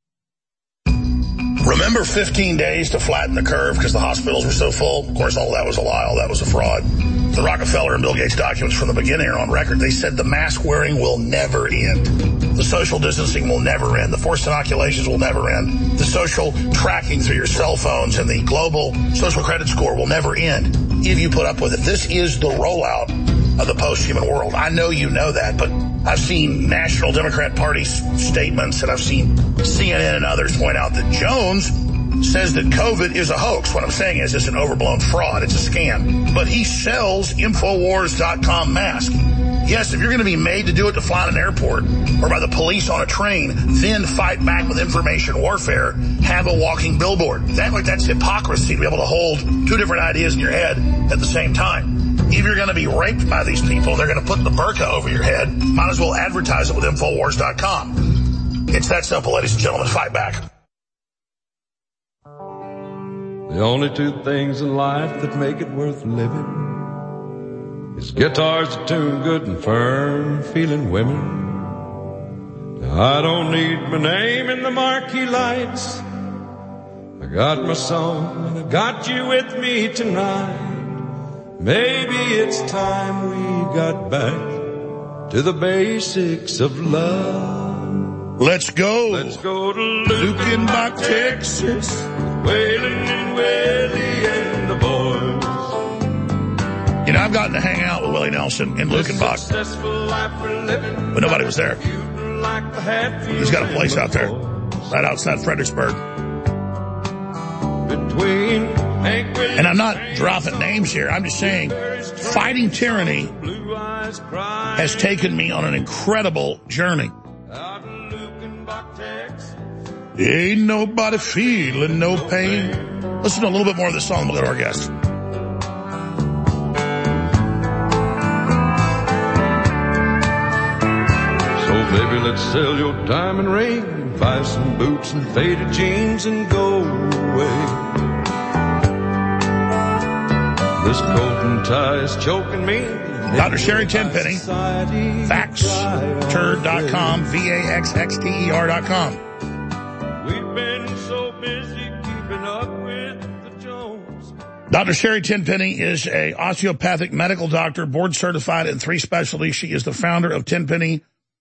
Remember fifteen days to flatten the curve because the hospitals were so full? Of course, all that was a lie. All that was a fraud. The Rockefeller and Bill Gates documents from the beginning are on record. They said the mask wearing will never end. The social distancing will never end. The forced inoculations will never end. The social tracking through your cell phones and the global social credit score will never end if you put up with it. This is the rollout of the post-human world. I know you know that, but I've seen National Democrat Party statements, and I've seen C N N and others point out that Jones says that COVID is a hoax. What I'm saying is it's an overblown fraud. It's a scam. But he sells Infowars dot com masks. Yes, if you're going to be made to do it to fly in an airport or by the police on a train, then fight back with information warfare, have a walking billboard. That, like, that's hypocrisy to be able to hold two different ideas in your head at the same time. If you're going to be raped by these people, they're going to put the burqa over your head. Might as well advertise it with Infowars dot com. It's that simple, ladies and gentlemen. Fight back. The only two things in life that make it worth living is guitars that tune good and firm feeling women. Now, I don't need my name in the marquee lights. I got my song and I got you with me tonight. Maybe it's time we got back to the basics of love. Let's go. Let's go to Lukenbach, Texas. Waylon and Willie and the boys. You know, I've gotten to hang out with Willie Nelson in Lukenbach, but nobody was there. He's got a place out there, right outside Fredericksburg. And I'm not dropping names here. I'm just saying, fighting tyranny has taken me on an incredible journey. Ain't nobody feeling no pain. Listen to a little bit more of this song and we'll go to our guest. Baby, let's sell your diamond ring and buy some boots and faded jeans and go away. This coat and tie is choking me. Doctor Sherry Tenpenny, Vaxxter dot com, V A X X T E R dot com. We've been so busy keeping up with the Jones. Doctor Sherry Tenpenny is a osteopathic medical doctor, board certified in three specialties. She is the founder of Tenpenny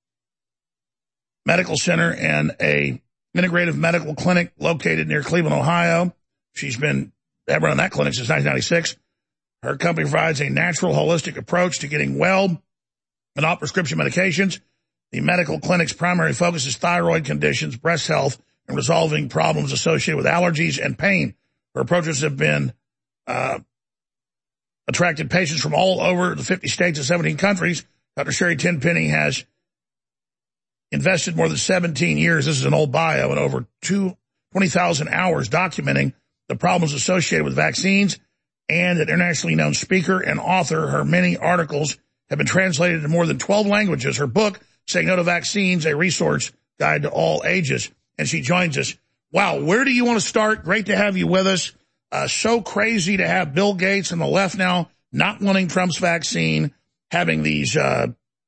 Medical Center and a integrative medical clinic located near Cleveland, Ohio. She's been running that clinic since nineteen ninety-six. Her company provides a natural, holistic approach to getting well and off prescription medications. The medical clinic's primary focus is thyroid conditions, breast health, and resolving problems associated with allergies and pain. Her approaches have been uh, attracted patients from all over the fifty states and seventeen countries. Doctor Sherry Tenpenny has invested more than seventeen years, this is an old bio, and over twenty thousand hours documenting the problems associated with vaccines, and an internationally known speaker and author. Her many articles have been translated into more than twelve languages. Her book, Saying No to Vaccines, a resource guide to all ages. And she joins us. Wow, where do you want to start? Great to have you with us. Uh, so crazy to have Bill Gates and the left now not wanting Trump's vaccine, having these uh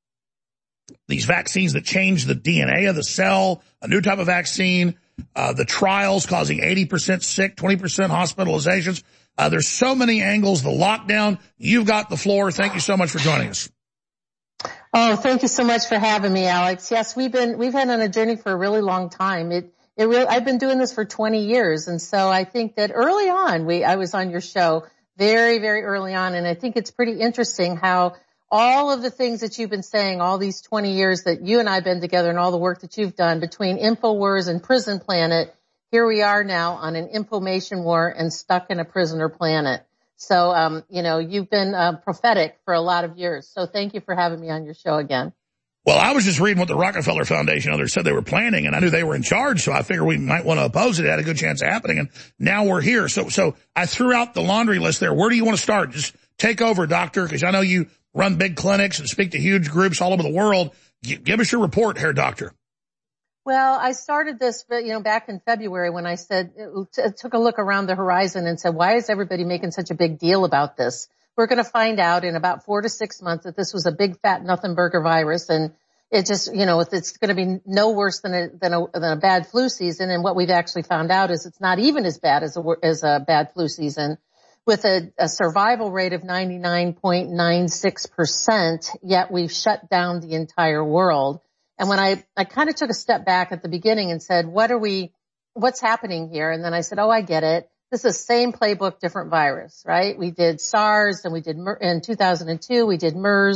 these vaccines that change the D N A of the cell, a new type of vaccine, uh, the trials causing eighty percent sick, twenty percent hospitalizations. Uh, there's so many angles, the lockdown. You've got the floor. Thank you so much for joining us. Oh, thank you so much for having me, Alex. Yes, we've been, we've been on a journey for a really long time. It, it really, I've been doing this for twenty years. And so I think that early on, we, I was on your show very, very early on. And I think it's pretty interesting how all of the things that you've been saying, all these twenty years that you and I have been together and all the work that you've done between InfoWars and Prison Planet, here we are now on an information war and stuck in a prisoner planet. So, um, you know, you've been uh, prophetic for a lot of years. So thank you for having me on your show again. Well, I was just reading what the Rockefeller Foundation others said they were planning, and I knew they were in charge, so I figured we might want to oppose it. It had a good chance of happening, and now we're here. So, so I threw out the laundry list there. Where do you want to start? Just take over, doctor, because I know you run big clinics and speak to huge groups all over the world. G- give us your report, Herr Doctor. Well, I started this, you know, back in February when I said, it took a look around the horizon and said, why is everybody making such a big deal about this? We're going to find out in about four to six months that this was a big fat nothing burger virus, and it just, you know, it's going to be no worse than a, than a, than a bad flu season. And what we've actually found out is it's not even as bad as a, as a bad flu season, with a, a survival rate of ninety-nine point nine six percent, yet we've shut down the entire world. And when I, I kind of took a step back at the beginning and said, what are we, what's happening here? And then I said, oh, I get it. This is the same playbook, different virus, right? We did SARS and we did in two thousand two, we did MERS.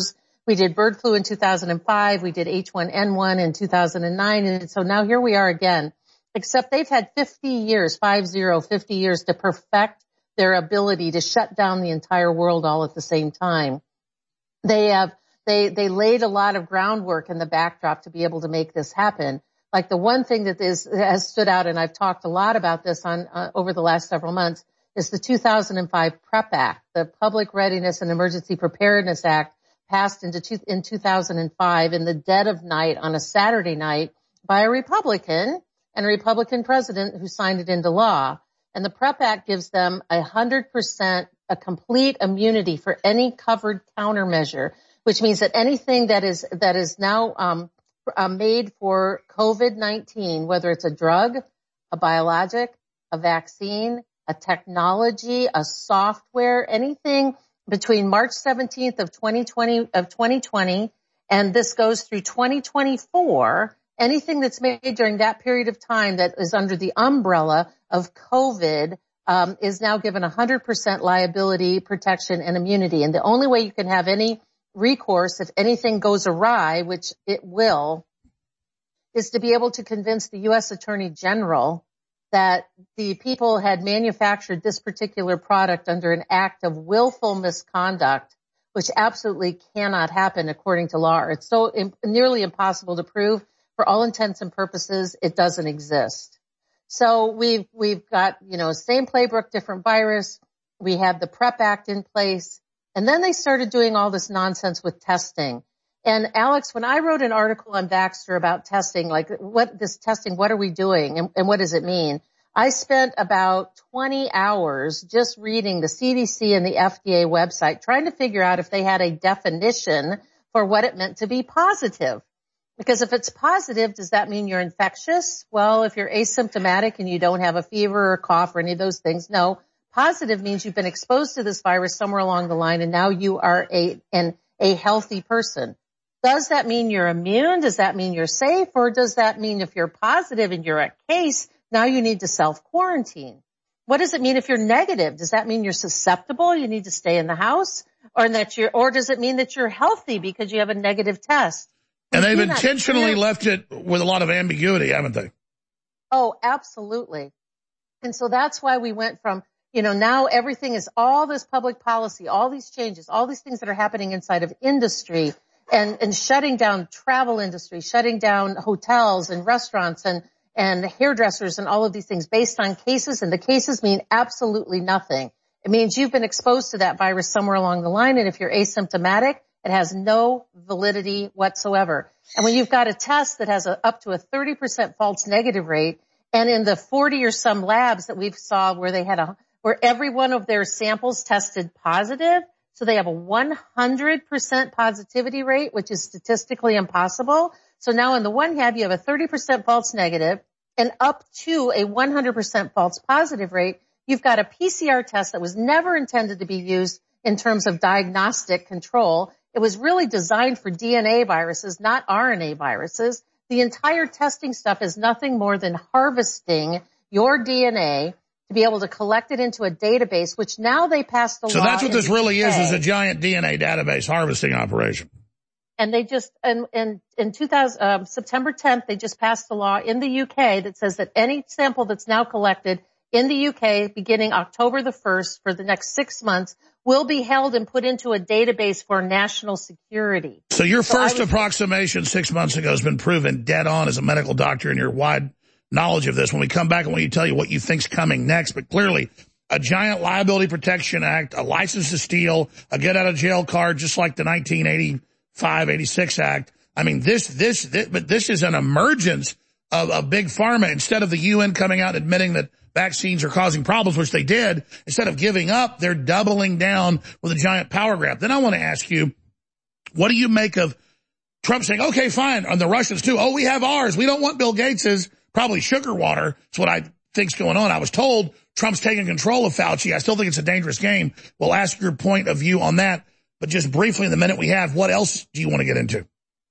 We did bird flu in two thousand five. We did H one N one in two thousand nine. And so now here we are again, except they've had fifty years, five zero, fifty years to perfect their ability to shut down the entire world all at the same time. They have, they, they laid a lot of groundwork in the backdrop to be able to make this happen. Like the one thing that is, has stood out, and I've talked a lot about this on, uh, over the last several months, is the two thousand five PrEP Act, the Public Readiness and Emergency Preparedness Act, passed into two, in two thousand five in the dead of night on a Saturday night by a Republican and a Republican president who signed it into law. And the PrEP Act gives them a hundred percent, a complete immunity for any covered countermeasure, which means that anything that is, that is now, um, uh, made for COVID nineteen, whether it's a drug, a biologic, a vaccine, a technology, a software, anything between March seventeenth of twenty twenty, of twenty twenty, and this goes through twenty twenty-four, anything that's made during that period of time that is under the umbrella of COVID, um, is now given one hundred percent liability, protection, and immunity. And the only way you can have any recourse if anything goes awry, which it will, is to be able to convince the U S Attorney General that the people had manufactured this particular product under an act of willful misconduct, which absolutely cannot happen according to law. It's so im- nearly impossible to prove. For all intents and purposes, it doesn't exist. So we've, we've got, you know, same playbook, different virus. We have the PrEP Act in place. And then they started doing all this nonsense with testing. And Alex, when I wrote an article on Baxter about testing, like what this testing, what are we doing and, and what does it mean? I spent about twenty hours just reading the C D C and the F D A website, trying to figure out if they had a definition for what it meant to be positive. Because if it's positive, does that mean you're infectious? Well, if you're asymptomatic and you don't have a fever or cough or any of those things, no. Positive means you've been exposed to this virus somewhere along the line and now you are a, an, a healthy person. Does that mean you're immune? Does that mean you're safe? Or does that mean if you're positive and you're a case, now you need to self-quarantine? What does it mean if you're negative? Does that mean you're susceptible? You need to stay in the house? Or that you're, or does it mean that you're healthy because you have a negative test? And they've intentionally left it with a lot of ambiguity, haven't they? Oh, absolutely. And so that's why we went from, you know, now everything is all this public policy, all these changes, all these things that are happening inside of industry and, and shutting down travel industry, shutting down hotels and restaurants and, and hairdressers and all of these things based on cases. And the cases mean absolutely nothing. It means you've been exposed to that virus somewhere along the line. And if you're asymptomatic, it has no validity whatsoever. And when you've got a test that has a, up to a thirty percent false negative rate, and in the forty or some labs that we've saw where they had a, where every one of their samples tested positive, so they have a one hundred percent positivity rate, which is statistically impossible. So now on the one hand, you have a thirty percent false negative and up to a one hundred percent false positive rate. You've got a P C R test that was never intended to be used in terms of diagnostic control. It was really designed for D N A viruses, not R N A viruses. The entire testing stuff is nothing more than harvesting your D N A to be able to collect it into a database, which now they passed the law. So that's what this really is, is a giant D N A database harvesting operation. And they just, and in, in two thousand, um, September tenth, they just passed a law in the U K that says that any sample that's now collected in the U K beginning October the first for the next six months will be held and put into a database for national security. So your so first was, approximation six months ago has been proven dead on as a medical doctor and your wide knowledge of this. When we come back, I want you to tell you what you think's coming next. But clearly, a giant liability protection act, a license to steal, a get out of jail card, just like the nineteen eighty-five eighty-six act. I mean, this, this, this, but this is an emergence of, of big pharma. Instead of the U N coming out admitting that vaccines are causing problems, which they did, instead of giving up, they're doubling down with a giant power grab. Then I want to ask you, what do you make of Trump saying, okay, fine, and the Russians too, oh, we have ours, we don't want Bill Gates's, probably sugar water. That's what I think's going on. I was told Trump's taking control of Fauci. I still think it's a dangerous game. We'll ask your point of view on that. But just briefly, in the minute we have, what else do you want to get into?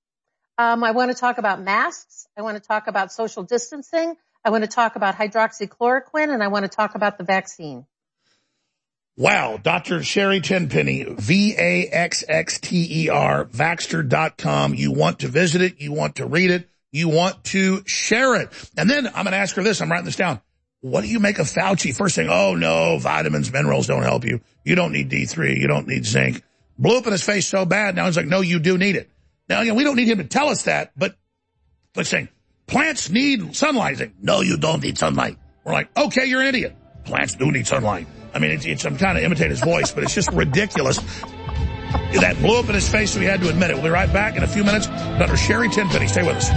Um, I want to talk about masks. I want to talk about social distancing. I want to talk about hydroxychloroquine, and I want to talk about the vaccine. Wow, Doctor Sherry Tenpenny, V A X X T E R, Vaxxter dot com. You want to visit it, you want to read it, you want to share it. And then I'm going to ask her this, I'm writing this down. What do you make of Fauci? First thing, oh no, vitamins, minerals don't help you. You don't need D three, you don't need zinc. Blew up in his face so bad, now he's like, no, you do need it. Now, again, we don't need him to tell us that, but let's say, plants need sunlight. He's like, no, you don't need sunlight. We're like, okay, you're an idiot. Plants do need sunlight. I mean, it's, it's I'm trying to imitate his voice, but it's just ridiculous. That blew up in his face, so he had to admit it. We'll be right back in a few minutes. Doctor Sherry Tenpenny, stay with us.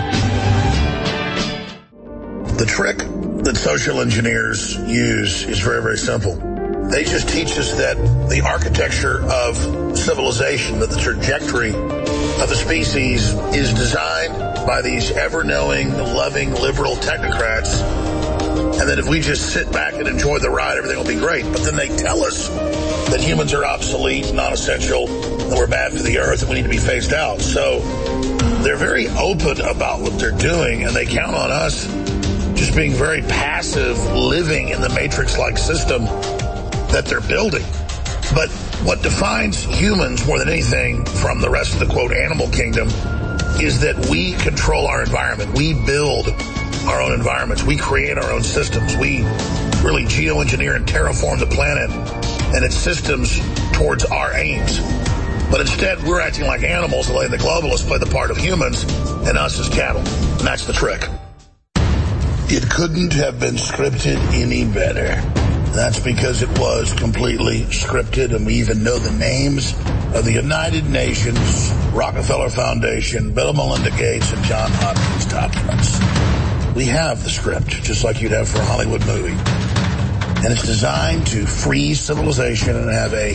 The trick that social engineers use is very, very simple. They just teach us that the architecture of civilization, that the trajectory of the species is designed by these ever-knowing, loving, liberal technocrats, and that if we just sit back and enjoy the ride, everything will be great. But then they tell us that humans are obsolete, non-essential, and we're bad for the earth, and we need to be phased out. So they're very open about what they're doing, and they count on us just being very passive, living in the matrix-like system that they're building. But what defines humans more than anything from the rest of the, quote, animal kingdom is that we control our environment. We build our own environments. We create our own systems. We really geoengineer and terraform the planet and its systems towards our aims. But instead, we're acting like animals, letting the globalists play the part of humans and us as cattle. And that's the trick. It couldn't have been scripted any better. That's because it was completely scripted, and we even know the names of the United Nations, Rockefeller Foundation, Bill and Melinda Gates, and John Hopkins documents. We have the script, just like you'd have for a Hollywood movie. And it's designed to freeze civilization and have a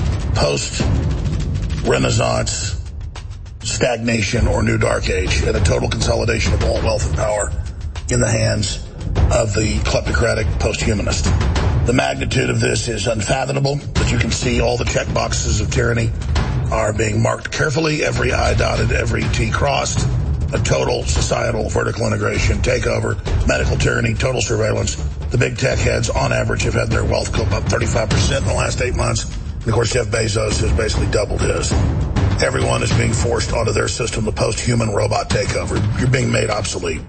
post-Renaissance stagnation or new dark age and a total consolidation of all wealth and power in the hands of the kleptocratic post-humanist. The magnitude of this is unfathomable, but you can see all the check boxes of tyranny are being marked carefully, every I dotted, every T crossed. A total societal vertical integration, takeover, medical tyranny, total surveillance. The big tech heads, on average, have had their wealth go up thirty-five percent in the last eight months. And, of course, Jeff Bezos has basically doubled his. Everyone is being forced onto their system, the post-human robot takeover. You're being made obsolete.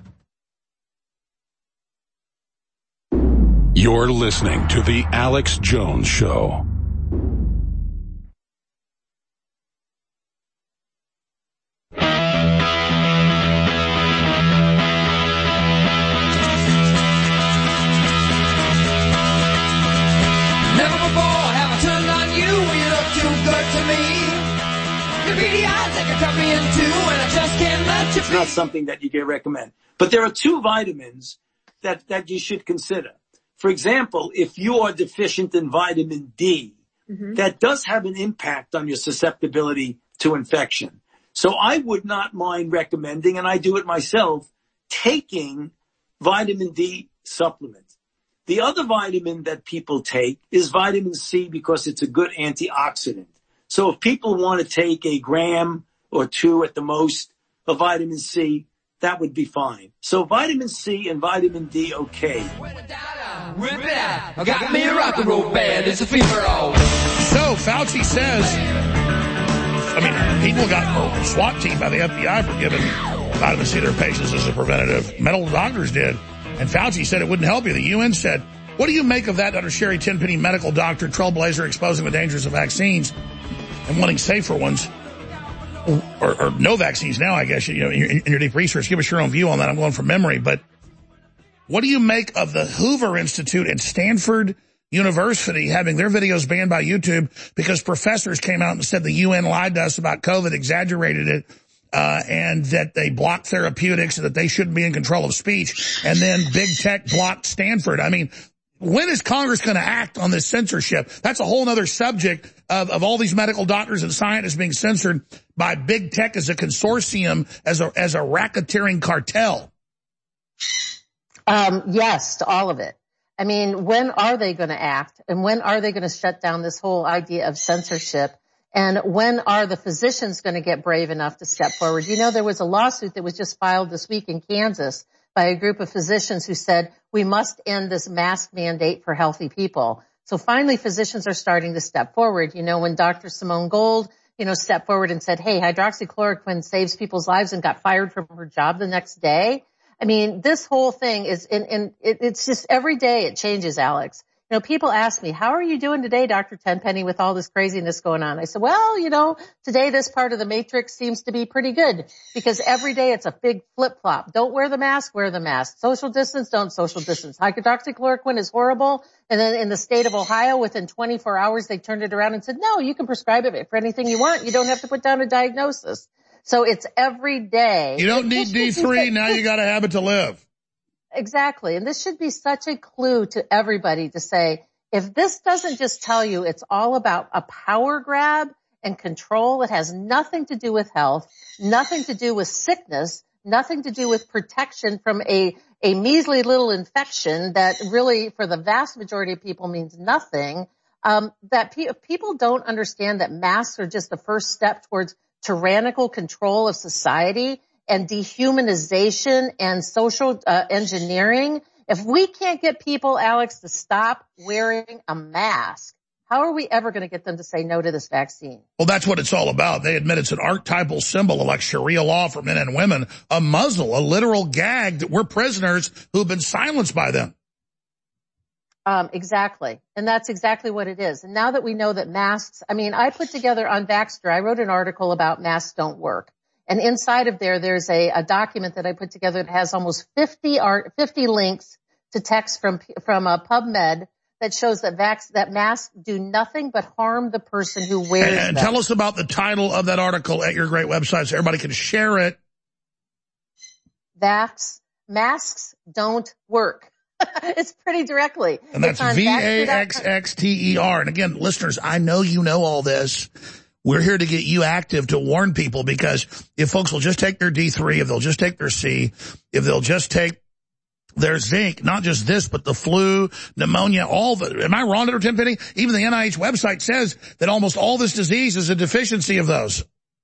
You're listening to The Alex Jones Show. It's not something that you can recommend. But there are two vitamins that, that you should consider. For example, if you are deficient in vitamin D, mm-hmm. that does have an impact on your susceptibility to infection. So I would not mind recommending, and I do it myself, taking vitamin D supplements. The other vitamin that people take is vitamin C because it's a good antioxidant. So if people want to take a gram or two at the most of vitamin C, that would be fine. So vitamin C and vitamin D, okay. Rip it out. I got me a rock and roll band. It's a fever all. So Fauci says, I mean, people got a SWAT team by the F B I for giving vitamin C to their patients as a preventative. Medical doctors did. And Fauci said it wouldn't help you. The U N said, what do you make of that, Doctor Sherry Tenpenny, medical doctor, trailblazer, exposing the dangers of vaccines and wanting safer ones? Or, or no vaccines now, I guess, you know, in, in your deep research. Give us your own view on that. I'm going from memory. But what do you make of the Hoover Institute and Stanford University having their videos banned by YouTube because professors came out and said the U N lied to us about COVID, exaggerated it, uh, and that they blocked therapeutics and that they shouldn't be in control of speech. And then big tech blocked Stanford. I mean, when is Congress going to act on this censorship? That's a whole other subject of, of all these medical doctors and scientists being censored by big tech as a consortium, as a, as a racketeering cartel. Um, yes, to all of it. I mean, when are they going to act? And when are they going to shut down this whole idea of censorship? And when are the physicians going to get brave enough to step forward? You know, there was a lawsuit that was just filed this week in Kansas by a group of physicians who said, we must end this mask mandate for healthy people. So finally, physicians are starting to step forward. You know, when Doctor Simone Gold, you know, stepped forward and said, hey, hydroxychloroquine saves people's lives and got fired from her job the next day. I mean, this whole thing is, in, in, it, it's just every day it changes, Alex. You know, people ask me, how are you doing today, Doctor Tenpenny, with all this craziness going on? I said, well, you know, today this part of the matrix seems to be pretty good because every day it's a big flip-flop. Don't wear the mask, wear the mask. Social distance, don't social distance. Hydroxychloroquine is horrible. And then in the state of Ohio, within twenty-four hours, they turned it around and said, no, you can prescribe it for anything you want. You don't have to put down a diagnosis. So it's every day. You don't need D three. Now you got to have it to live. Exactly. And this should be such a clue to everybody to say, if this doesn't just tell you it's all about a power grab and control, it has nothing to do with health, nothing to do with sickness, nothing to do with protection from a, a measly little infection that really for the vast majority of people means nothing, um, that pe- people don't understand that masks are just the first step towards tyrannical control of society and dehumanization and social uh, engineering. If we can't get people, Alex, to stop wearing a mask, how are we ever going to get them to say no to this vaccine? Well, that's what it's all about. They admit it's an archetypal symbol of like Sharia law for men and women, a muzzle, a literal gag that we're prisoners who've been silenced by them. Um, exactly. And that's exactly what it is. And now that we know that masks, I mean, I put together on Vaxxter, I wrote an article about masks don't work. And inside of there, there's a, a document that I put together that has almost fifty art, fifty links to text from, from a PubMed that shows that vax, that masks do nothing but harm the person who wears and, and them. Tell us about the title of that article at your great website so everybody can share it. Vax, masks don't work. It's pretty directly. And that's V A X X T E R. And again, listeners, I know you know all this. We're here to get you active to warn people because if folks will just take their D three, if they'll just take their C, if they'll just take their zinc, not just this, but the flu, pneumonia, all the, am I wrong, Doctor Tenpenny? Even the N I H website says that almost all this disease is a deficiency of those.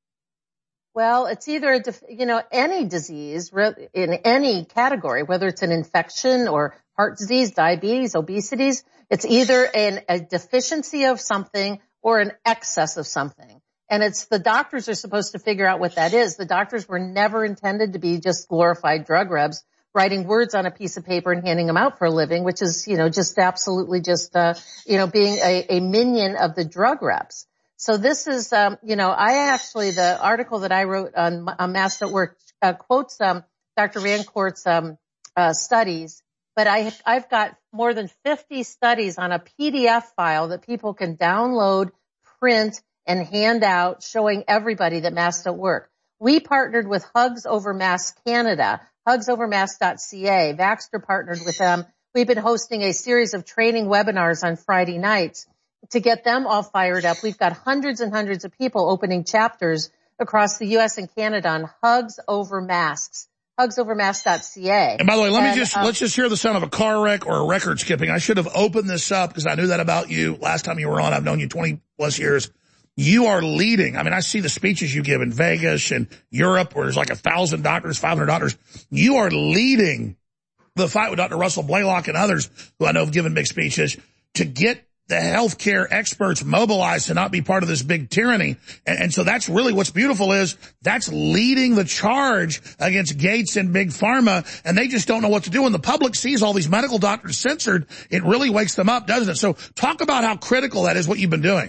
Well, it's either, a def- you know, any disease in any category, whether it's an infection or heart disease, diabetes, obesities, it's either an, a deficiency of something or an excess of something. And it's the doctors are supposed to figure out what that is. The doctors were never intended to be just glorified drug reps writing words on a piece of paper and handing them out for a living, which is, you know, just absolutely just, uh, you know, being a, a minion of the drug reps. So this is, um, you know, I actually, the article that I wrote on, on Masks Don't Work uh, quotes um, Doctor Rancourt's um, uh, studies, but I, I've got more than fifty studies on a P D F file that people can download, print, and hand out showing everybody that masks don't work. We partnered with Hugs Over Masks Canada, hugs over masks dot c a. Vaxxter partnered with them. We've been hosting a series of training webinars on Friday nights to get them all fired up. We've got hundreds and hundreds of people opening chapters across the U S and Canada on Hugs Over Masks. hugs over masks dot c a. And by the way, let and, me just, um, let's just hear the sound of a car wreck or a record skipping. I should have opened this up because I knew that about you last time you were on. I've known you twenty plus years. You are leading. I mean, I see the speeches you give in Vegas and Europe where there's like a thousand doctors, five hundred doctors. You are leading the fight with Doctor Russell Blaylock and others who I know have given big speeches to get the healthcare experts mobilized to not be part of this big tyranny. And, and so that's really what's beautiful is that's leading the charge against Gates and Big Pharma, and they just don't know what to do. When the public sees all these medical doctors censored, it really wakes them up, doesn't it? So talk about how critical that is, what you've been doing.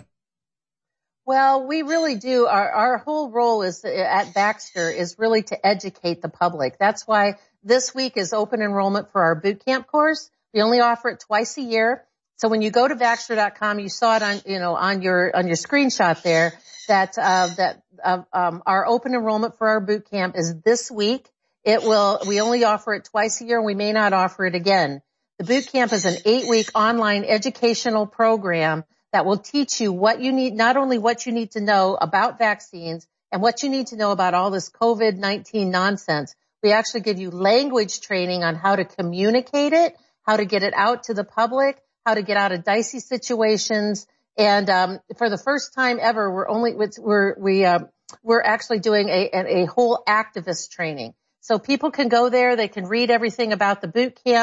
Well, we really do. Our, our whole role is at Vaxxter is really to educate the public. That's why this week is open enrollment for our boot camp course. We only offer it twice a year. So when you go to Vaxxter dot com, you saw it on, you know, on your, on your screenshot there that, uh, that, uh, um, our open enrollment for our boot camp is this week. It will, we only offer it twice a year and we may not offer it again. The boot camp is an eight week online educational program that will teach you what you need, not only what you need to know about vaccines and what you need to know about all this COVID nineteen nonsense. We actually give you language training on how to communicate it, how to get it out to the public, how to get out of dicey situations. And, um, for the first time ever, we're only, we're, we, uh, we're actually doing a, a, a whole activist training. So people can go there. They can read everything about the boot camp.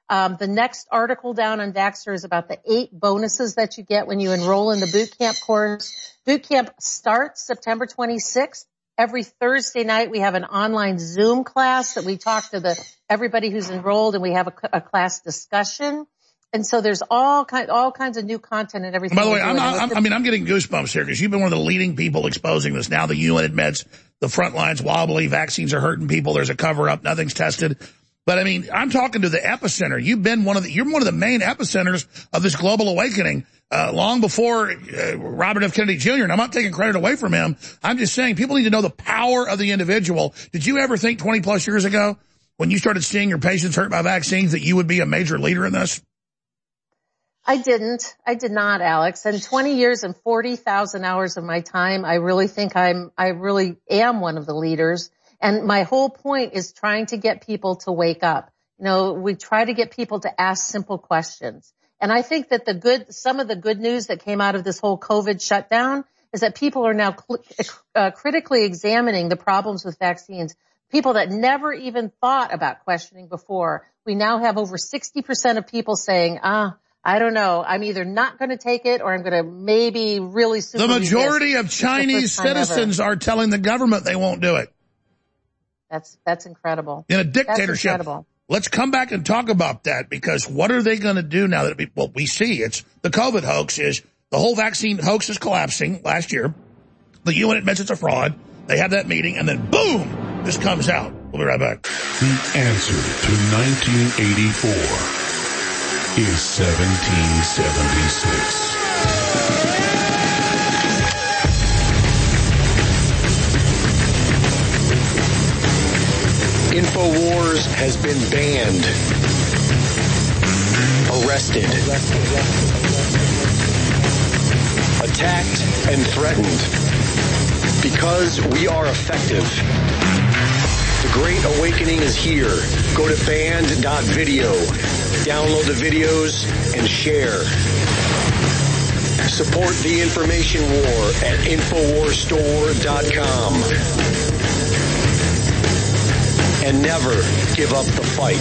Um, the next article down on Vaxxer is about the eight bonuses that you get when you enroll in the boot camp course. Boot camp starts September twenty-sixth. Every Thursday night, we have an online Zoom class that we talk to the everybody who's enrolled, and we have a, a class discussion. And so there's all kind, all kinds of new content and everything. By the way, I'm, I'm, I mean, I'm getting goosebumps here because you've been one of the leading people exposing this. Now the U N admits the front line's wobbly, vaccines are hurting people, there's a cover-up, nothing's tested. But I mean, I'm talking to the epicenter. You've been one of the, you're one of the main epicenters of this global awakening, uh, long before uh, Robert F. Kennedy Junior And I'm not taking credit away from him. I'm just saying people need to know the power of the individual. Did you ever think twenty plus years ago when you started seeing your patients hurt by vaccines that you would be a major leader in this? I didn't. I did not, Alex. And twenty years and forty thousand hours of my time, I really think I'm, I really am one of the leaders. And my whole point is trying to get people to wake up. You know, we try to get people to ask simple questions. And I think that the good, some of the good news that came out of this whole COVID shutdown is that people are now cl- uh, critically examining the problems with vaccines. People that never even thought about questioning before. We now have over sixty percent of people saying, ah, I don't know. I'm either not going to take it or I'm going to maybe really super The majority resist. of Chinese citizens ever. are telling the government they won't do it. That's, that's incredible. In a dictatorship. That's incredible. Let's come back and talk about that because what are they going to do now that, it, well, we see it's the COVID hoax is the whole vaccine hoax is collapsing last year. The U N admits it's a fraud. They have that meeting and then boom, this comes out. We'll be right back. The answer to nineteen eighty-four. Is seventeen seventy-six. InfoWars has been banned, arrested, attacked, and threatened because we are effective. The Great Awakening is here. Go to banned dot video. Download the videos and share. Support the information war at infowars store dot com. And never give up the fight.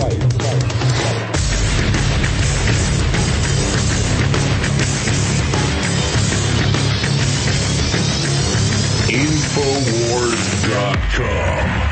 infowars dot com.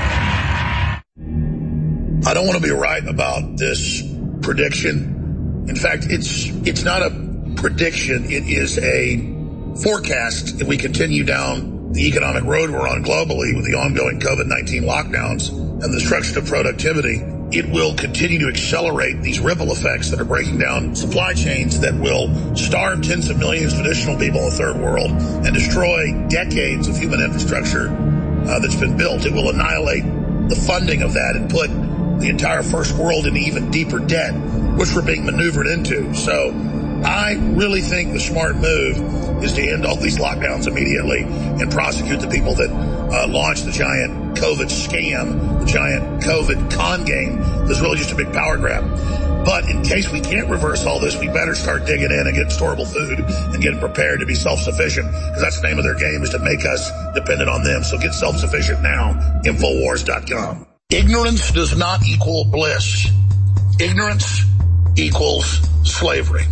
I don't want to be right about this prediction. In fact, it's it's not a prediction. It is a forecast. If we continue down the economic road we're on globally with the ongoing COVID nineteen lockdowns and the destruction of productivity, it will continue to accelerate these ripple effects that are breaking down supply chains that will starve tens of millions of additional people in the third world and destroy decades of human infrastructure uh, that's been built. It will annihilate the funding of that and put the entire first world into even deeper debt, which we're being maneuvered into. So I really think the smart move is to end all these lockdowns immediately and prosecute the people that uh, launched the giant COVID scam, the giant COVID con game. That's really just a big power grab. But in case we can't reverse all this, we better start digging in and getting storable food and getting prepared to be self-sufficient, because that's the name of their game, is to make us dependent on them. So get self-sufficient now. infowars dot com. Ignorance does not equal bliss. Ignorance equals slavery.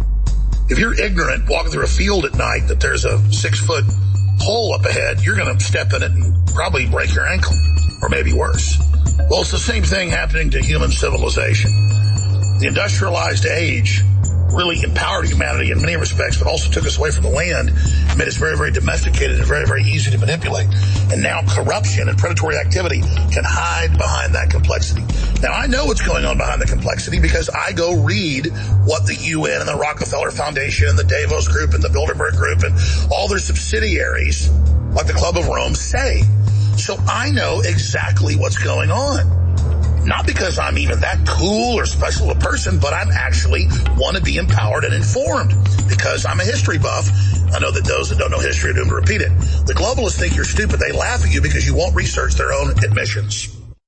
If you're ignorant walking through a field at night that there's a six-foot hole up ahead, you're going to step in it and probably break your ankle, or maybe worse. Well, it's the same thing happening to human civilization. The industrialized age really empowered humanity in many respects, but also took us away from the land and made us very, very domesticated and very, very easy to manipulate. And now corruption and predatory activity can hide behind that complexity. Now, I know what's going on behind the complexity because I go read what the U N and the Rockefeller Foundation and the Davos Group and the Bilderberg Group and all their subsidiaries, like the Club of Rome, say. So I know exactly what's going on. Not because I'm even that cool or special a person, but I'm actually want to be empowered and informed because I'm a history buff. I know that those that don't know history are doomed to repeat it. The globalists think you're stupid. They laugh at you because you won't research their own admissions.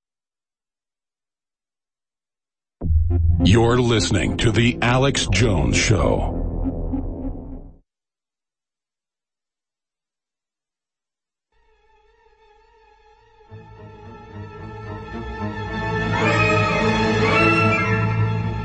You're listening to The Alex Jones Show.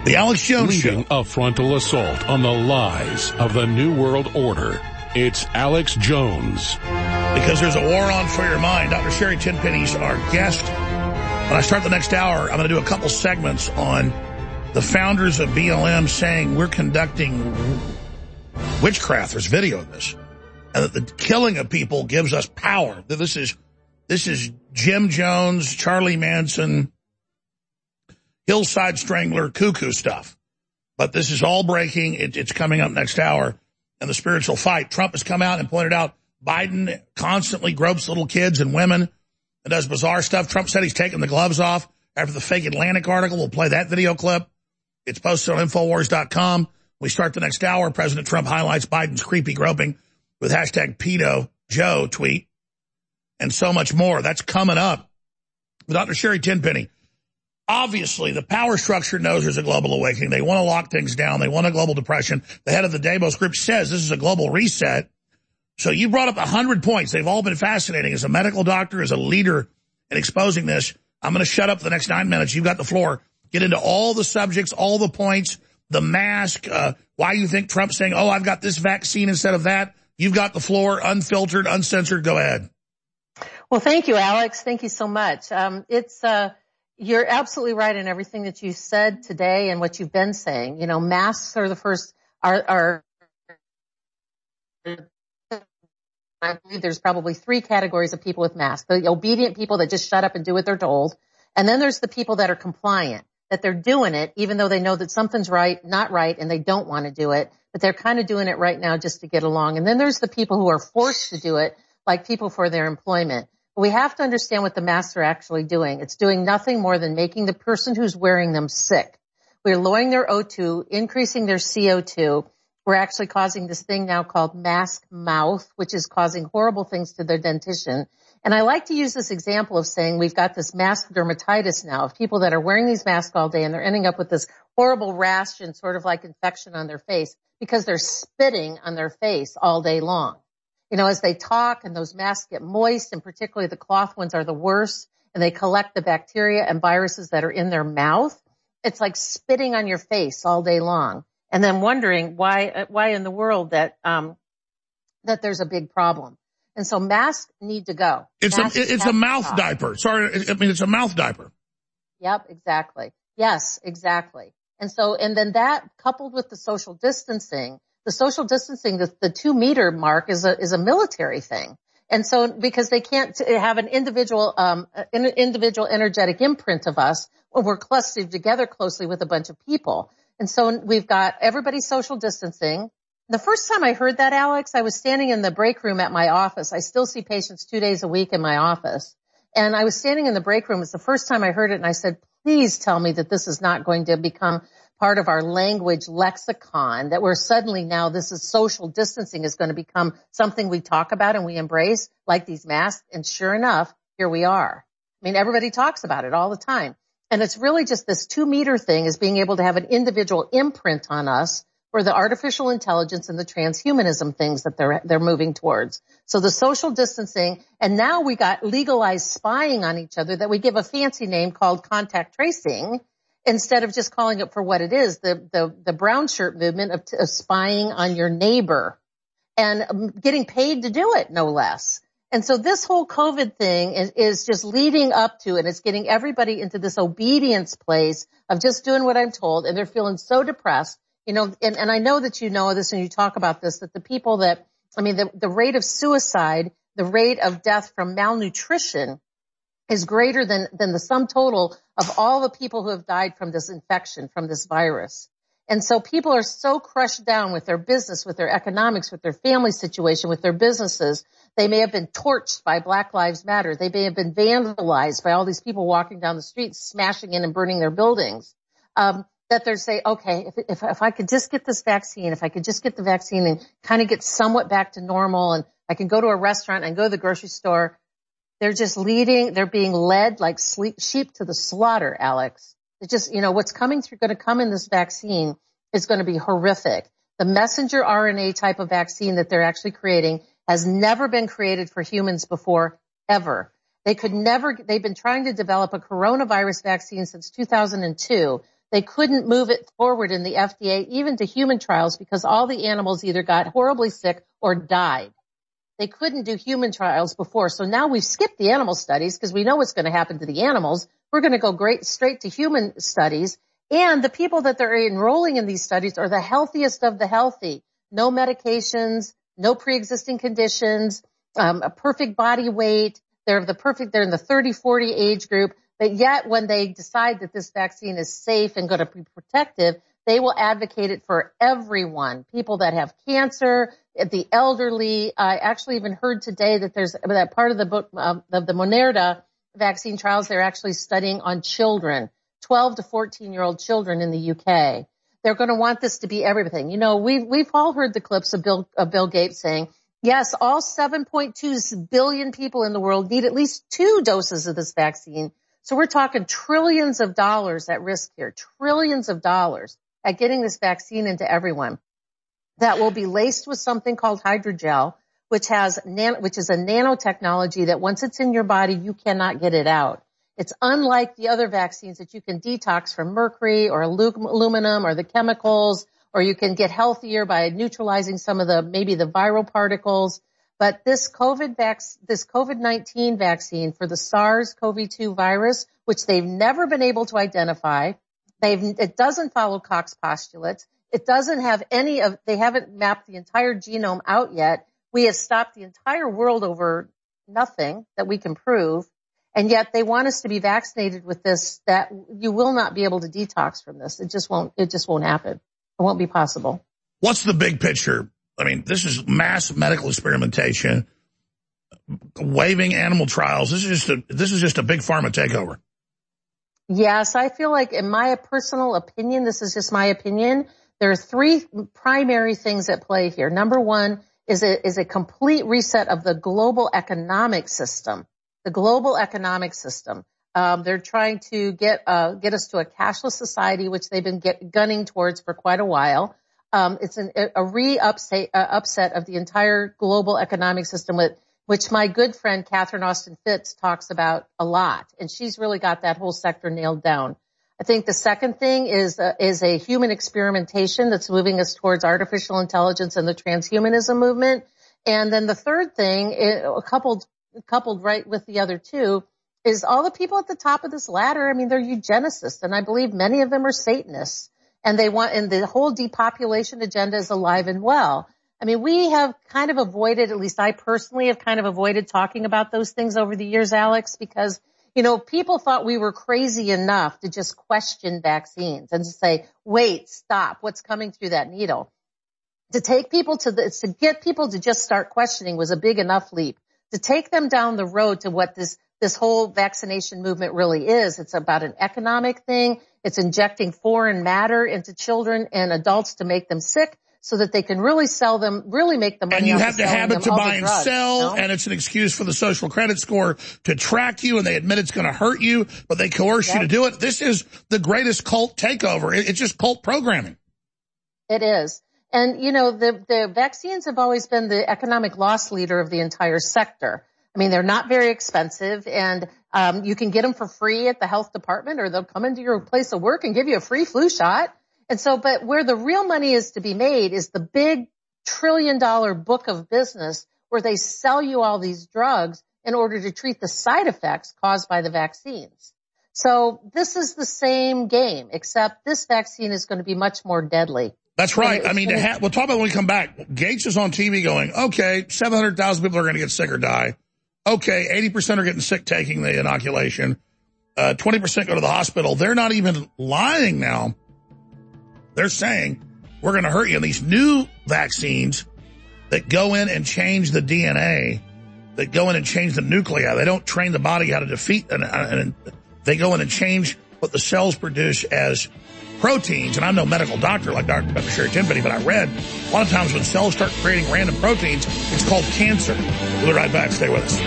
The Alex Jones Leading Show. a frontal assault on the lies of the New World Order. It's Alex Jones. Because there's a war on for your mind. Doctor Sherry Tenpenny's our guest. When I start the next hour, I'm going to do a couple segments on the founders of B L M saying we're conducting witchcraft. There's video of this. And that the killing of people gives us power. That this is, this is Jim Jones, Charlie Manson, Hillside Strangler, cuckoo stuff. But this is all breaking. It, it's coming up next hour in the spiritual fight. Trump has come out and pointed out Biden constantly gropes little kids and women and does bizarre stuff. Trump said he's taking the gloves off after the fake Atlantic article. We'll play that video clip. It's posted on Infowars dot com. We start the next hour. President Trump highlights Biden's creepy groping with hashtag pedo Joe tweet and so much more. That's coming up with Doctor Sherry Tenpenny. Obviously, the power structure knows there's a global awakening. They want to lock things down. They want a global depression. The head of the Davos group says this is a global reset. So you brought up a hundred points. They've all been fascinating. As a medical doctor, as a leader in exposing this, I'm going to shut up for the next nine minutes. You've got the floor. Get into all the subjects, all the points, the mask, uh, why you think Trump's saying, oh, I've got this vaccine instead of that. You've got the floor, unfiltered, uncensored. Go ahead. Well, thank you, Alex. Thank you so much. Um, it's, uh, You're absolutely right in everything that you said today and what you've been saying. You know, masks are the first, are, are, I believe there's probably three categories of people with masks. The obedient people that just shut up and do what they're told. And then there's the people that are compliant, that they're doing it even though they know that something's right, not right, and they don't want to do it, but they're kind of doing it right now just to get along. And then there's the people who are forced to do it, like people for their employment. We have to understand what the masks are actually doing. It's doing nothing more than making the person who's wearing them sick. We're lowering their O two, increasing their C O two. We're actually causing this thing now called mask mouth, which is causing horrible things to their dentition. And I like to use this example of saying we've got this mask dermatitis now of people that are wearing these masks all day and they're ending up with this horrible rash and sort of like infection on their face because they're spitting on their face all day long. You know, as they talk and those masks get moist, and particularly the cloth ones are the worst, and they collect the bacteria and viruses that are in their mouth. It's like spitting on your face all day long and then wondering why, why in the world that, um, that there's a big problem. And so masks need to go. It's masks a, it's a mouth diaper. Sorry. I mean, it's a mouth diaper. Yep, exactly. Yes, exactly. And so, and then that coupled with the social distancing, the social distancing, the, the two meter mark is a, is a military thing. And so because they can't have an individual, um, an individual energetic imprint of us when we're clustered together closely with a bunch of people. And so we've got everybody social distancing. The first time I heard that, Alex, I was standing in the break room at my office. I still see patients two days a week in my office. And I was standing in the break room. It's the first time I heard it. And I said, please tell me that this is not going to become part of our language lexicon, that we're suddenly now this is social distancing is going to become something we talk about and we embrace, like these masks. And sure enough, here we are. I mean, everybody talks about it all the time. And it's really just this two meter thing is being able to have an individual imprint on us for the artificial intelligence and the transhumanism things that they're, they're moving towards. So the social distancing, and now we got legalized spying on each other that we give a fancy name called contact tracing, instead of just calling it for what it is, the, the, the brown shirt movement of, of spying on your neighbor and getting paid to do it, no less. And so this whole COVID thing is, is just leading up to, and it's getting everybody into this obedience place of just doing what I'm told, and they're feeling so depressed. You know, and, and I know that you know this and you talk about this, that the people that, I mean, the, the rate of suicide, the rate of death from malnutrition is greater than, than the sum total of all the people who have died from this infection, from this virus. And so people are so crushed down with their business, with their economics, with their family situation, with their businesses. They may have been torched by Black Lives Matter. They may have been vandalized by all these people walking down the streets, smashing in and burning their buildings. Um, that they're saying, okay, if, if, if I could just get this vaccine, if I could just get the vaccine and kind of get somewhat back to normal, and I can go to a restaurant and go to the grocery store, they're just leading, they're being led like sleep, sheep to the slaughter, Alex. It's just, you know, what's coming through, going to come in this vaccine is going to be horrific. The messenger R N A type of vaccine that they're actually creating has never been created for humans before, ever. They could never, they've been trying to develop a coronavirus vaccine since two thousand two. They couldn't move it forward in the F D A, even to human trials, because all the animals either got horribly sick or died. They couldn't do human trials before. So now we've skipped the animal studies because we know what's going to happen to the animals. We're going to go great straight to human studies. And the people that they're enrolling in these studies are the healthiest of the healthy. No medications, no pre-existing conditions, um, a perfect body weight. They're the perfect, they're in the thirty, forty age group. But yet when they decide that this vaccine is safe and going to be protective, they will advocate it for everyone. People that have cancer, the elderly. I actually even heard today that there's that part of the book um, of the Moderna vaccine trials, they're actually studying on children, twelve to fourteen year old children in the U K. They're going to want this to be everything. You know, we've, we've all heard the clips of Bill, of Bill Gates saying, yes, all seven point two billion people in the world need at least two doses of this vaccine. So we're talking trillions of dollars at risk here, trillions of dollars at getting this vaccine into everyone. That will be laced with something called hydrogel, which has nan- which is a nanotechnology that once it's in your body, you cannot get it out. It's unlike the other vaccines that you can detox from mercury or aluminum or the chemicals, or you can get healthier by neutralizing some of the, maybe the viral particles. But this COVID vac- this COVID nineteen vaccine for the SARS C o V two virus, which they've never been able to identify, they've, it doesn't follow Koch's postulates. It doesn't have any of, they haven't mapped the entire genome out yet. We have stopped the entire world over nothing that we can prove. And yet they want us to be vaccinated with this, that you will not be able to detox from this. It just won't, it just won't happen. It won't be possible. What's the big picture? I mean, this is mass medical experimentation, waiving animal trials. This is just a, this is just a big pharma takeover. Yes, I feel like in my personal opinion, this is just my opinion, there are three primary things at play here. Number one is a, is a complete reset of the global economic system, the global economic system. Um, they're trying to get, uh, get us to a cashless society, which they've been get, gunning towards for quite a while. Um, it's an, a re-upset uh, upset of the entire global economic system, with which my good friend Catherine Austin Fitts talks about a lot, and she's really got that whole sector nailed down. I think the second thing is uh, is a human experimentation that's moving us towards artificial intelligence and the transhumanism movement, and then the third thing, it, coupled coupled right with the other two, is all the people at the top of this ladder. I mean, they're eugenicists, and I believe many of them are Satanists. And they want, and the whole depopulation agenda is alive and well. I mean, we have kind of avoided, at least I personally have kind of avoided talking about those things over the years, Alex, because, you know, people thought we were crazy enough to just question vaccines and to say, wait, stop, what's coming through that needle? To take people to the, to get people to just start questioning was a big enough leap. To take them down the road to what this, this whole vaccination movement really is. It's about an economic thing. It's injecting foreign matter into children and adults to make them sick so that they can really sell them, really make the money. And you off have of the habit to buy and drugs, sell, you know? And it's an excuse for the social credit score to track you, and they admit it's going to hurt you, but they coerce yep. you to do it. This is the greatest cult takeover. It's just cult programming. It is. And, you know, the, the vaccines have always been the economic loss leader of the entire sector. I mean, they're not very expensive, and um you can get them for free at the health department, or they'll come into your place of work and give you a free flu shot. And so, but where the real money is to be made is the big trillion dollar book of business where they sell you all these drugs in order to treat the side effects caused by the vaccines. So this is the same game, except this vaccine is going to be much more deadly. That's right. I mean, to ha- we'll talk about it when we come back. Gates is on T V going, okay, seven hundred thousand people are going to get sick or die. Okay, eighty percent are getting sick taking the inoculation. Uh, twenty percent go to the hospital. They're not even lying now. They're saying, we're going to hurt you. And these new vaccines that go in and change the D N A, that go in and change the nuclei, they don't train the body how to defeat, and, and they go in and change what the cells produce as proteins. And I'm no medical doctor like Doctor Sherry Tenpenny, but I read a lot of times when cells start creating random proteins, it's called cancer. We'll be right back. Stay with us.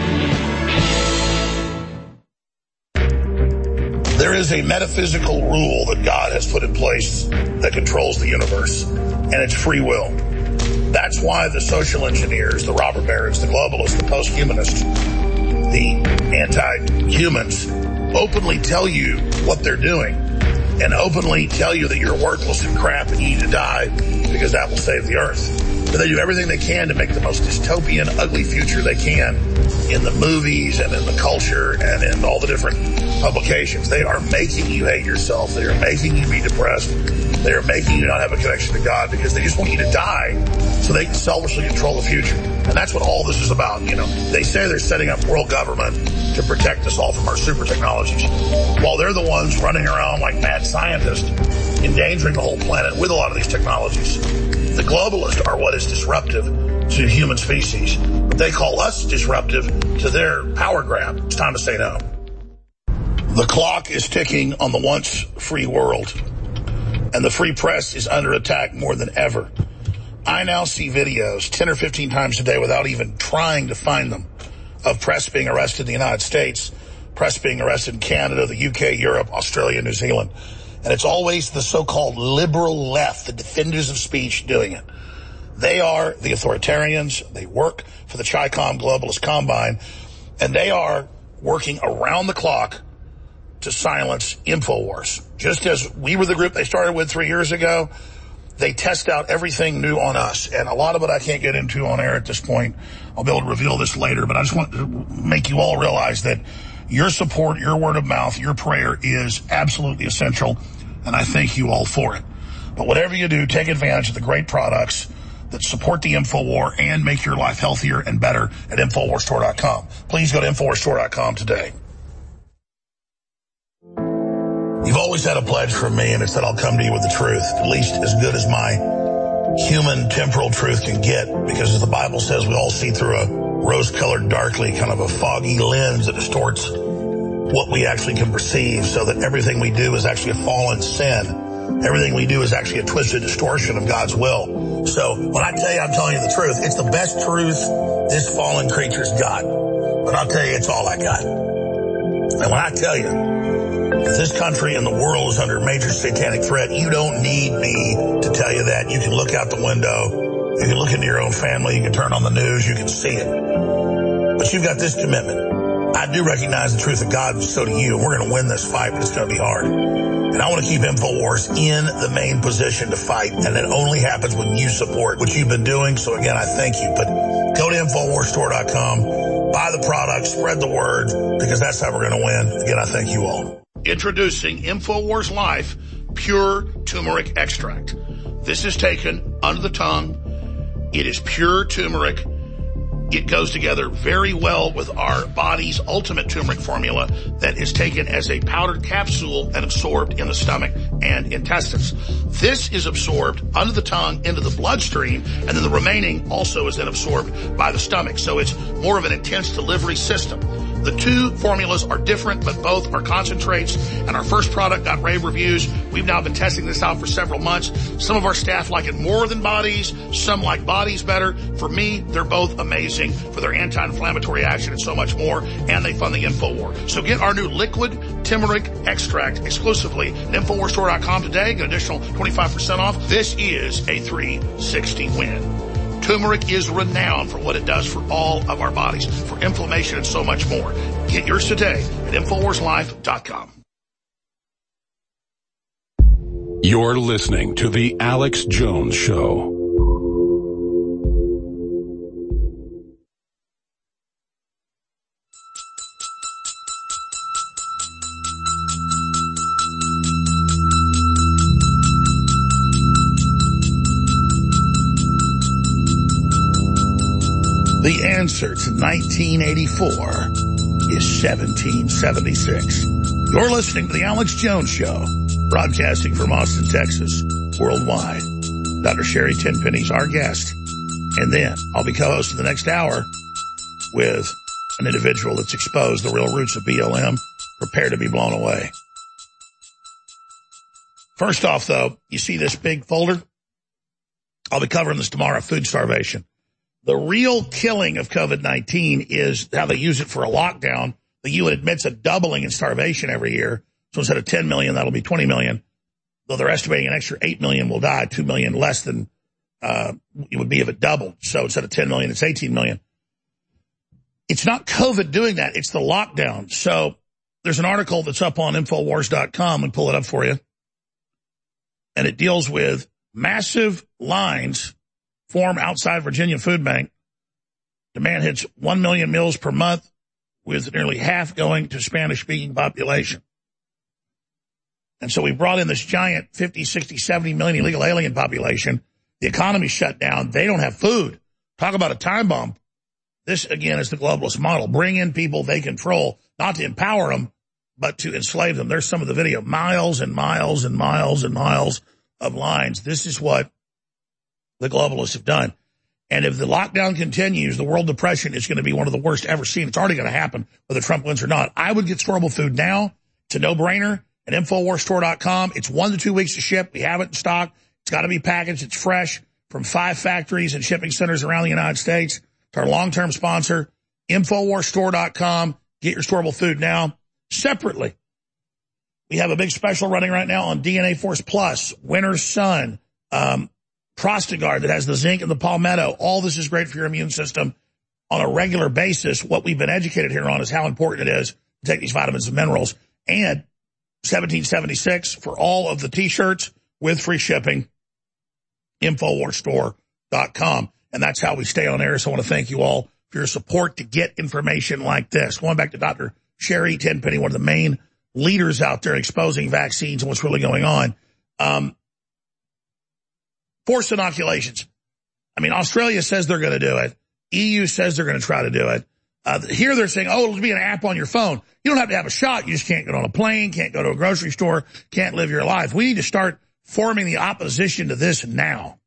There is a metaphysical rule that God has put in place that controls the universe, and it's free will. That's why the social engineers, the robber barons, the globalists, the post-humanists, the anti-humans openly tell you what they're doing. and openly tell you that you're worthless and crap and you need to die because that will save the earth. But they do everything they can to make the most dystopian, ugly future they can in the movies and in the culture and in all the different publications. They are making you hate yourself. They are making you be depressed. They are making you not have a connection to God because they just want you to die so they can selfishly control the future. And that's what all this is about, you know. They say they're setting up world government to protect us all from our super technologies, while they're the ones running around like mad scientists, endangering the whole planet with a lot of these technologies. The globalists are what is disruptive to human species. They call us disruptive to their power grab. It's time to say no. The clock is ticking on the once free world, and the free press is under attack more than ever. I now see videos ten or fifteen times a day without even trying to find them of press being arrested in the United States, press being arrested in Canada, the U K, Europe, Australia, New Zealand. And it's always the so-called liberal left, the defenders of speech, doing it. They are the authoritarians. They work for the Chi-Com globalist combine, and they are working around the clock to silence InfoWars. Just as we were the group they started with three years ago, they test out everything new on us. And a lot of it I can't get into on air at this point. I'll be able to reveal this later, but I just want to make you all realize that your support, your word of mouth, your prayer is absolutely essential, and I thank you all for it. But whatever you do, take advantage of the great products that support the InfoWar and make your life healthier and better at Infowars Store dot com. Please go to Infowars Store dot com today. You've always had a pledge from me, and it's that I'll come to you with the truth, at least as good as my human temporal truth can get, because as the Bible says, we all see through a rose-colored, darkly, kind of a foggy lens that distorts what we actually can perceive, so that everything we do is actually a fallen sin. Everything we do is actually a twisted distortion of God's will. So when I tell you I'm telling you the truth, it's the best truth this fallen creature's got. But I'll tell you, it's all I got. And when I tell you, if this country and the world is under major satanic threat, you don't need me to tell you that. You can look out the window. You can look into your own family. You can turn on the news. You can see it. But you've got this commitment. I do recognize the truth of God, and so do you. We're going to win this fight, but it's going to be hard. And I want to keep InfoWars in the main position to fight, and it only happens when you support what you've been doing. So again, I thank you. But go to Infowars Store dot com, buy the product, spread the word, because that's how we're going to win. Again, I thank you all. Introducing InfoWars Life Pure Turmeric Extract. This is taken under the tongue. It is pure turmeric. It goes together very well with our body's ultimate turmeric formula that is taken as a powdered capsule and absorbed in the stomach and intestines. This is absorbed under the tongue into the bloodstream, and then the remaining also is then absorbed by the stomach. So it's more of an intense delivery system. The two formulas are different, but both are concentrates, and our first product got rave reviews. We've now been testing this out for several months. Some of our staff like it more than bodies. Some like bodies better. For me, they're both amazing for their anti-inflammatory action and so much more, and they fund the InfoWar. So get our new liquid turmeric extract exclusively at Infowars Store dot com today. Get an additional twenty-five percent off. This is a three sixty win. Turmeric is renowned for what it does for all of our bodies, for inflammation and so much more. Get yours today at Infowars Life dot com. You're listening to The Alex Jones Show. The answer to nineteen eighty-four is seventeen seventy-six. You're listening to The Alex Jones Show, broadcasting from Austin, Texas, worldwide. Doctor Sherry Tenpenny's our guest. And then I'll be co-hosting the next hour with an individual that's exposed the real roots of B L M. Prepare to be blown away. First off, though, you see this big folder? I'll be covering this tomorrow, food starvation. The real killing of COVID nineteen is how they use it for a lockdown. The U N admits a doubling in starvation every year. So instead of ten million, that'll be twenty million. Though they're estimating an extra eight million will die, two million less than uh it would be if it doubled. So instead of ten million, it's eighteen million. It's not COVID doing that. It's the lockdown. So there's an article that's up on Infowars dot com and pull it up for you. and it deals with massive lines form outside Virginia Food Bank. Demand hits one million meals per month, with nearly half going to Spanish-speaking population. And so we brought in this giant fifty, sixty, seventy million illegal alien population. The economy's shut down. They don't have food. Talk about a time bomb. This, again, is the globalist model. Bring in people they control, not to empower them, but to enslave them. There's some of the video. Miles and miles and miles and miles of lines. This is what the globalists have done. And if the lockdown continues, the world depression is going to be one of the worst ever seen. It's already going to happen, whether Trump wins or not. I would get storable food now. It's a no-brainer at Infowars Store dot com. It's one to two weeks to ship. We have it in stock. It's got to be packaged. It's fresh from five factories and shipping centers around the United States. It's our long-term sponsor, Infowars Store dot com. Get your storable food now. Separately, we have a big special running right now on D N A Force Plus, Winter Sun, um, Prostagard that has the zinc and the palmetto. All this is great for your immune system on a regular basis. What we've been educated here on is how important it is to take these vitamins and minerals. And seventeen seventy-six for all of the T-shirts with free shipping, Infowars Store dot com. And that's how we stay on air. So I want to thank you all for your support to get information like this. Going back to Doctor Sherry Tenpenny, one of the main leaders out there exposing vaccines and what's really going on. Um, Forced inoculations. I mean, Australia says they're going to do it. E U says they're going to try to do it. Uh, here they're saying, oh, it'll be an app on your phone. You don't have to have a shot. You just can't get on a plane, can't go to a grocery store, can't live your life. We need to start forming the opposition to this now.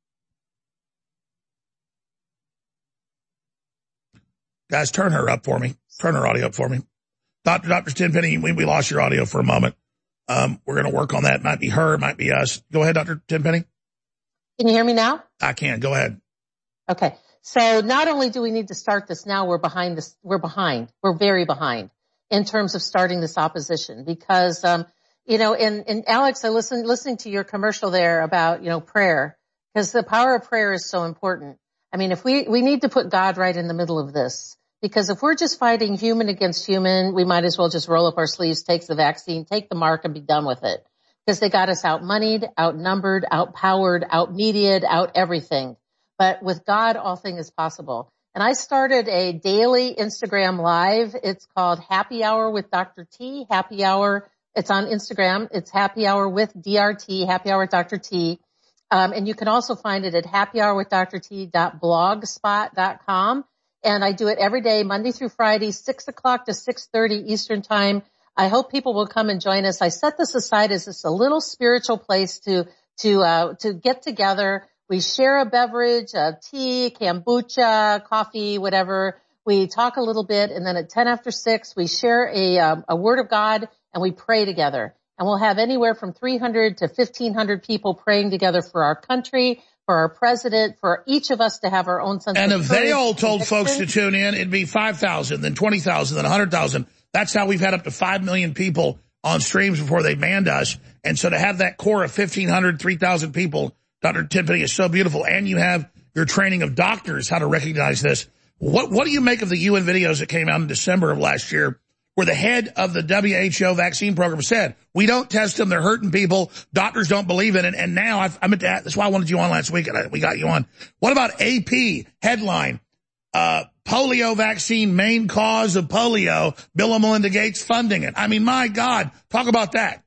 Guys, turn her up for me. Turn her audio up for me. Doctor Doctor Tenpenny, we, we lost your audio for a moment. Um, we're going to work on that. It might be her, it might be us. Go ahead, Doctor Tenpenny. Can you hear me now? I can. Go ahead. Okay. So not only do we need to start this now, we're behind this, we're behind. We're very behind in terms of starting this opposition because, um, you know, and, and Alex, I listened, listening to your commercial there about, you know, prayer, because the power of prayer is so important. I mean, if we, we need to put God right in the middle of this, because if we're just fighting human against human, we might as well just roll up our sleeves, take the vaccine, take the mark and be done with it. Because they got us out-moneyed, outnumbered, outpowered, out-mediated, out everything. But with God, all things is possible. And I started a daily Instagram live. It's called Happy Hour with Doctor T. Happy Hour. It's on Instagram. It's Happy Hour with D R T, Happy Hour with Doctor T. Um, and you can also find it at happy hour with dr t dot blogspot dot com. And I do it every day, Monday through Friday, six o'clock to six thirty Eastern Time. I hope people will come and join us. I set this aside as just a little spiritual place to, to, uh, to get together. We share a beverage, uh, tea, kombucha, coffee, whatever. We talk a little bit, and then at ten after six, we share a, um, a word of God, and we pray together. And we'll have anywhere from three hundred to fifteen hundred people praying together for our country, for our president, for each of us to have our own sense of And if they all told conviction. folks to tune in, it'd be five thousand, then twenty thousand, then one hundred thousand. That's how we've had up to five million people on streams before they banned us. And so to have that core of fifteen hundred, three thousand people, Doctor Tenpenny, is so beautiful. And you have your training of doctors how to recognize this. What, what do you make of the U N videos that came out in December of last year where the head of the W H O vaccine program said, we don't test them, they're hurting people, doctors don't believe in it. And now I've, I'm at that. That's why I wanted you on last week and I, we got you on. What about A P headline? Uh, polio vaccine, main cause of polio, Bill and Melinda Gates funding it. I mean, my God, talk about that.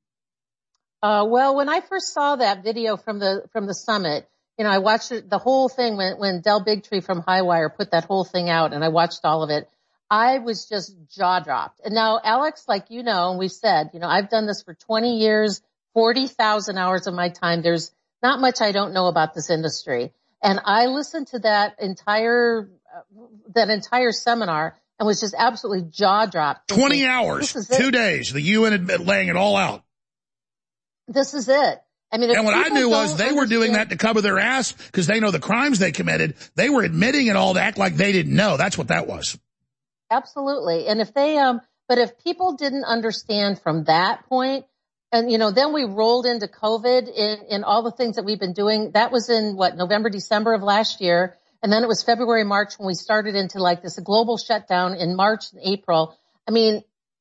Uh, well, when I first saw that video from the, from the summit, you know, I watched it, the whole thing when, when Del Bigtree from Highwire put that whole thing out and I watched all of it. I was just jaw dropped. And now, Alex, like you know, and we've said, you know, I've done this for twenty years, forty thousand hours of my time. There's not much I don't know about this industry. And I listened to that entire, uh, that entire seminar and was just absolutely jaw dropped. twenty hours, two days, the U N had laying it all out. This is it. I mean, and what I knew was they were doing that to cover their ass because they know the crimes they committed. They were admitting it all to act like they didn't know. That's what that was. Absolutely. And if they, um, but if people didn't understand from that point, and, you know, then we rolled into COVID in, in all the things that we've been doing. That was in what, November, December of last year. And then it was February, March when we started into like this global shutdown in March and April. I mean, I,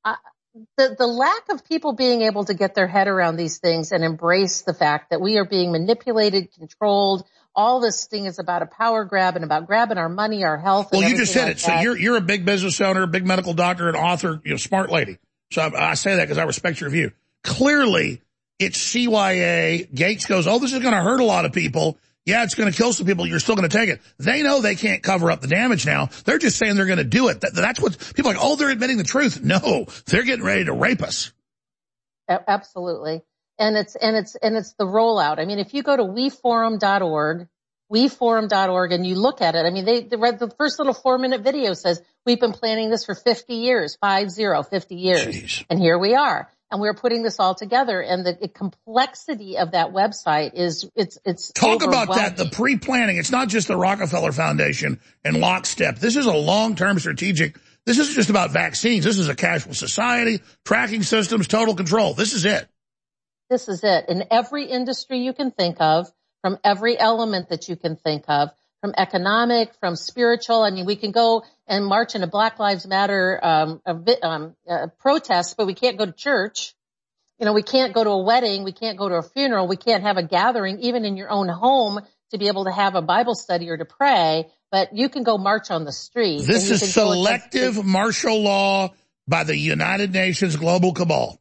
the, the lack of people being able to get their head around these things and embrace the fact that we are being manipulated, controlled. All this thing is about a power grab and about grabbing our money, our health. Well, and you just said like it. That. So you're you're a big business owner, a big medical doctor, an author, you know, smart lady. So I, I say that because I respect your view. Clearly, it's C Y A. Gates goes, oh, this is going to hurt a lot of people. Yeah, it's going to kill some people. You're still going to take it. They know they can't cover up the damage now. They're just saying they're going to do it. That, that's what people are like, oh, they're admitting the truth. No, they're getting ready to rape us. Absolutely. And it's, and it's, and it's the rollout. I mean, if you go to we forum dot org, we forum dot org, and you look at it, I mean, they, they read the first little four minute video says, we've been planning this for fifty years, five zero, fifty years. Jeez. And here we are. And we're putting this all together, and the complexity of that website is, it's, it's Talk about that, the pre-planning. It's not just the Rockefeller Foundation and lockstep. This is a long-term strategic. This isn't just about vaccines. This is a cashless society, tracking systems, total control. This is it. This is it. In every industry you can think of, from every element that you can think of, from economic, from spiritual. I mean, we can go and march in a Black Lives Matter um, a, um, a protest, but we can't go to church. You know, we can't go to a wedding. We can't go to a funeral. We can't have a gathering, even in your own home, to be able to have a Bible study or to pray. But you can go march on the street. This is selective martial law by the United Nations global cabal.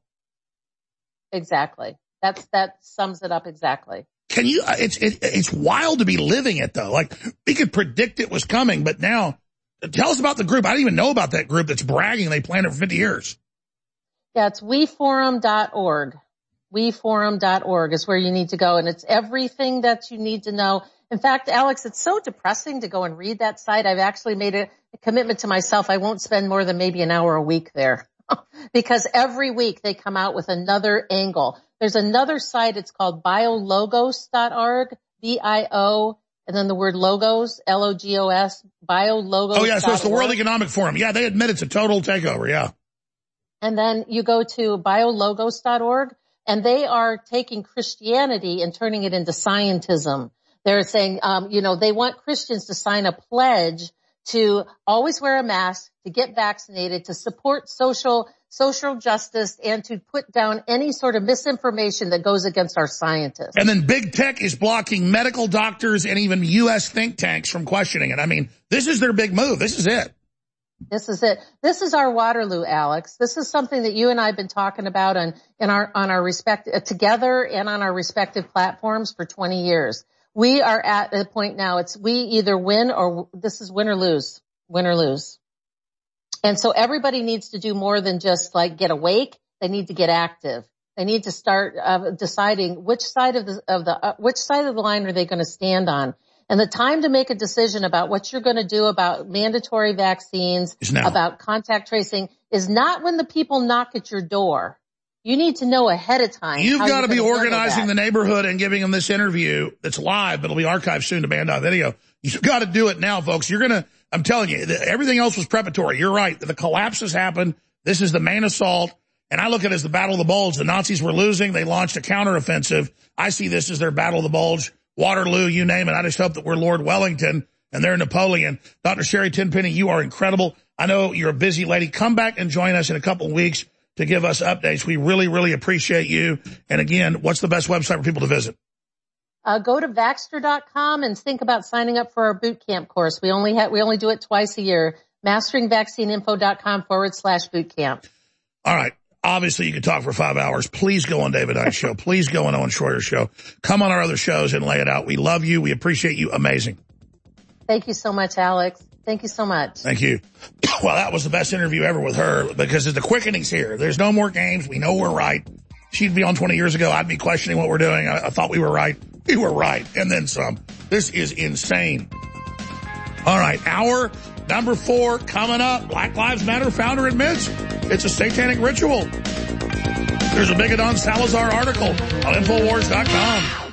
Exactly. That's that sums it up exactly. Can you, it's, it, it's wild to be living it though. Like we could predict it was coming, but now tell us about the group. I didn't even know about that group that's bragging they planned it for fifty years. Yeah, it's we forum dot org. we forum dot org is where you need to go. And it's everything that you need to know. In fact, Alex, it's so depressing to go and read that site. I've actually made a, a commitment to myself. I won't spend more than maybe an hour a week there because every week they come out with another angle. There's another site, it's called biologos dot org, B I O, and then the word logos, L O G O S, biologos. Oh, yeah, so it's the World Economic Forum. Yeah, they admit it's a total takeover, yeah. And then you go to biologos dot org, and they are taking Christianity and turning it into scientism. They're saying, um, you know, they want Christians to sign a pledge to always wear a mask, to get vaccinated, to support social social justice, and to put down any sort of misinformation that goes against our scientists. And then big tech is blocking medical doctors and even U S think tanks from questioning it. I mean, this is their big move. This is it. This is it. This is our Waterloo, Alex. This is something that you and I have been talking about on, in our, on our respect, uh, together and on our respective platforms for twenty years. We are at the point now, it's we either win or this is win or lose, win or lose. And so everybody needs to do more than just like get awake. They need to get active. They need to start uh, deciding which side of the, of the, uh, which side of the line are they going to stand on. And the time to make a decision about what you're going to do about mandatory vaccines, about contact tracing is not when the people knock at your door. You need to know ahead of time. You've got to be organizing the neighborhood and giving them this interview that's live, but it'll be archived soon to Band Video. You've got to do it now, folks. You're going to, I'm telling you, everything else was preparatory. You're right. The collapse has happened. This is the main assault. And I look at it as the Battle of the Bulge. The Nazis were losing. They launched a counteroffensive. I see this as their Battle of the Bulge, Waterloo, you name it. I just hope that we're Lord Wellington and they're Napoleon. Doctor Sherry Tenpenny, you are incredible. I know you're a busy lady. Come back and join us in a couple of weeks to give us updates. We really, really appreciate you. And again, what's the best website for people to visit? Uh, go to Vaxxter dot com and think about signing up for our boot camp course. We only have, we only do it twice a year. Mastering Vaccine Info dot com forward slash boot camp. All right. Obviously, you could talk for five hours. Please go on David Icke's show. Please go on Owen Schroeder's show. Come on our other shows and lay it out. We love you. We appreciate you. Amazing. Thank you so much, Alex. Thank you so much. Thank you. Well, that was the best interview ever with her because the quickening's here. There's no more games. We know we're right. She'd be on twenty years ago. I'd be questioning what we're doing. I, I thought we were right. We were right. And then some. This is insane. All right. Hour number four coming up. Black Lives Matter founder admits it's a satanic ritual. There's a big Adon Salazar article on Infowars dot com.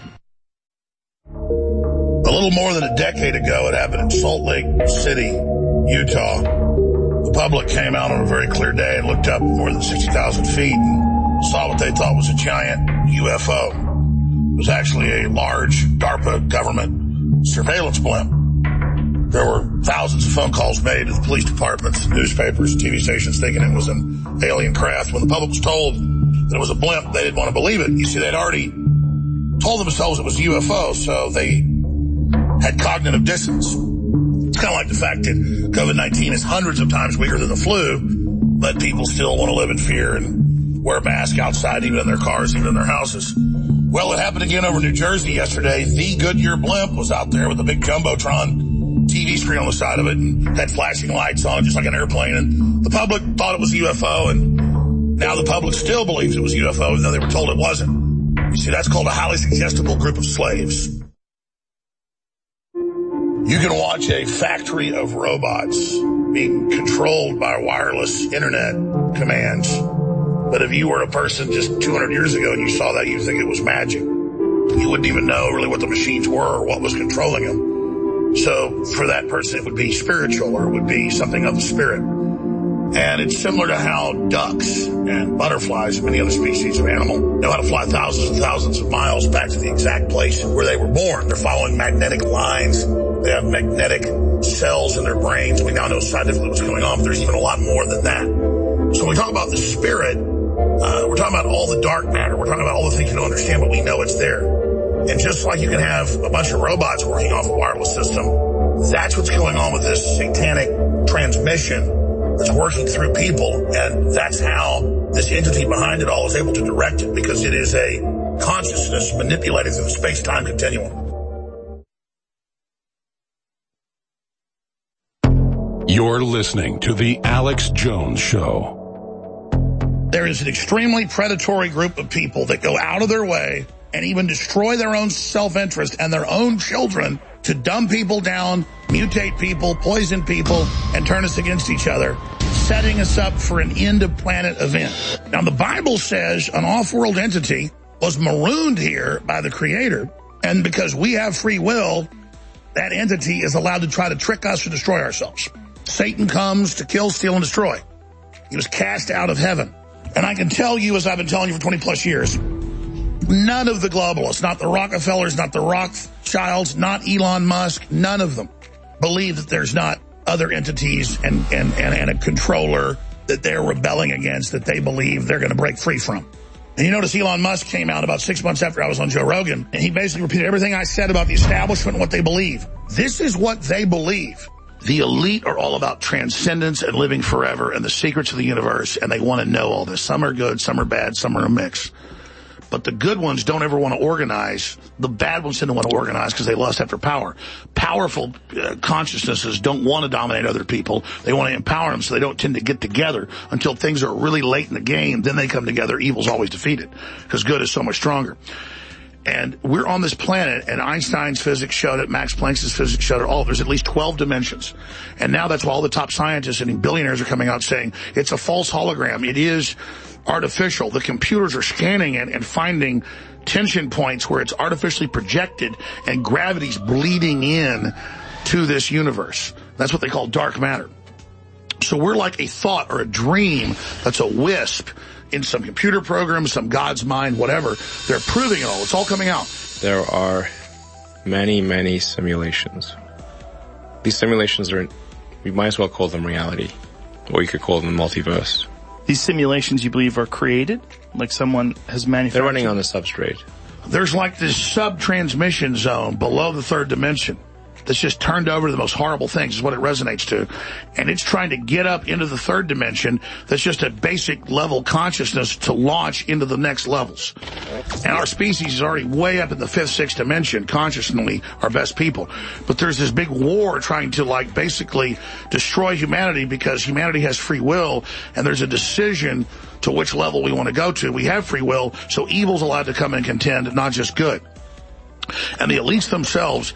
A little more than a decade ago, it happened in Salt Lake City, Utah. The public came out on a very clear day and looked up more than sixty thousand feet and saw what they thought was a giant U F O. It was actually a large DARPA government surveillance blimp. There were thousands of phone calls made to the police departments, newspapers, T V stations thinking it was an alien craft. When the public was told that it was a blimp, they didn't want to believe it. You see, they'd already told themselves it was a U F O, so they had cognitive dissonance. It's kind of like the fact that COVID nineteen is hundreds of times weaker than the flu, but people still want to live in fear and wear a mask outside, even in their cars, even in their houses. Well, it happened again over New Jersey yesterday. The Goodyear blimp was out there with a big Jumbotron T V screen on the side of it and had flashing lights on it just like an airplane. And the public thought it was a U F O, and now the public still believes it was a U F O, even though they were told it wasn't. You see, that's called a highly suggestible group of slaves. You can watch a factory of robots being controlled by wireless internet commands. But if you were a person just two hundred years ago and you saw that, you'd think it was magic. You wouldn't even know really what the machines were or what was controlling them. So for that person, it would be spiritual, or it would be something of the spirit. And it's similar to how ducks and butterflies and many other species of animal know how to fly thousands and thousands of miles back to the exact place where they were born. They're following magnetic lines. They have magnetic cells in their brains. We now know scientifically what's going on, but there's even a lot more than that. So when we talk about the spirit, uh, we're talking about all the dark matter. We're talking about all the things you don't understand, but we know it's there. And just like you can have a bunch of robots working off a wireless system, that's what's going on with this satanic transmission that's working through people. And that's how this entity behind it all is able to direct it, because it is a consciousness manipulated through the space-time continuum. You're listening to The Alex Jones Show. There is an extremely predatory group of people that go out of their way and even destroy their own self-interest and their own children to dumb people down, mutate people, poison people, and turn us against each other, setting us up for an end-of-planet event. Now, the Bible says an off-world entity was marooned here by the Creator, and because we have free will, that entity is allowed to try to trick us to destroy ourselves. Satan comes to kill, steal, and destroy. He was cast out of heaven. And I can tell you, as I've been telling you for twenty plus years, none of the globalists, not the Rockefellers, not the Rothschilds, not Elon Musk, none of them believe that there's not other entities and, and, and, and a controller that they're rebelling against, that they believe they're going to break free from. And you notice Elon Musk came out about six months after I was on Joe Rogan, and he basically repeated everything I said about the establishment and what they believe. This is what they believe. The elite are all about transcendence and living forever and the secrets of the universe, and they want to know all this. Some are good, some are bad, some are a mix. But the good ones don't ever want to organize. The bad ones tend to want to organize because they lust after power. Powerful uh, consciousnesses don't want to dominate other people. They want to empower them, so they don't tend to get together until things are really late in the game. Then they come together. Evil's always defeated because good is so much stronger. And we're on this planet, and Einstein's physics showed it, Max Planck's physics showed it, all. There's at least twelve dimensions. And now that's why all the top scientists and billionaires are coming out saying it's a false hologram. It is artificial. The computers are scanning it and finding tension points where it's artificially projected and gravity's bleeding in to this universe. That's what they call dark matter. So we're like a thought or a dream that's a wisp in some computer program, some God's mind, whatever. They're proving it all. It's all coming out. There are many, many simulations. These simulations are, we might as well call them reality, or you could call them multiverse. These simulations, you believe, are created? Like someone has manufactured? They're running on a substrate. There's like this sub-transmission zone below the third dimension that's just turned over to the most horrible things is what it resonates to. And it's trying to get up into the third dimension that's just a basic level consciousness to launch into the next levels. And our species is already way up in the fifth, sixth dimension, consciously our best people. But there's this big war trying to like basically destroy humanity because humanity has free will and there's a decision to which level we want to go to. We have free will, so evil's allowed to come and contend, not just good. And the elites themselves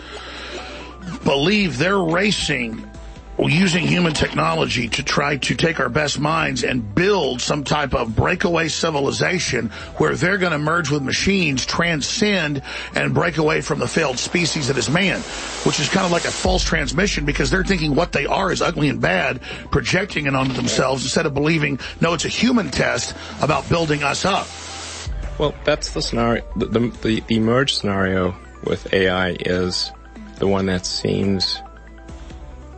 believe they're racing using human technology to try to take our best minds and build some type of breakaway civilization where they're going to merge with machines, transcend, and break away from the failed species that is man, which is kind of like a false transmission because they're thinking what they are is ugly and bad, projecting it onto themselves instead of believing, no, it's a human test about building us up. Well, that's the scenario. The, the, the, the merge scenario with A I is the one that seems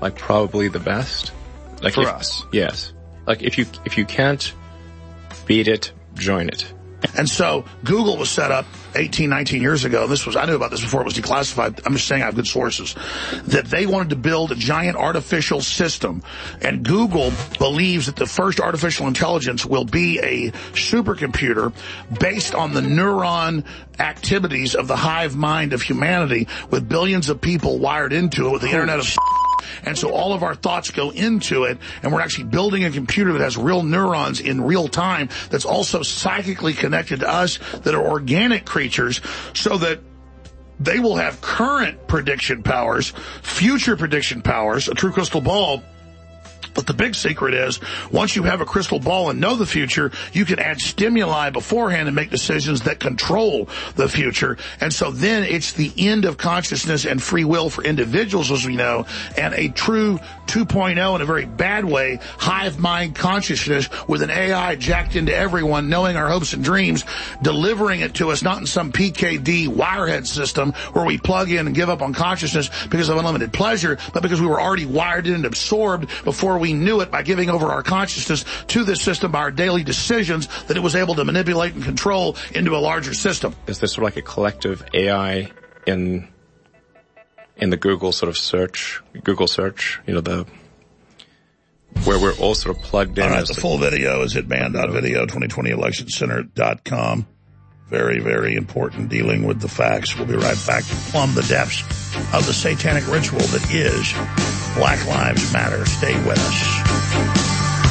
like probably the best. Like For if, us. Yes. Like if you, if you can't beat it, join it. And so Google was set up eighteen, nineteen years ago. This was, I knew about this before it was declassified. I'm just saying I have good sources, that they wanted to build a giant artificial system. And Google believes that the first artificial intelligence will be a supercomputer based on the neuron activities of the hive mind of humanity, with billions of people wired into it with the internet of and so all of our thoughts go into it, and we're actually building a computer that has real neurons in real time that's also psychically connected to us, that are organic creatures, so that they will have current prediction powers, future prediction powers, a true crystal ball. But the big secret is, once you have a crystal ball and know the future, you can add stimuli beforehand and make decisions that control the future. And so then it's the end of consciousness and free will for individuals, as we know, and a true two point oh in a very bad way, hive mind consciousness with an A I jacked into everyone, knowing our hopes and dreams, delivering it to us, not in some P K D wirehead system where we plug in and give up on consciousness because of unlimited pleasure, but because we were already wired in and absorbed before we knew it, by giving over our consciousness to this system by our daily decisions that it was able to manipulate and control into a larger system. Is there sort of like a collective A I in in the Google sort of search, Google search, you know, the where we're all sort of plugged in? All right, the full video is at band dot video, twenty twenty election center dot com. Very, very important, dealing with the facts. We'll be right back to plumb the depths of the satanic ritual that is Black Lives Matter. Stay with us.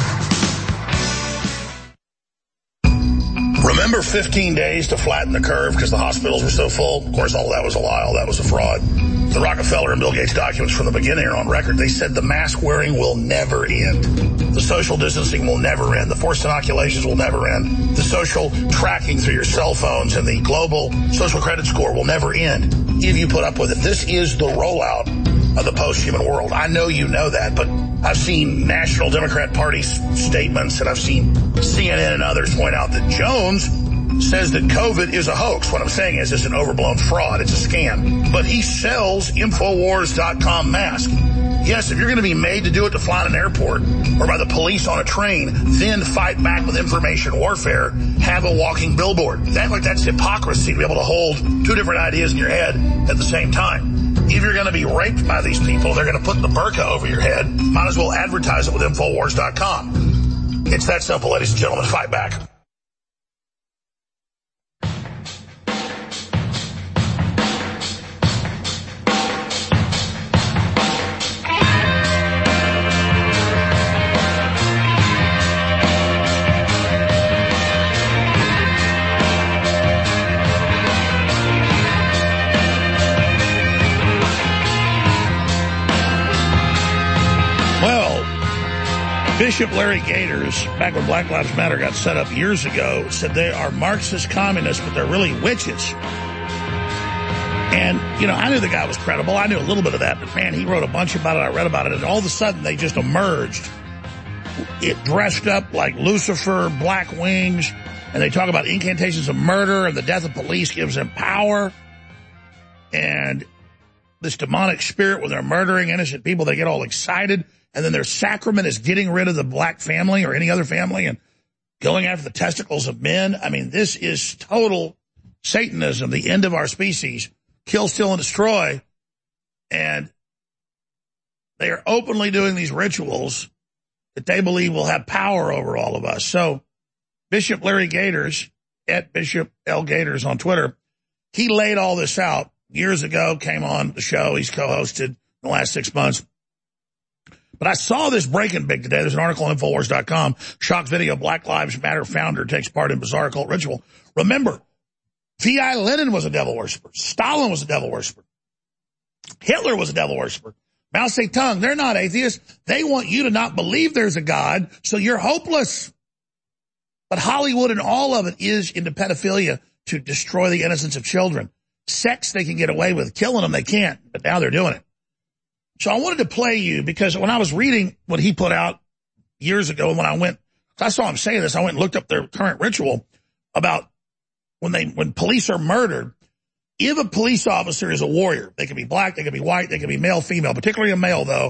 Remember fifteen days to flatten the curve because the hospitals were so full? Of course, all that was a lie. All that was a fraud. The Rockefeller and Bill Gates documents from the beginning are on record. They said the mask wearing will never end. The social distancing will never end. The forced inoculations will never end. The social tracking through your cell phones and the global social credit score will never end if you put up with it. This is the rollout of the post-human world. I know you know that, but I've seen National Democrat Party statements, and I've seen C N N and others point out that Jones says that COVID is a hoax. What I'm saying is it's an overblown fraud. It's a scam. But he sells Infowars dot com mask. Yes, if you're going to be made to do it to fly in an airport or by the police on a train, then fight back with information warfare, have a walking billboard. That, like, that's hypocrisy to be able to hold two different ideas in your head at the same time. If you're going to be raped by these people, they're going to put the burqa over your head. Might as well advertise it with Infowars dot com. It's that simple, ladies and gentlemen. Fight back. Bishop Larry Gators, back when Black Lives Matter got set up years ago, said they are Marxist communists, but they're really witches. And, you know, I knew the guy was credible. I knew a little bit of that, but man, he wrote a bunch about it. I read about it, and all of a sudden they just emerged. It dressed up like Lucifer, black wings, and they talk about incantations of murder, and the death of police gives them power. And this demonic spirit, when they're murdering innocent people, they get all excited. And then their sacrament is getting rid of the black family or any other family and going after the testicles of men. I mean, this is total Satanism, the end of our species. Kill, steal, and destroy. And they are openly doing these rituals that they believe will have power over all of us. So Bishop Larry Gators, at Bishop L. Gators on Twitter, he laid all this out years ago, came on the show. He's co-hosted in the last six months. But I saw this breaking big today. There's an article on Infowars dot com. Shock video, Black Lives Matter founder takes part in bizarre cult ritual. Remember, V I Lenin was a devil worshiper. Stalin was a devil worshiper. Hitler was a devil worshiper. Mao Zedong, they're not atheists. They want you to not believe there's a God, so you're hopeless. But Hollywood and all of it is into pedophilia to destroy the innocence of children. Sex they can get away with. Killing them they can't, but now they're doing it. So I wanted to play you because when I was reading what he put out years ago, and when I went, I saw him say this, I went and looked up their current ritual about when they, when police are murdered. If a police officer is a warrior, they can be black, they can be white, they can be male, female, particularly a male though,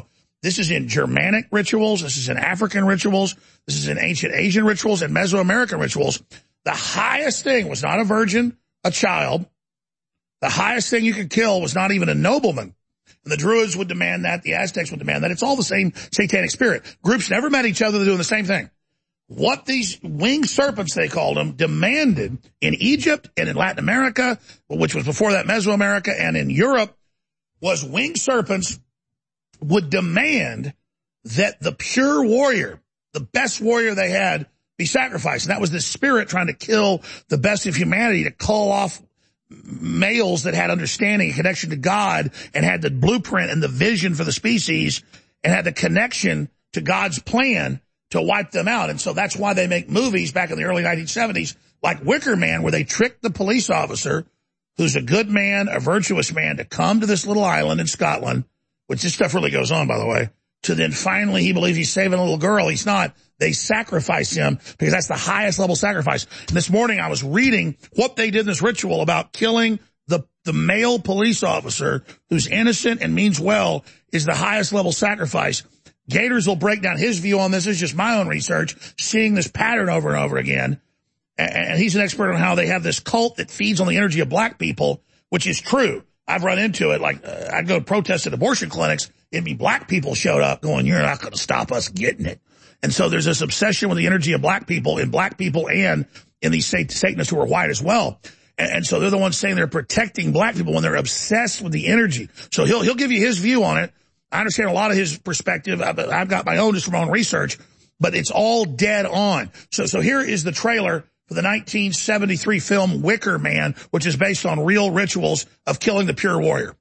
This is in Germanic rituals. This is in African rituals. This is in ancient Asian rituals and Mesoamerican rituals. The highest thing was not a virgin, a child. The highest thing you could kill was not even a nobleman. And the Druids would demand that. The Aztecs would demand that. It's all the same satanic spirit. Groups never met each other. They're doing the same thing. What these winged serpents, they called them, demanded in Egypt and in Latin America, which was before that Mesoamerica, and in Europe, was winged serpents would demand that the pure warrior, the best warrior they had, be sacrificed. And that was this spirit trying to kill the best of humanity, to call off males that had understanding and connection to God and had the blueprint and the vision for the species and had the connection to God's plan to wipe them out. And so that's why they make movies back in the early nineteen seventies like Wicker Man, where they trick the police officer, who's a good man, a virtuous man, to come to this little island in Scotland, which this stuff really goes on, by the way, to then finally he believes he's saving a little girl. He's not. They sacrifice him because that's the highest level sacrifice. And this morning I was reading what they did in this ritual about killing the, the male police officer who's innocent and means well is the highest level sacrifice. Gators will break down his view on this. This is just my own research, seeing this pattern over and over again. And he's an expert on how they have this cult that feeds on the energy of black people, which is true. I've run into it. Like, uh, I'd go protest at abortion clinics. It'd be black people showed up going, you're not going to stop us getting it. And so there's this obsession with the energy of black people in black people and in these Satanists who are white as well. And, and so they're the ones saying they're protecting black people when they're obsessed with the energy. So he'll, he'll give you his view on it. I understand a lot of his perspective. I've, I've got my own just from my own research, but it's all dead on. So, so here is the trailer for the nineteen seventy-three film Wicker Man, which is based on real rituals of killing the pure warrior.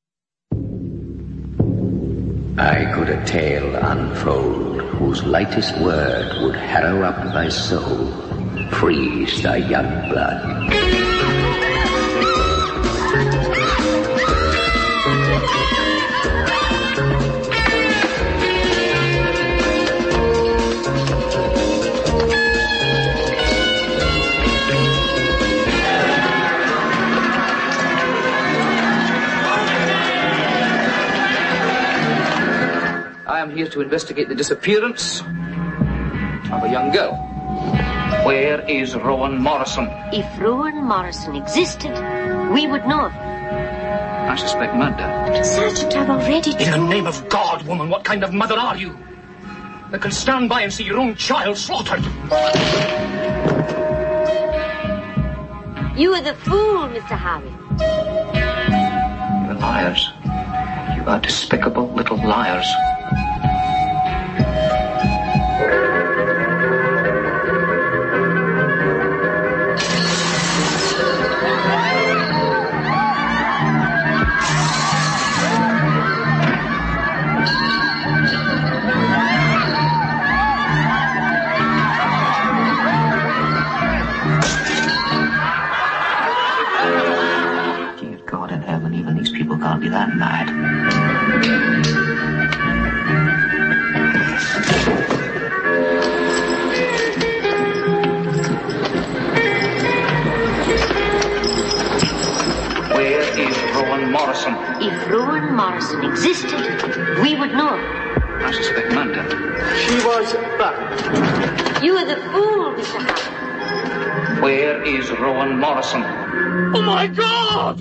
I could a tale unfold, whose lightest word would harrow up thy soul, freeze thy young blood. I am here to investigate the disappearance of a young girl. Where is Rowan Morrison? If Rowan Morrison existed, we would know of him. I suspect murder. But Sergeant, I've already told... In the name of God, woman, what kind of mother are you? That can stand by and see your own child slaughtered? You are the fool, Mister Harvey. You're liars. You are despicable little liars. Can't be that mad. Where is Rowan Morrison? If Rowan Morrison existed, we would know. I suspect murder. She was back. You are the fool, Mister Howard. Where is Rowan Morrison? Oh my God!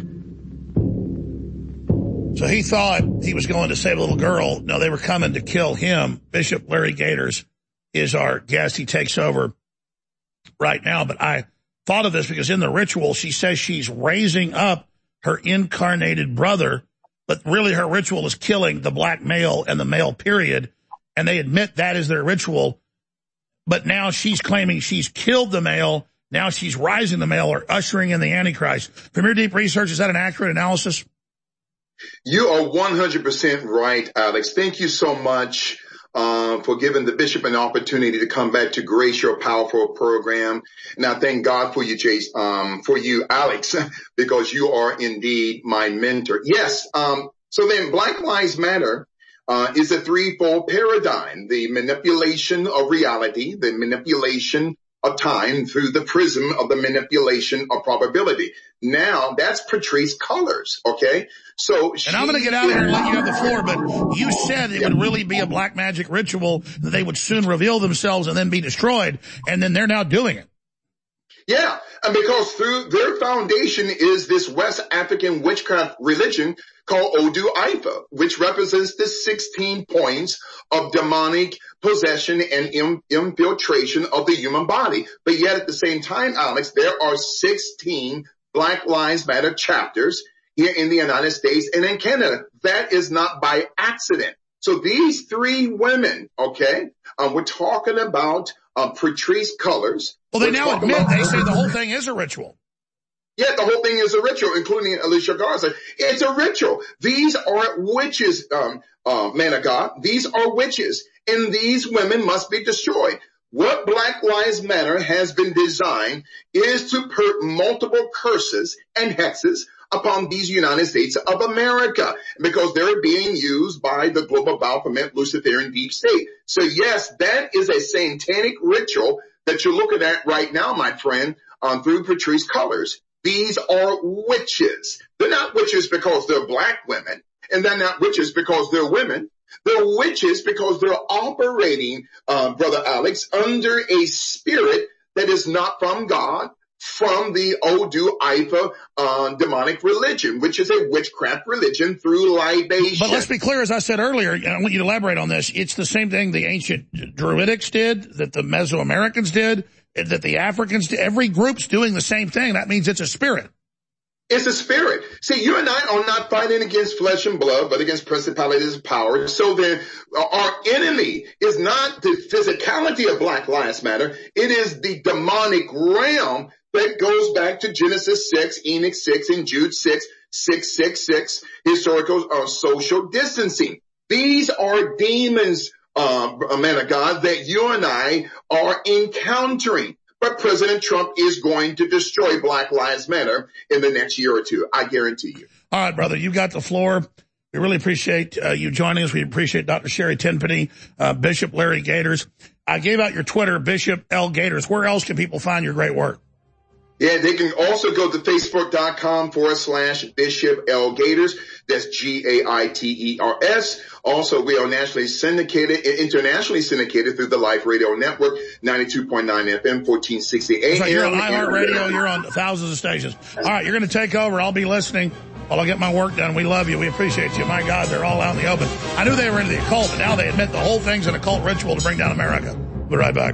So he thought he was going to save a little girl. No, they were coming to kill him. Bishop Larry Gators is our guest. He takes over right now. But I thought of this because in the ritual, she says she's raising up her incarnated brother, but really her ritual is killing the black male and the male period. And they admit that is their ritual. But now she's claiming she's killed the male. Now she's rising the male or ushering in the Antichrist. From your deep research, is that an accurate analysis? You are one hundred percent right, Alex. Thank you so much uh, for giving the bishop an opportunity to come back to grace your powerful program. And I thank God for you, Jace, um, for you, Alex, because you are indeed my mentor. Yes. Um, so then Black Lives Matter uh, is a threefold paradigm: the manipulation of reality, the manipulation of time through the prism of the manipulation of probability. Now, that's Patrisse Cullors, okay? So she, and I'm going to get out of here and let you have the floor, but you said it yeah. would really be a black magic ritual that they would soon reveal themselves and then be destroyed, and then they're now doing it. Yeah, and because through their foundation is this West African witchcraft religion called Odu Ifa, which represents the sixteen points of demonic possession and im- infiltration of the human body. But yet at the same time, Alex, there are sixteen Black Lives Matter chapters here in the United States and in Canada. That is not by accident. So these three women, okay, um, we're talking about uh, Patrisse Cullors. Well, they now admit, they say the whole thing is a ritual. Yeah, the whole thing is a ritual, including Alicia Garza. It's a ritual. These are witches, um, uh, man of God. These are witches, and these women must be destroyed. What Black Lives Matter has been designed is to put multiple curses and hexes upon these United States of America, because they're being used by the global Baphomet Luciferian deep state. So yes, that is a satanic ritual that you're looking at right now, my friend, um, through Patrisse Cullors. These are witches. They're not witches because they're black women, and they're not witches because they're women. They're witches because they're operating, uh, Brother Alex, under a spirit that is not from God, from the Odu Ifa uh, demonic religion, which is a witchcraft religion through libation. But let's be clear, as I said earlier, and I want you to elaborate on this, it's the same thing the ancient Druidics did, that the Mesoamericans did, that the Africans did. Every group's doing the same thing. That means it's a spirit. It's a spirit. See, you and I are not fighting against flesh and blood, but against principalities and powers. So then our enemy is not the physicality of Black Lives Matter. It is the demonic realm that goes back to Genesis six, Enoch six, and Jude six, six, six, six, historical uh, social distancing. These are demons, uh, man of God, that you and I are encountering. But President Trump is going to destroy Black Lives Matter in the next year or two. I guarantee you. All right, brother, you got the floor. We really appreciate uh, you joining us. We appreciate Doctor Sherry Tenpenny, uh, Bishop Larry Gaiters. I gave out your Twitter, Bishop L. Gaiters. Where else can people find your great work? Yeah, they can also go to facebook.com forward slash Bishop L. Gaiters. That's G A I T E R S. Also, we are nationally syndicated, internationally syndicated through the Life Radio Network, ninety-two point nine F M, fourteen sixty A M. Like you're on iHeartRadio. You're on thousands of stations. All right, you're going to take over. I'll be listening while I get my work done. We love you. We appreciate you. My God, they're all out in the open. I knew they were into the occult, but now they admit the whole thing's an occult ritual to bring down America. We'll be right back.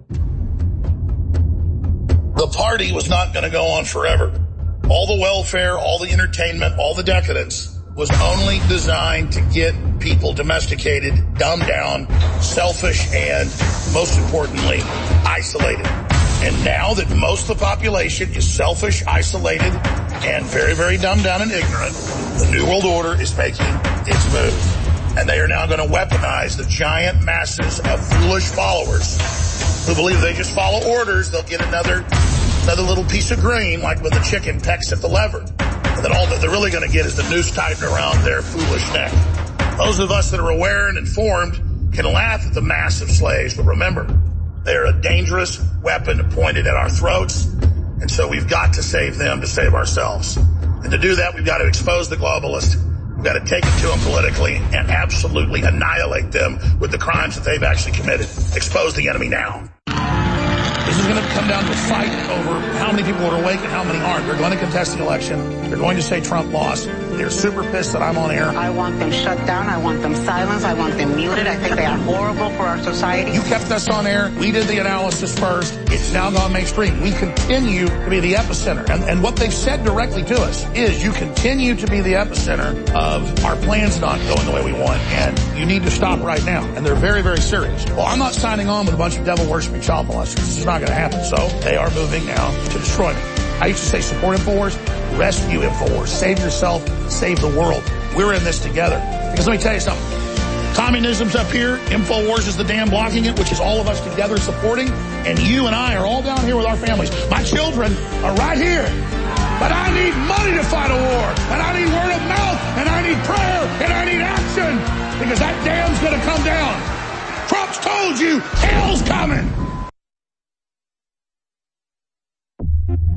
The party was not going to go on forever. All the welfare, all the entertainment, all the decadence was only designed to get people domesticated, dumbed down, selfish, and most importantly, isolated. And now that most of the population is selfish, isolated, and very, very dumbed down and ignorant, the New World Order is making its move. And they are now going to weaponize the giant masses of foolish followers who believe they just follow orders, they'll get another another little piece of grain, like when the chicken pecks at the lever. And then all that they're really going to get is the noose tightened around their foolish neck. Those of us that are aware and informed can laugh at the massive slaves, but remember, they're a dangerous weapon pointed at our throats, and so we've got to save them to save ourselves. And to do that, we've got to expose the globalists. We've got to take it to them politically and absolutely annihilate them with the crimes that they've actually committed. Expose the enemy now. This is going to come down to a fight over how many people are awake and how many aren't. They're going to contest the election. They're going to say Trump lost. They're super pissed that I'm on air. I want them shut down. I want them silenced. I want them muted. I think they are horrible for our society. You kept us on air. We did the analysis first. It's now gone mainstream. We continue to be the epicenter. And, and what they've said directly to us is you continue to be the epicenter of our plans not going the way we want. And you need to stop right now. And they're very, very serious. Well, I'm not signing on with a bunch of devil-worshipping child molesters. This is not going to happen. So they are moving now to destroy me. I used to say support InfoWars, rescue InfoWars, save yourself, save the world. We're in this together. Because let me tell you something. Communism's up here. InfoWars is the dam blocking it, which is all of us together supporting. And you and I are all down here with our families. My children are right here. But I need money to fight a war. And I need word of mouth. And I need prayer. And I need action. Because that dam's going to come down. Trump's told you hell's coming.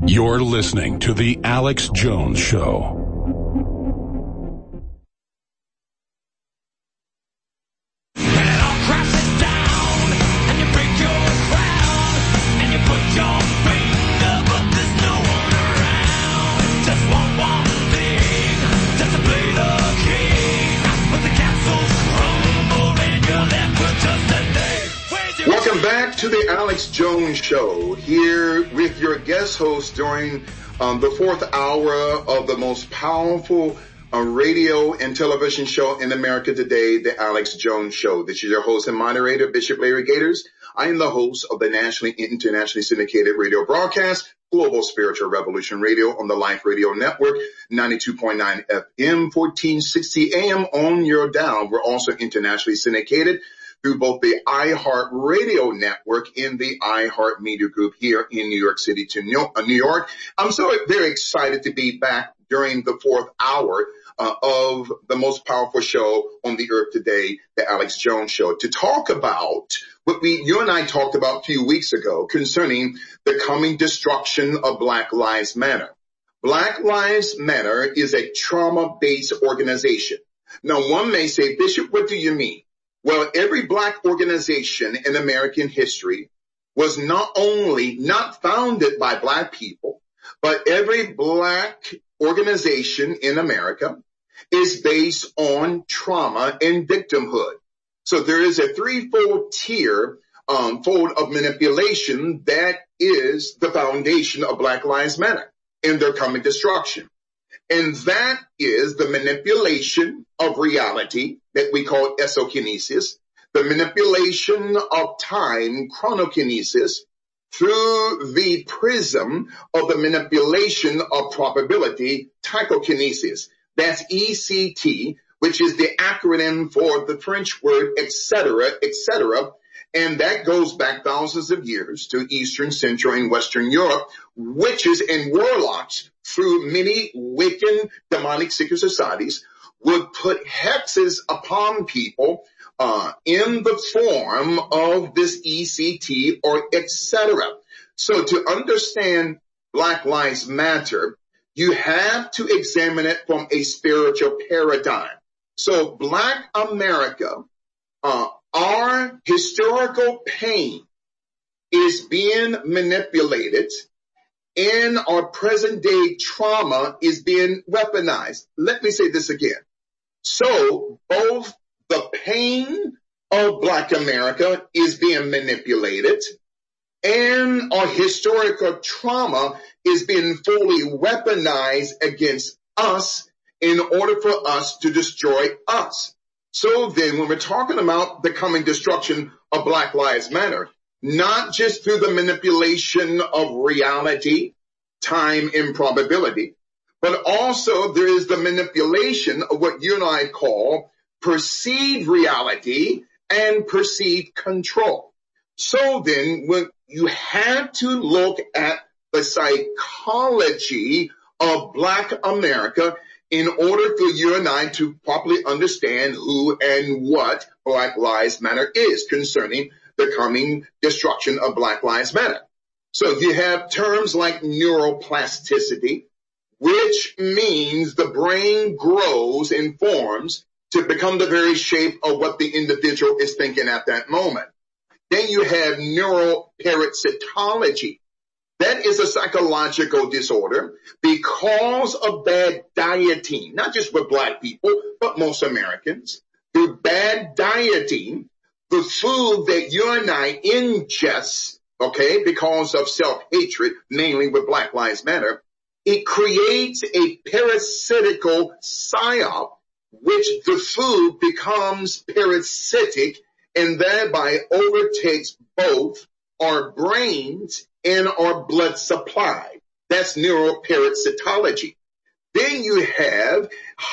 You're listening to The Alex Jones Show. Welcome back to the Alex Jones Show, here with your guest host during um, the fourth hour of the most powerful uh, radio and television show in America today, the Alex Jones Show. This is your host and moderator, Bishop Larry Gators. I am the host of the nationally and internationally syndicated radio broadcast, Global Spiritual Revolution Radio on the Life Radio Network, ninety-two point nine F M, fourteen sixty A M on your dial. We're also internationally syndicated through both the iHeart Radio Network and the iHeart Media Group here in New York City to New York. I'm so very excited to be back during the fourth hour uh, of the most powerful show on the earth today, the Alex Jones Show, to talk about what we, you and I talked about a few weeks ago concerning the coming destruction of Black Lives Matter. Black Lives Matter is a trauma-based organization. Now, one may say, Bishop, what do you mean? Well, every black organization in American history was not only not founded by black people, but every black organization in America is based on trauma and victimhood. So there is a threefold tier, um, fold of manipulation that is the foundation of Black Lives Matter and their coming destruction. And that is the manipulation of reality that we call esokinesis, the manipulation of time, chronokinesis, through the prism of the manipulation of probability, tychokinesis. That's E C T, which is the acronym for the French word et cetera, et cetera. And that goes back thousands of years to Eastern, Central, and Western Europe. Witches and warlocks, through many Wiccan demonic secret societies, would put hexes upon people uh in the form of this E C T or et cetera. So to understand Black Lives Matter, you have to examine it from a spiritual paradigm. So Black America, uh, our historical pain is being manipulated, and our present day trauma is being weaponized. Let me say this again. So both the pain of Black America is being manipulated, and our historical trauma is being fully weaponized against us in order for us to destroy us. So then when we're talking about the coming destruction of Black Lives Matter, not just through the manipulation of reality, time, and probability, but also there is the manipulation of what you and I call perceived reality and perceived control. So then when you have to look at the psychology of Black America in order for you and I to properly understand who and what Black Lives Matter is concerning the coming destruction of Black Lives Matter. So you have terms like neuroplasticity, which means the brain grows and forms to become the very shape of what the individual is thinking at that moment. Then you have neuroparasitology. That is a psychological disorder because of bad dieting, not just with black people, but most Americans. Through bad dieting, the food that you and I ingest, okay, because of self-hatred, mainly with Black Lives Matter, it creates a parasitical psyop, which the food becomes parasitic and thereby overtakes both our brains and our blood supply. That's neuroparasitology. Then you have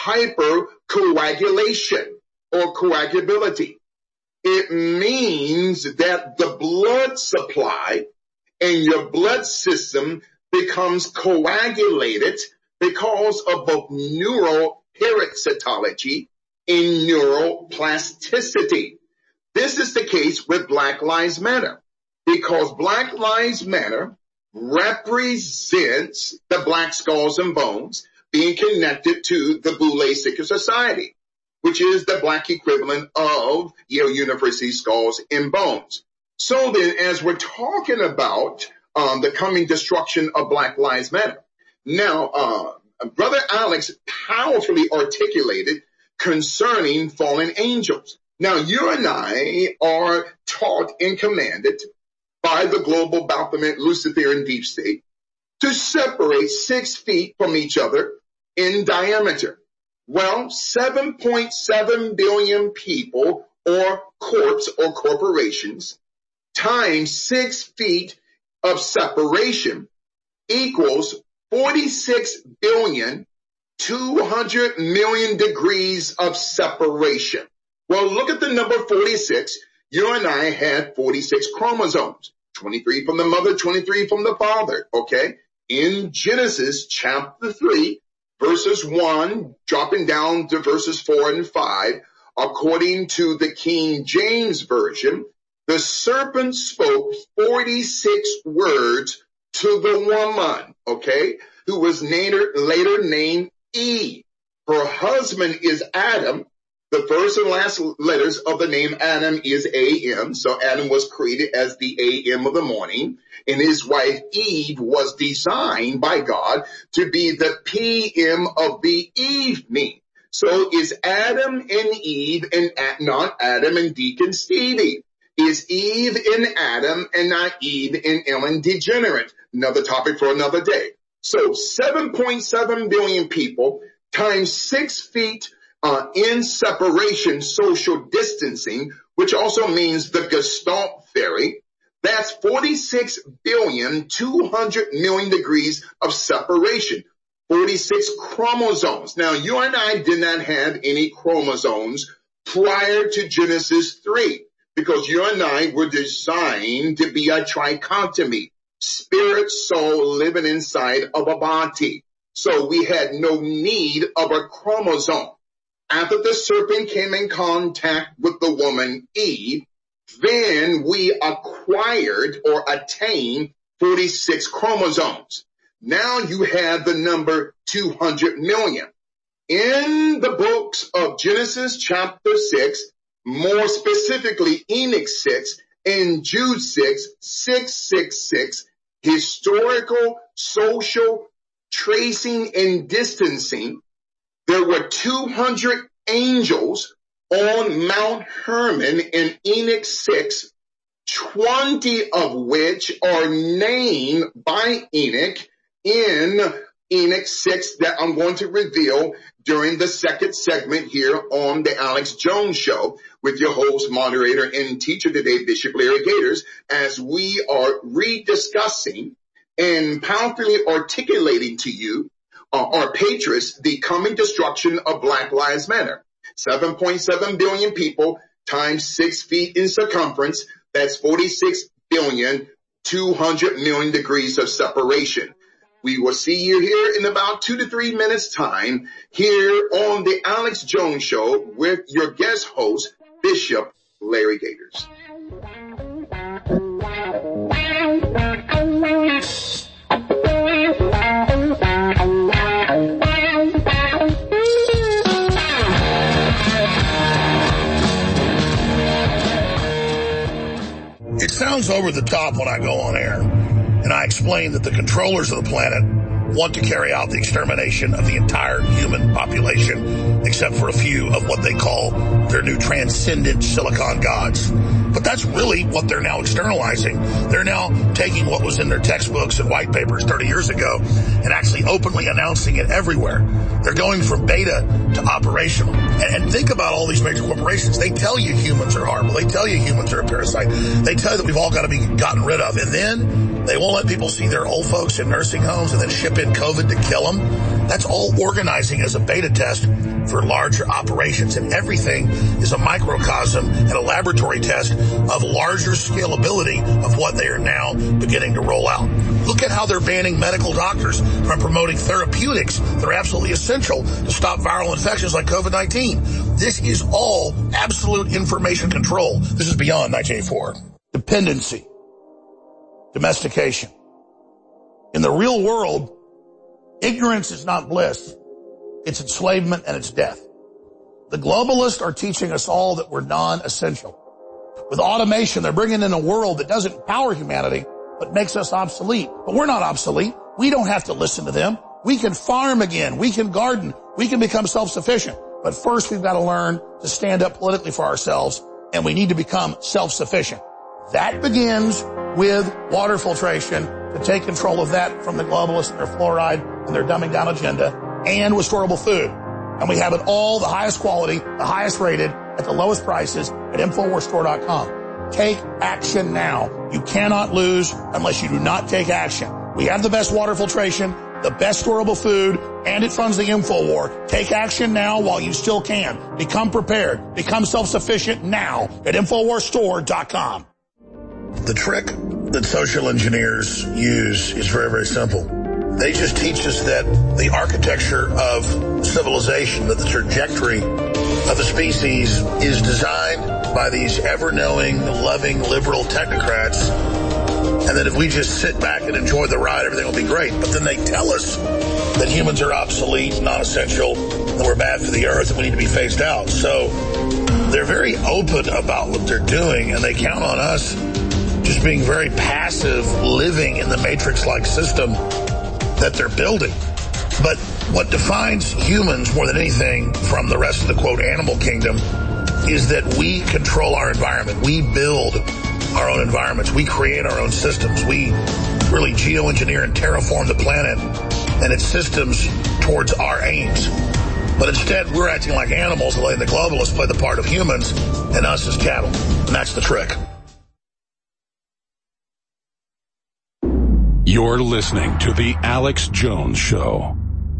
hypercoagulation or coagulability. It means that the blood supply and your blood system becomes coagulated because of both neuroparasitology and neuroplasticity. This is the case with Black Lives Matter, because Black Lives Matter represents the black skulls and bones being connected to the Boule Secret Society, which is the black equivalent of Yale University skulls and bones. So then, as we're talking about um, the coming destruction of Black Lives Matter, now, uh, Brother Alex powerfully articulated concerning fallen angels. Now, you and I are taught and commanded by the global Baphomet, Luciferian deep state to separate six feet from each other in diameter. Well, seven point seven billion people or corps or corporations times six feet of separation equals forty-six billion, two hundred million degrees of separation. Well, look at the number forty-six. You and I had forty-six chromosomes, twenty-three from the mother, twenty-three from the father, okay? In Genesis chapter three, verses one, dropping down to verses four and five, according to the King James Version, the serpent spoke forty-six words to the woman, okay, who was later, later named Eve. Her husband is Adam. The first and last letters of the name Adam is A M. So Adam was created as the A M of the morning. And his wife Eve was designed by God to be the P M of the evening. So is Adam and Eve and not Adam and Deacon Stevie? Is Eve and Adam and not Eve and Ellen DeGenerate? Another topic for another day. So seven point seven billion people times six feet Uh, in separation, social distancing, which also means the Gestalt theory, that's forty-six billion, two hundred million degrees of separation, forty-six chromosomes. Now, you and I did not have any chromosomes prior to Genesis three, because you and I were designed to be a trichotomy, spirit, soul living inside of a body. So we had no need of a chromosome. After the serpent came in contact with the woman Eve, then we acquired or attained forty-six chromosomes. Now you have the number two hundred million. In the books of Genesis chapter six, more specifically Enoch six and Jude six, six six six, historical, social, tracing and distancing, there were two hundred angels on Mount Hermon in Enoch six, twenty of which are named by Enoch in Enoch six that I'm going to reveal during the second segment here on the Alex Jones Show with your host, moderator, and teacher today, Bishop Larry Gators, as we are rediscussing and powerfully articulating to you Uh, our patriots, the coming destruction of Black Lives Matter. seven point seven billion people times six feet in circumference. That's forty-six billion, two hundred million degrees of separation. We will see you here in about two to three minutes time here on the Alex Jones Show with your guest host, Bishop Larry Gators. It sounds over the top when I go on air, and I explain that the controllers of the planet want to carry out the extermination of the entire human population, except for a few of what they call their new transcendent silicon gods. But that's really what they're now externalizing. They're now taking what was in their textbooks and white papers thirty years ago and actually openly announcing it everywhere. They're going from beta to operational. And, and think about all these major corporations. They tell you humans are horrible. They tell you humans are a parasite. They tell you that we've all got to be gotten rid of. And then they won't let people see their old folks in nursing homes and then ship in COVID to kill them. That's all organizing as a beta test for larger operations. And everything is a microcosm and a laboratory test of larger scalability of what they are now beginning to roll out. Look at how they're banning medical doctors from promoting therapeutics that are absolutely essential to stop viral infections like COVID nineteen. This is all absolute information control. This is beyond nineteen eighty-four. Dependency, domestication, In the real world, ignorance is not bliss. It's enslavement and it's death. The globalists are teaching us all that we're non-essential. With automation, they're bringing in a world that doesn't empower humanity, but makes us obsolete. But we're not obsolete. We don't have to listen to them. We can farm again. We can garden. We can become self-sufficient. But first, we've got to learn to stand up politically for ourselves, and we need to become self-sufficient. That begins with water filtration, to take control of that from the globalists and their fluoride and their dumbing down agenda, and with storable food. And we have it all, the highest quality, the highest rated, at the lowest prices at Infowars Store dot com. Take action now. You cannot lose unless you do not take action. We have the best water filtration, the best storable food, and it funds the InfoWar. Take action now while you still can. Become prepared. Become self-sufficient now at Infowars Store dot com. The trick that social engineers use is very, very simple. They just teach us that the architecture of civilization, that the trajectory of a species is designed by these ever-knowing, loving, liberal technocrats, and that if we just sit back and enjoy the ride, everything will be great. But then they tell us that humans are obsolete, non-essential, and we're bad for the earth, and we need to be phased out. So they're very open about what they're doing, and they count on us just being very passive, living in the matrix-like system that they're building. But what defines humans more than anything from the rest of the, quote, animal kingdom is that we control our environment. We build our own environments. We create our own systems. We really geoengineer and terraform the planet and its systems towards our aims. But instead, we're acting like animals, letting the globalists play the part of humans and us as cattle. And that's the trick. You're listening to The Alex Jones Show.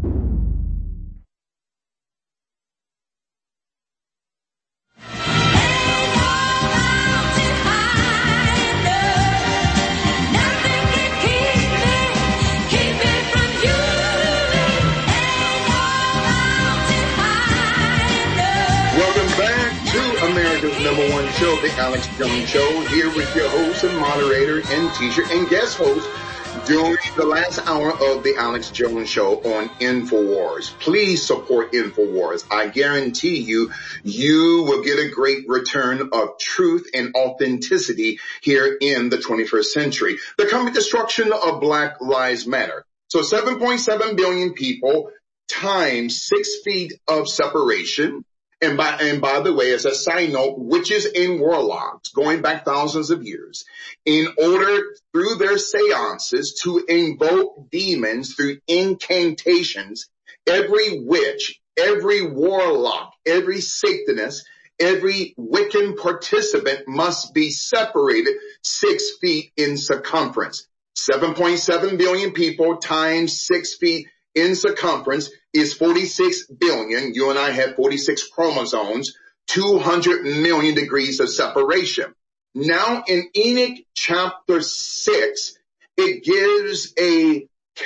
Number one show, The Alex Jones Show, here with your host and moderator and teacher and guest host during the last hour of The Alex Jones Show on InfoWars. Please support InfoWars. I guarantee you, you will get a great return of truth and authenticity here in the twenty-first century. The coming destruction of Black Lives Matter. So seven point seven billion people times six feet of separation. And by, and by the way, as a side note, witches and warlocks, going back thousands of years, in order through their seances to invoke demons through incantations, every witch, every warlock, every Satanist, every Wiccan participant must be separated six feet in circumference. seven point seven billion people times six feet in circumference is forty-six billion. You and I have forty-six chromosomes, two hundred million degrees of separation. Now in Enoch chapter six, it gives a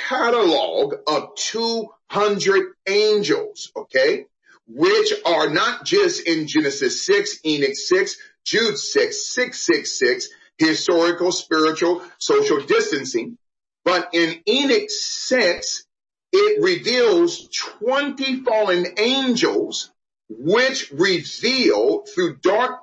catalog of two hundred angels, okay, which are not just in Genesis six, Enoch six, Jude six, six six six, historical, spiritual, social distancing, but in Enoch six, it reveals twenty fallen angels, which reveal through dark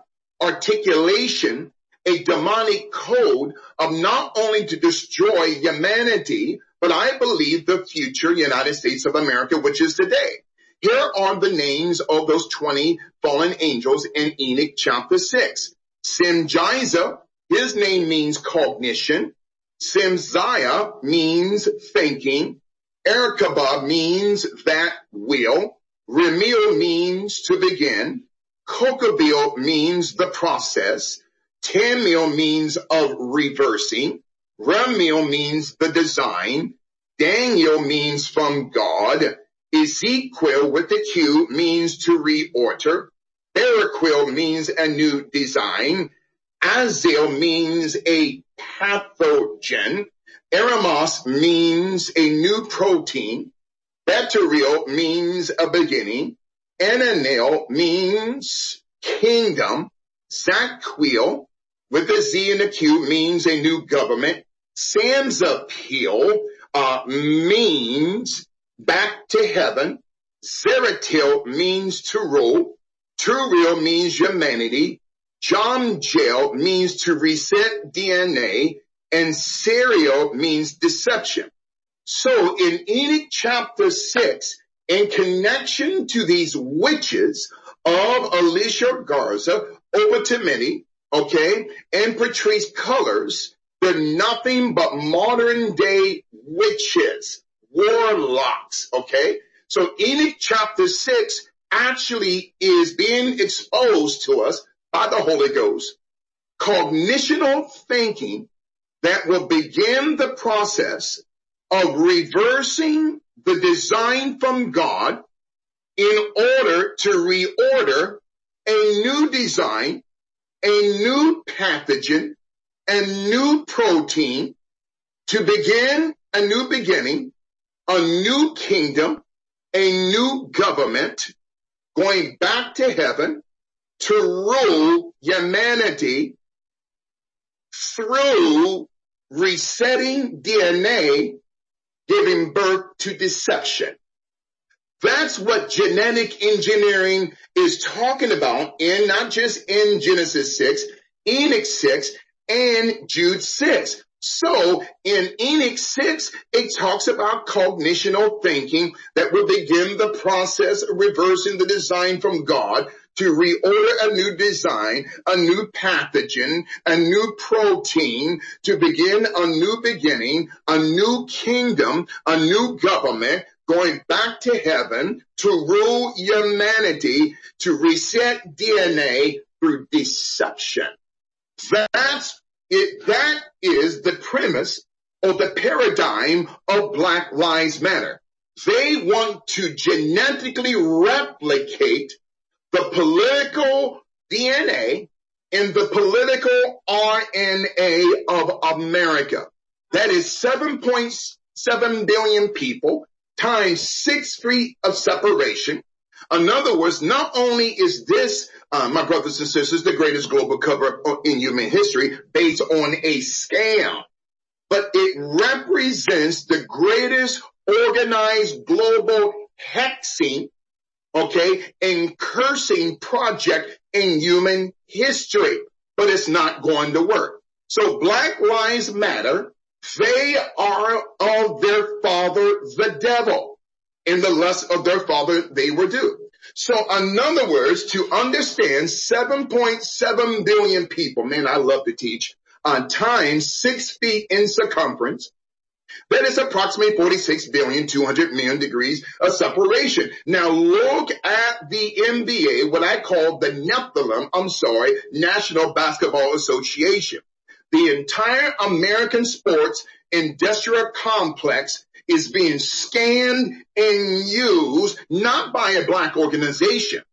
articulation a demonic code of not only to destroy humanity, but I believe the future United States of America, which is today. Here are the names of those twenty fallen angels in Enoch chapter six. Simjiza, his name means cognition. Simziah means thinking. Erkabah means that will. Remil means to begin. Kokabil means the process. Tamil means of reversing. Ramil means the design. Daniel means from God. Ezekiel with the Q means to reorder. Baraquil means a new design. Azil means a pathogen. Eremos means a new protein. Betariel means a beginning. Enanil means kingdom. Zaquil with a Z and a Q means a new government. Samsapil uh, means back to heaven. Zeratil means to rule. Turiel means humanity. Jomjel means to reset D N A. And Serial means deception. So in Enoch chapter six, in connection to these witches of Alicia Garza, over to many, okay, and Patrice Cullors, they're nothing but modern day witches, warlocks, okay? So Enoch chapter six actually is being exposed to us by the Holy Ghost. Cognitional thinking that will begin the process of reversing the design from God in order to reorder a new design, a new pathogen, a new protein, to begin a new beginning, a new kingdom, a new government, going back to heaven to rule humanity through resetting D N A, giving birth to deception. That's what genetic engineering is talking about in not just in Genesis six, Enoch six, and Jude six. So in Enoch six, it talks about cognitional thinking that will begin the process of reversing the design from God to reorder a new design, a new pathogen, a new protein, to begin a new beginning, a new kingdom, a new government, going back to heaven to rule humanity, to reset D N A through deception. That's it. That is the premise or the paradigm of Black Lives Matter. They want to genetically replicate the political D N A and the political R N A of America. That is seven point seven billion people times six feet of separation. In other words, not only is this, uh, my brothers and sisters, the greatest global cover in human history based on a scam, but it represents the greatest organized global hexing, okay, and cursing project in human history. But it's not going to work. So Black Lives Matter, they are of their father, the devil. In the lust of their father, they were due. So in other words, to understand seven point seven billion people, man, I love to teach, on times six feet in circumference, that is approximately forty-six billion, two hundred million degrees of separation. Now look at the N B A, what I call the Nephilim, I'm sorry, National Basketball Association. The entire American sports industrial complex is being scanned and used not by a black organization.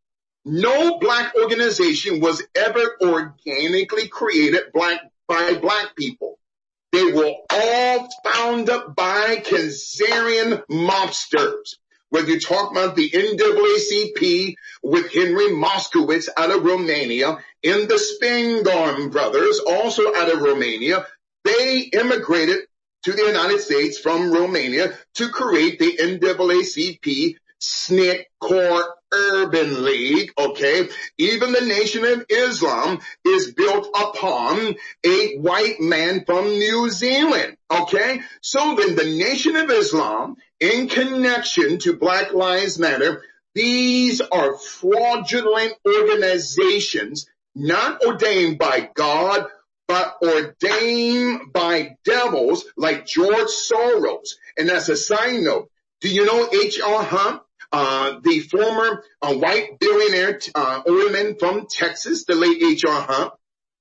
No black organization was ever organically created black by black people. They were all found up by Khazarian mobsters. Whether you talk about the N double A C P with Henry Moskowitz out of Romania, and the Spingarn brothers, also out of Romania, they immigrated to the United States from Romania to create the N double A C P S N C C Core Urban League, okay? Even the Nation of Islam is built upon a white man from New Zealand, okay? So then the Nation of Islam, in connection to Black Lives Matter, these are fraudulent organizations not ordained by God, but ordained by devils like George Soros. And as a side note, do you know H R. Hunt? Uh, the former uh, white billionaire uh, oilman from Texas, the late H R. Hunt,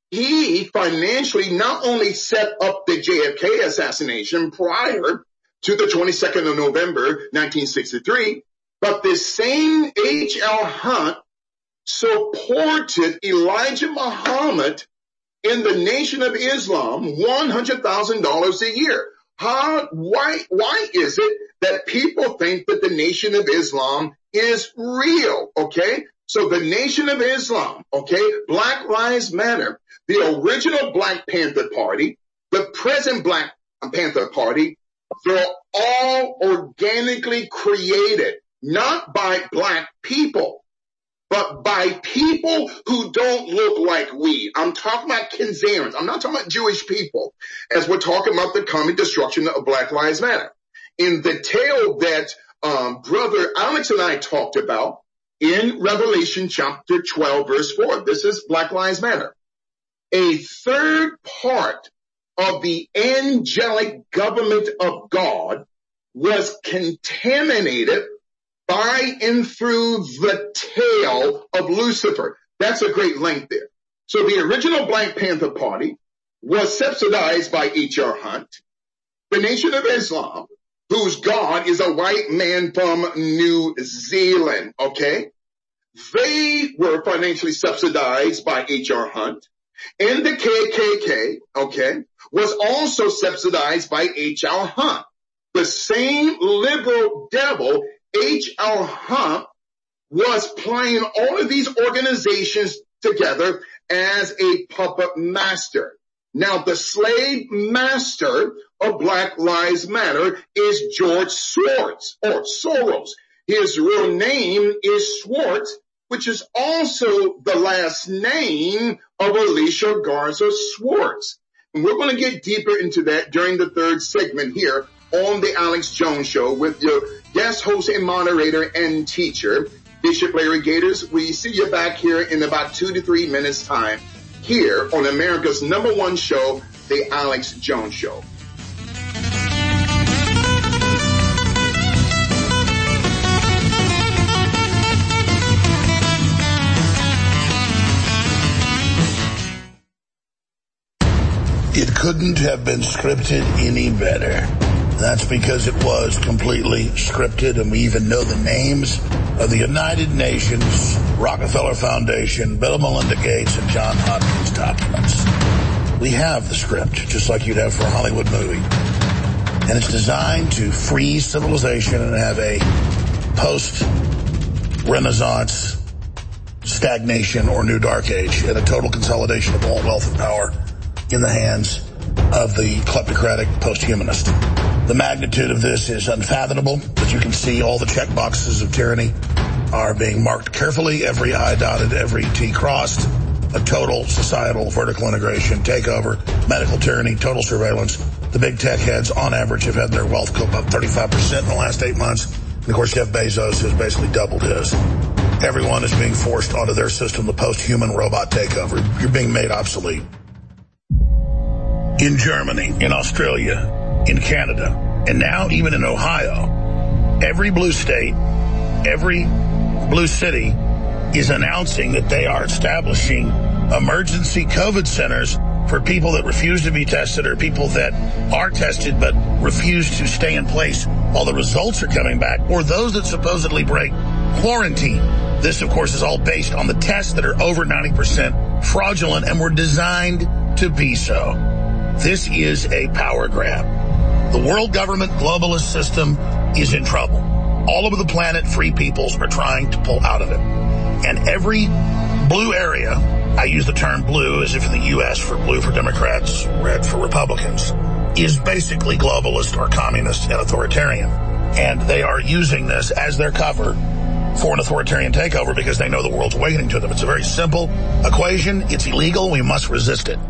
he financially not only set up the J F K assassination prior to the twenty-second of November, nineteen sixty-three, but this same H L. Hunt supported Elijah Muhammad in the Nation of Islam one hundred thousand dollars a year. How, why, why is it that people think that the Nation of Islam is real? Okay. So the Nation of Islam, okay, Black Lives Matter, the original Black Panther Party, the present Black Panther Party, They're all organically created, not by black people, but by people who don't look like we. I'm talking about Kenzarians. I'm not talking about Jewish people, as we're talking about the coming destruction of Black Lives Matter. In the tale that um, Brother Alex and I talked about in Revelation chapter twelve, verse four, this is Black Lives Matter. A third part of the angelic government of God was contaminated by and through the tail of Lucifer. That's a great link there. So the original Black Panther Party was subsidized by H R Hunt. The Nation of Islam, whose God is a white man from New Zealand, okay? They were financially subsidized by H R Hunt. And the K K K, okay, was also subsidized by H R Hunt. The same liberal devil, H R Hunt, was playing all of these organizations together as a puppet master. Now, the slave master of Black Lives Matter is George Soros, or Soros. His real name is Schwartz, which is also the last name of Alicia Garza Schwartz. And we're going to get deeper into that during the third segment here on the Alex Jones Show with your guest host and moderator and teacher, Bishop Larry Gators. We see you back here in about two to three minutes time here on America's number one show, the Alex Jones Show. It couldn't have been scripted any better. That's because it was completely scripted, and we even know the names of the United Nations, Rockefeller Foundation, Bill and Melinda Gates, and John Hopkins documents. We have the script, just like you'd have for a Hollywood movie. And it's designed to freeze civilization and have a post-Renaissance stagnation or new dark age and a total consolidation of all wealth and power in the hands of the kleptocratic post-humanist. The magnitude of this is unfathomable, but you can see all the check boxes of tyranny are being marked carefully, every I dotted, every T crossed, a total societal vertical integration, takeover, medical tyranny, total surveillance. The big tech heads, on average, have had their wealth go up thirty-five percent in the last eight months. And, of course, Jeff Bezos has basically doubled his. Everyone is being forced onto their system, the post-human robot takeover. You're being made obsolete. In Germany, in Australia, in Canada, and now even in Ohio, every blue state, every blue city is announcing that they are establishing emergency COVID centers for people that refuse to be tested or people that are tested but refuse to stay in place while the results are coming back, or those that supposedly break quarantine. This, of course, is all based on the tests that are over ninety percent fraudulent and were designed to be so. This is a power grab. The world government globalist system is in trouble. All over the planet, free peoples are trying to pull out of it. And every blue area, I use the term blue as if in the U S for blue for Democrats, red for Republicans, is basically globalist or communist and authoritarian. And they are using this as their cover for an authoritarian takeover because they know the world's awakening to them. It's a very simple equation. It's illegal. We must resist it.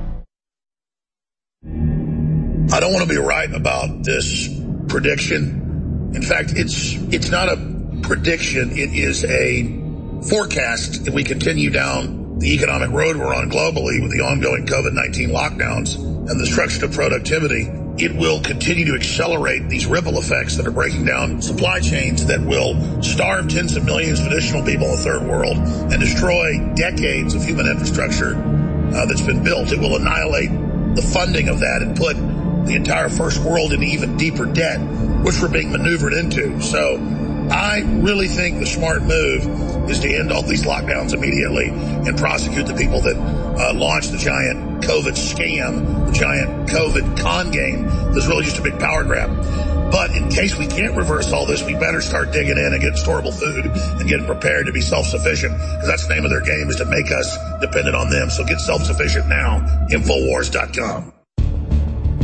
I don't want to be right about this prediction. In fact, it's it's not a prediction. It is a forecast. If we continue down the economic road we're on globally with the ongoing COVID nineteen lockdowns and the destruction of productivity, it will continue to accelerate these ripple effects that are breaking down supply chains that will starve tens of millions of additional people in the third world and destroy decades of human infrastructure uh, that's been built. It will annihilate the funding of that and put the entire first world into even deeper debt, which we're being maneuvered into. So I really think the smart move is to end all these lockdowns immediately and prosecute the people that uh, launched the giant COVID scam, the giant COVID con game that's really just a big power grab. But in case we can't reverse all this, we better start digging in and getting storable food and getting prepared to be self-sufficient, because that's the name of their game, is to make us dependent on them. So get self-sufficient now. Infowars dot com.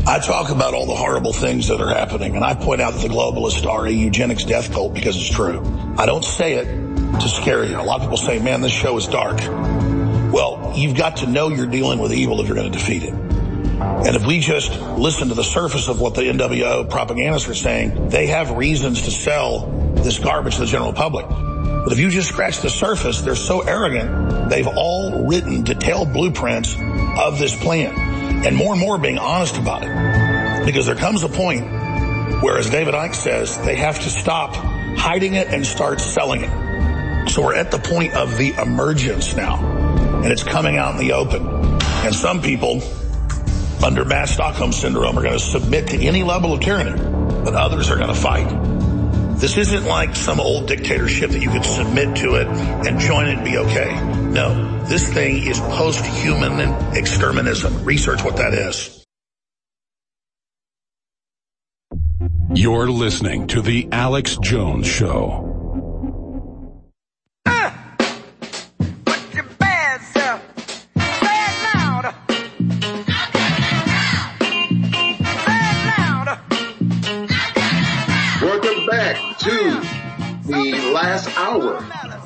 I talk about all the horrible things that are happening, and I point out that the globalists are a eugenics death cult because it's true. I don't say it to scare you. A lot of people say, man, this show is dark. Well, you've got to know you're dealing with evil if you're going to defeat it. And if we just listen to the surface of what the N W O propagandists are saying, they have reasons to sell this garbage to the general public. But if you just scratch the surface, they're so arrogant, they've all written detailed blueprints of this plan. And more and more being honest about it. Because there comes a point where, as David Icke says, they have to stop hiding it and start selling it. So we're at the point of the emergence now. And it's coming out in the open. And some people, under mass Stockholm syndrome, are going to submit to any level of tyranny, but others are going to fight. This isn't like some old dictatorship that you could submit to it and join it and be okay. No, this thing is post-human exterminism. Research what that is. You're listening to The Alex Jones Show. To the last hour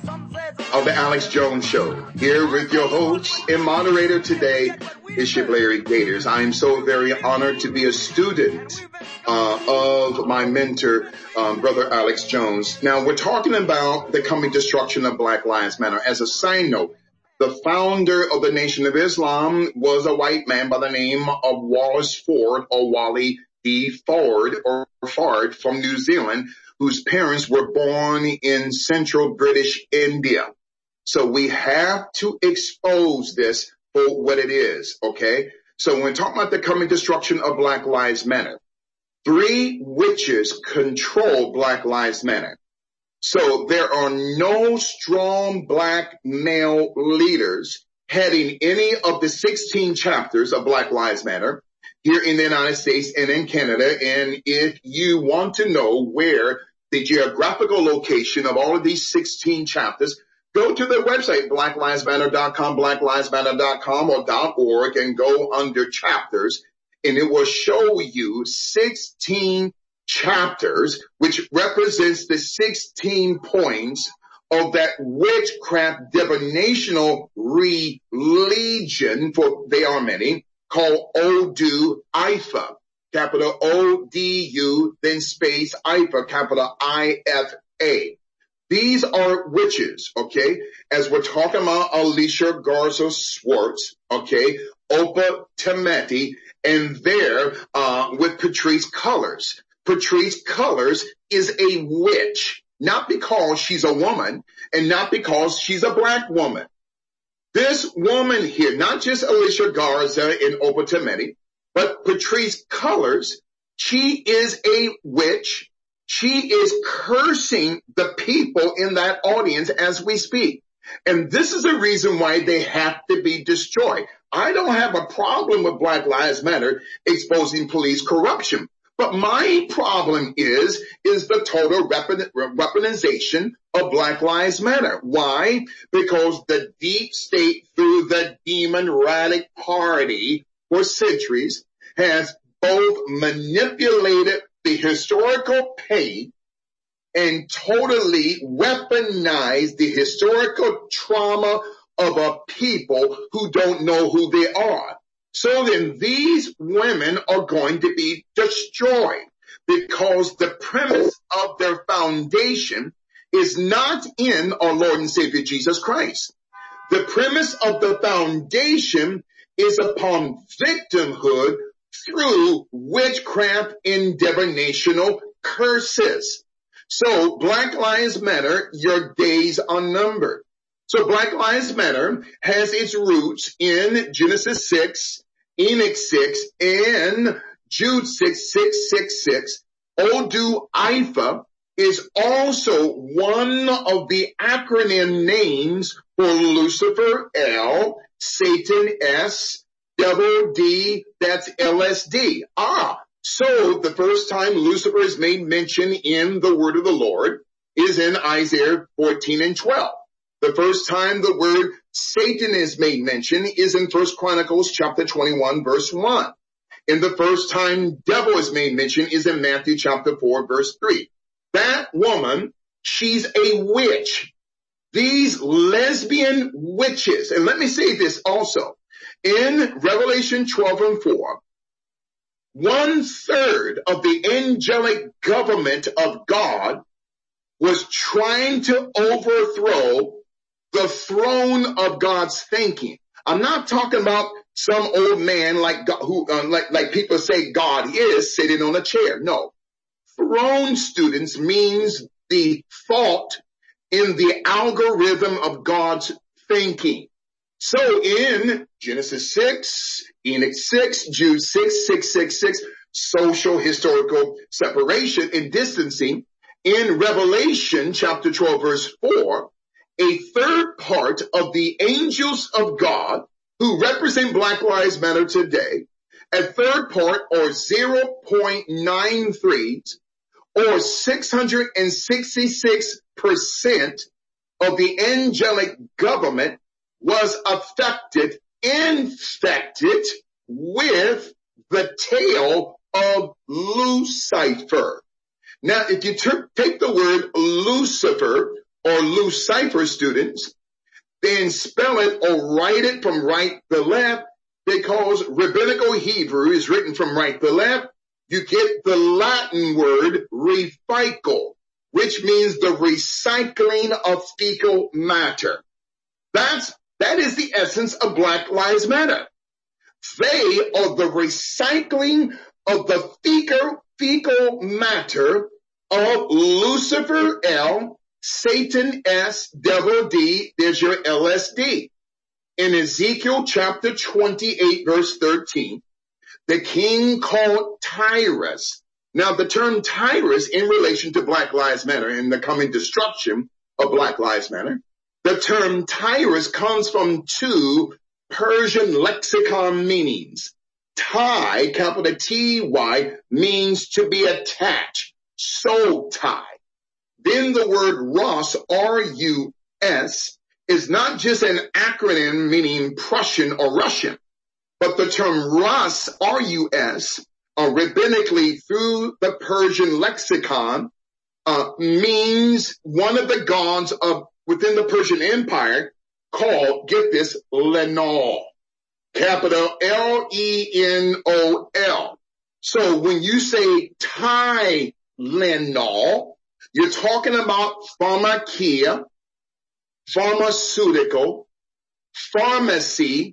of the Alex Jones Show, here with your host and moderator today, Bishop Larry Gators. I am so very honored to be a student uh, of my mentor, um, Brother Alex Jones. Now, we're talking about the coming destruction of Black Lives Matter. As a side note, the founder of the Nation of Islam was a white man by the name of Wallace Ford, or Wally D. Ford, or Fard, from New Zealand, whose parents were born in central British India. So we have to expose this for what it is, okay? So when we're talking about the coming destruction of Black Lives Matter, three witches control Black Lives Matter. So there are no strong black male leaders heading any of the sixteen chapters of Black Lives Matter here in the United States and in Canada. And if you want to know where the geographical location of all of these sixteen chapters, go to the website, black lives matter dot com, black lives matter dot com or .org, and go under chapters, and it will show you sixteen chapters, which represents the sixteen points of that witchcraft divinational religion, for they are many, called Odu Ifa. Capital O D U, then space I F A, capital I F A. These are witches, okay? As we're talking about Alicia Garza Swartz, okay? Opa Temeti, and there, uh, with Patrisse Cullors. Patrisse Cullors is a witch, not because she's a woman and not because she's a black woman. This woman here, not just Alicia Garza and Opa Temeti, but Patrisse Cullors, she is a witch. She is cursing the people in that audience as we speak. And this is the reason why they have to be destroyed. I don't have a problem with Black Lives Matter exposing police corruption. But my problem is, is the total weaponization of Black Lives Matter. Why? Because the deep state, through the Democratic Party for centuries, has both manipulated the historical pain and totally weaponized the historical trauma of a people who don't know who they are. So then these women are going to be destroyed because the premise of their foundation is not in our Lord and Savior Jesus Christ. The premise of the foundation is upon victimhood through witchcraft and divinational curses. So Black Lives Matter, your days are numbered. So Black Lives Matter has its roots in Genesis six, Enoch six, and Jude six, six, six, six. Odu Ifa is also one of the acronym names for Lucifer, L, Satan, S, Devil, D, that's L S D. Ah, so the first time Lucifer is made mention in the word of the Lord is in Isaiah fourteen and twelve. The first time the word Satan is made mention is in First Chronicles chapter twenty-one, verse one. in the first time devil is made mention is in Matthew chapter four, verse three. That woman, she's a witch. These lesbian witches, and let me say this also, in Revelation twelve and four, one third of the angelic government of God was trying to overthrow the throne of God's thinking. I'm not talking about some old man like God, who, uh, like, like people say God is sitting on a chair. No. Throne, students, means the thought in the algorithm of God's thinking. So in Genesis six, Enoch six, Jude six, six, six, six, social historical separation and distancing. In Revelation chapter twelve, verse four, a third part of the angels of God who represent Black Lives Matter today, a third part or zero point nine three or six hundred sixty-six percent of the angelic government was affected, infected with the tail of Lucifer. Now, if you ter- take the word Lucifer or Lucifer, students, then spell it or write it from right to left, because Rabbinical Hebrew is written from right to left, you get the Latin word refical, which means the recycling of fecal matter. That's, that is the essence of Black Lives Matter. They are the recycling of the fecal, fecal matter of Lucifer L, Satan S, Devil D, there's your L S D. In Ezekiel chapter twenty-eight, verse thirteen, the king called Tyrus. Now the term Tyrus in relation to Black Lives Matter and the coming destruction of Black Lives Matter, the term Tyrus comes from two Persian lexicon meanings. Tie, capital T Y, means to be attached, soul tie. Then the word Rus, R U S, is not just an acronym meaning Prussian or Russian, but the term Rus, R U S, uh, rabbinically through the Persian lexicon, uh, means one of the gods of within the Persian Empire called, get this, Lenol, capital L E N O L. So when you say Tylenol, you're talking about pharmakia, pharmaceutical, pharmacy,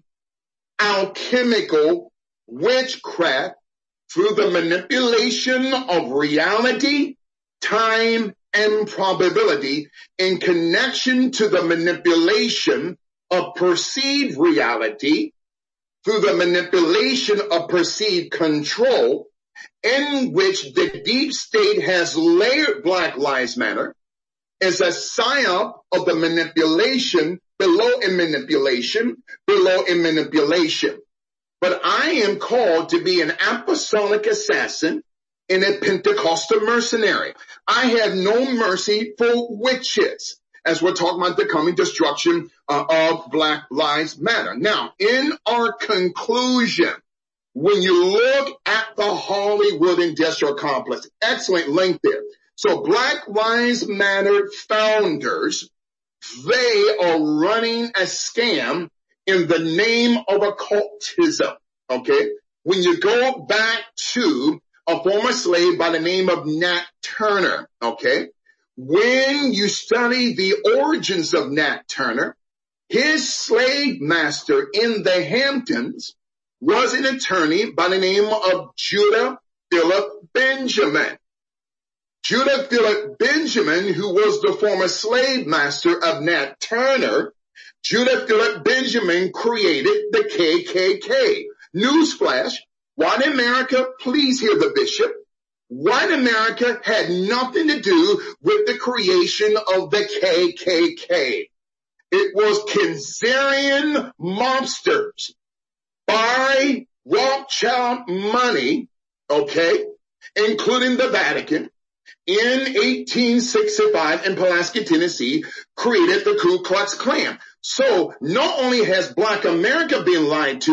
alchemical, witchcraft through the manipulation of reality, time, and probability in connection to the manipulation of perceived reality, through the manipulation of perceived control, in which the deep state has layered Black Lives Matter as a psyop of the manipulation below a manipulation, below a manipulation. But I am called to be an apostolic assassin and a Pentecostal mercenary. I have no mercy for witches, as we're talking about the coming destruction uh, of Black Lives Matter. Now, in our conclusion, when you look at the Hollywood industrial complex, excellent link there. So Black Lives Matter founders, they are running a scam in the name of occultism, okay? When you go back to a former slave by the name of Nat Turner, okay? When you study the origins of Nat Turner, his slave master in the Hamptons was an attorney by the name of Judah Philip Benjamin. Judah Philip Benjamin, who was the former slave master of Nat Turner, Judah Philip Benjamin created the K K K. Newsflash, white America, please hear the bishop. White America had nothing to do with the creation of the K K K. It was Khazarian mobsters by Rothschild money, okay, including the Vatican, in eighteen sixty-five in Pulaski, Tennessee, created the Ku Klux Klan. So not only has Black America been lied to,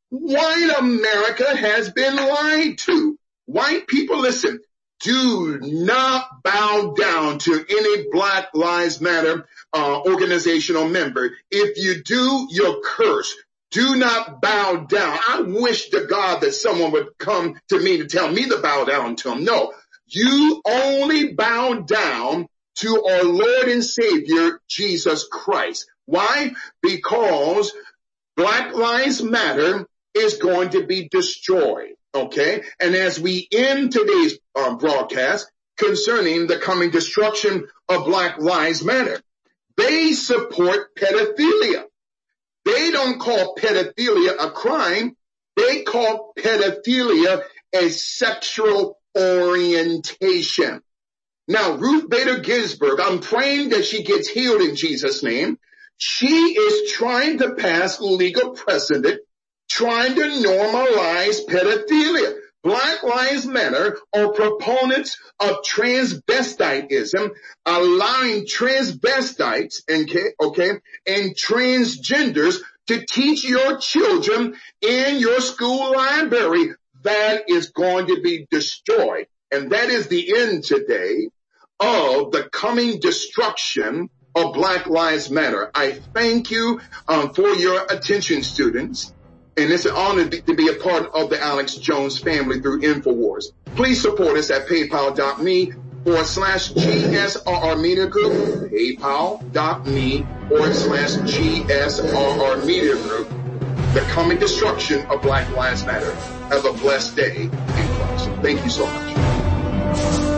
white America has been lied to. White people, listen, do not bow down to any Black Lives Matter uh, organization or member. If you do, you're cursed. Do not bow down. I wish to God that someone would come to me to tell me to bow down to him. No, you only bow down to our Lord and Savior, Jesus Christ. Why? Because Black Lives Matter is going to be destroyed. Okay. And as we end today's uh, broadcast concerning the coming destruction of Black Lives Matter, they support pedophilia. They don't call pedophilia a crime. They call pedophilia a sexual orientation. Now, Ruth Bader Ginsburg, I'm praying that she gets healed in Jesus' name. She is trying to pass legal precedent, trying to normalize pedophilia. Black Lives Matter are proponents of transvestitism, allowing transvestites and, okay, and transgenders to teach your children in your school library. That is going to be destroyed. And that is the end today of the coming destruction of Black Lives Matter. I thank you um, for your attention, students. And it's an honor to be a part of the Alex Jones family through InfoWars. Please support us at paypal.me forward slash GSRR Media Group, paypal.me forward slash GSRR Media Group. The coming destruction of Black Lives Matter. Have a blessed day in Christ. Thank you so much.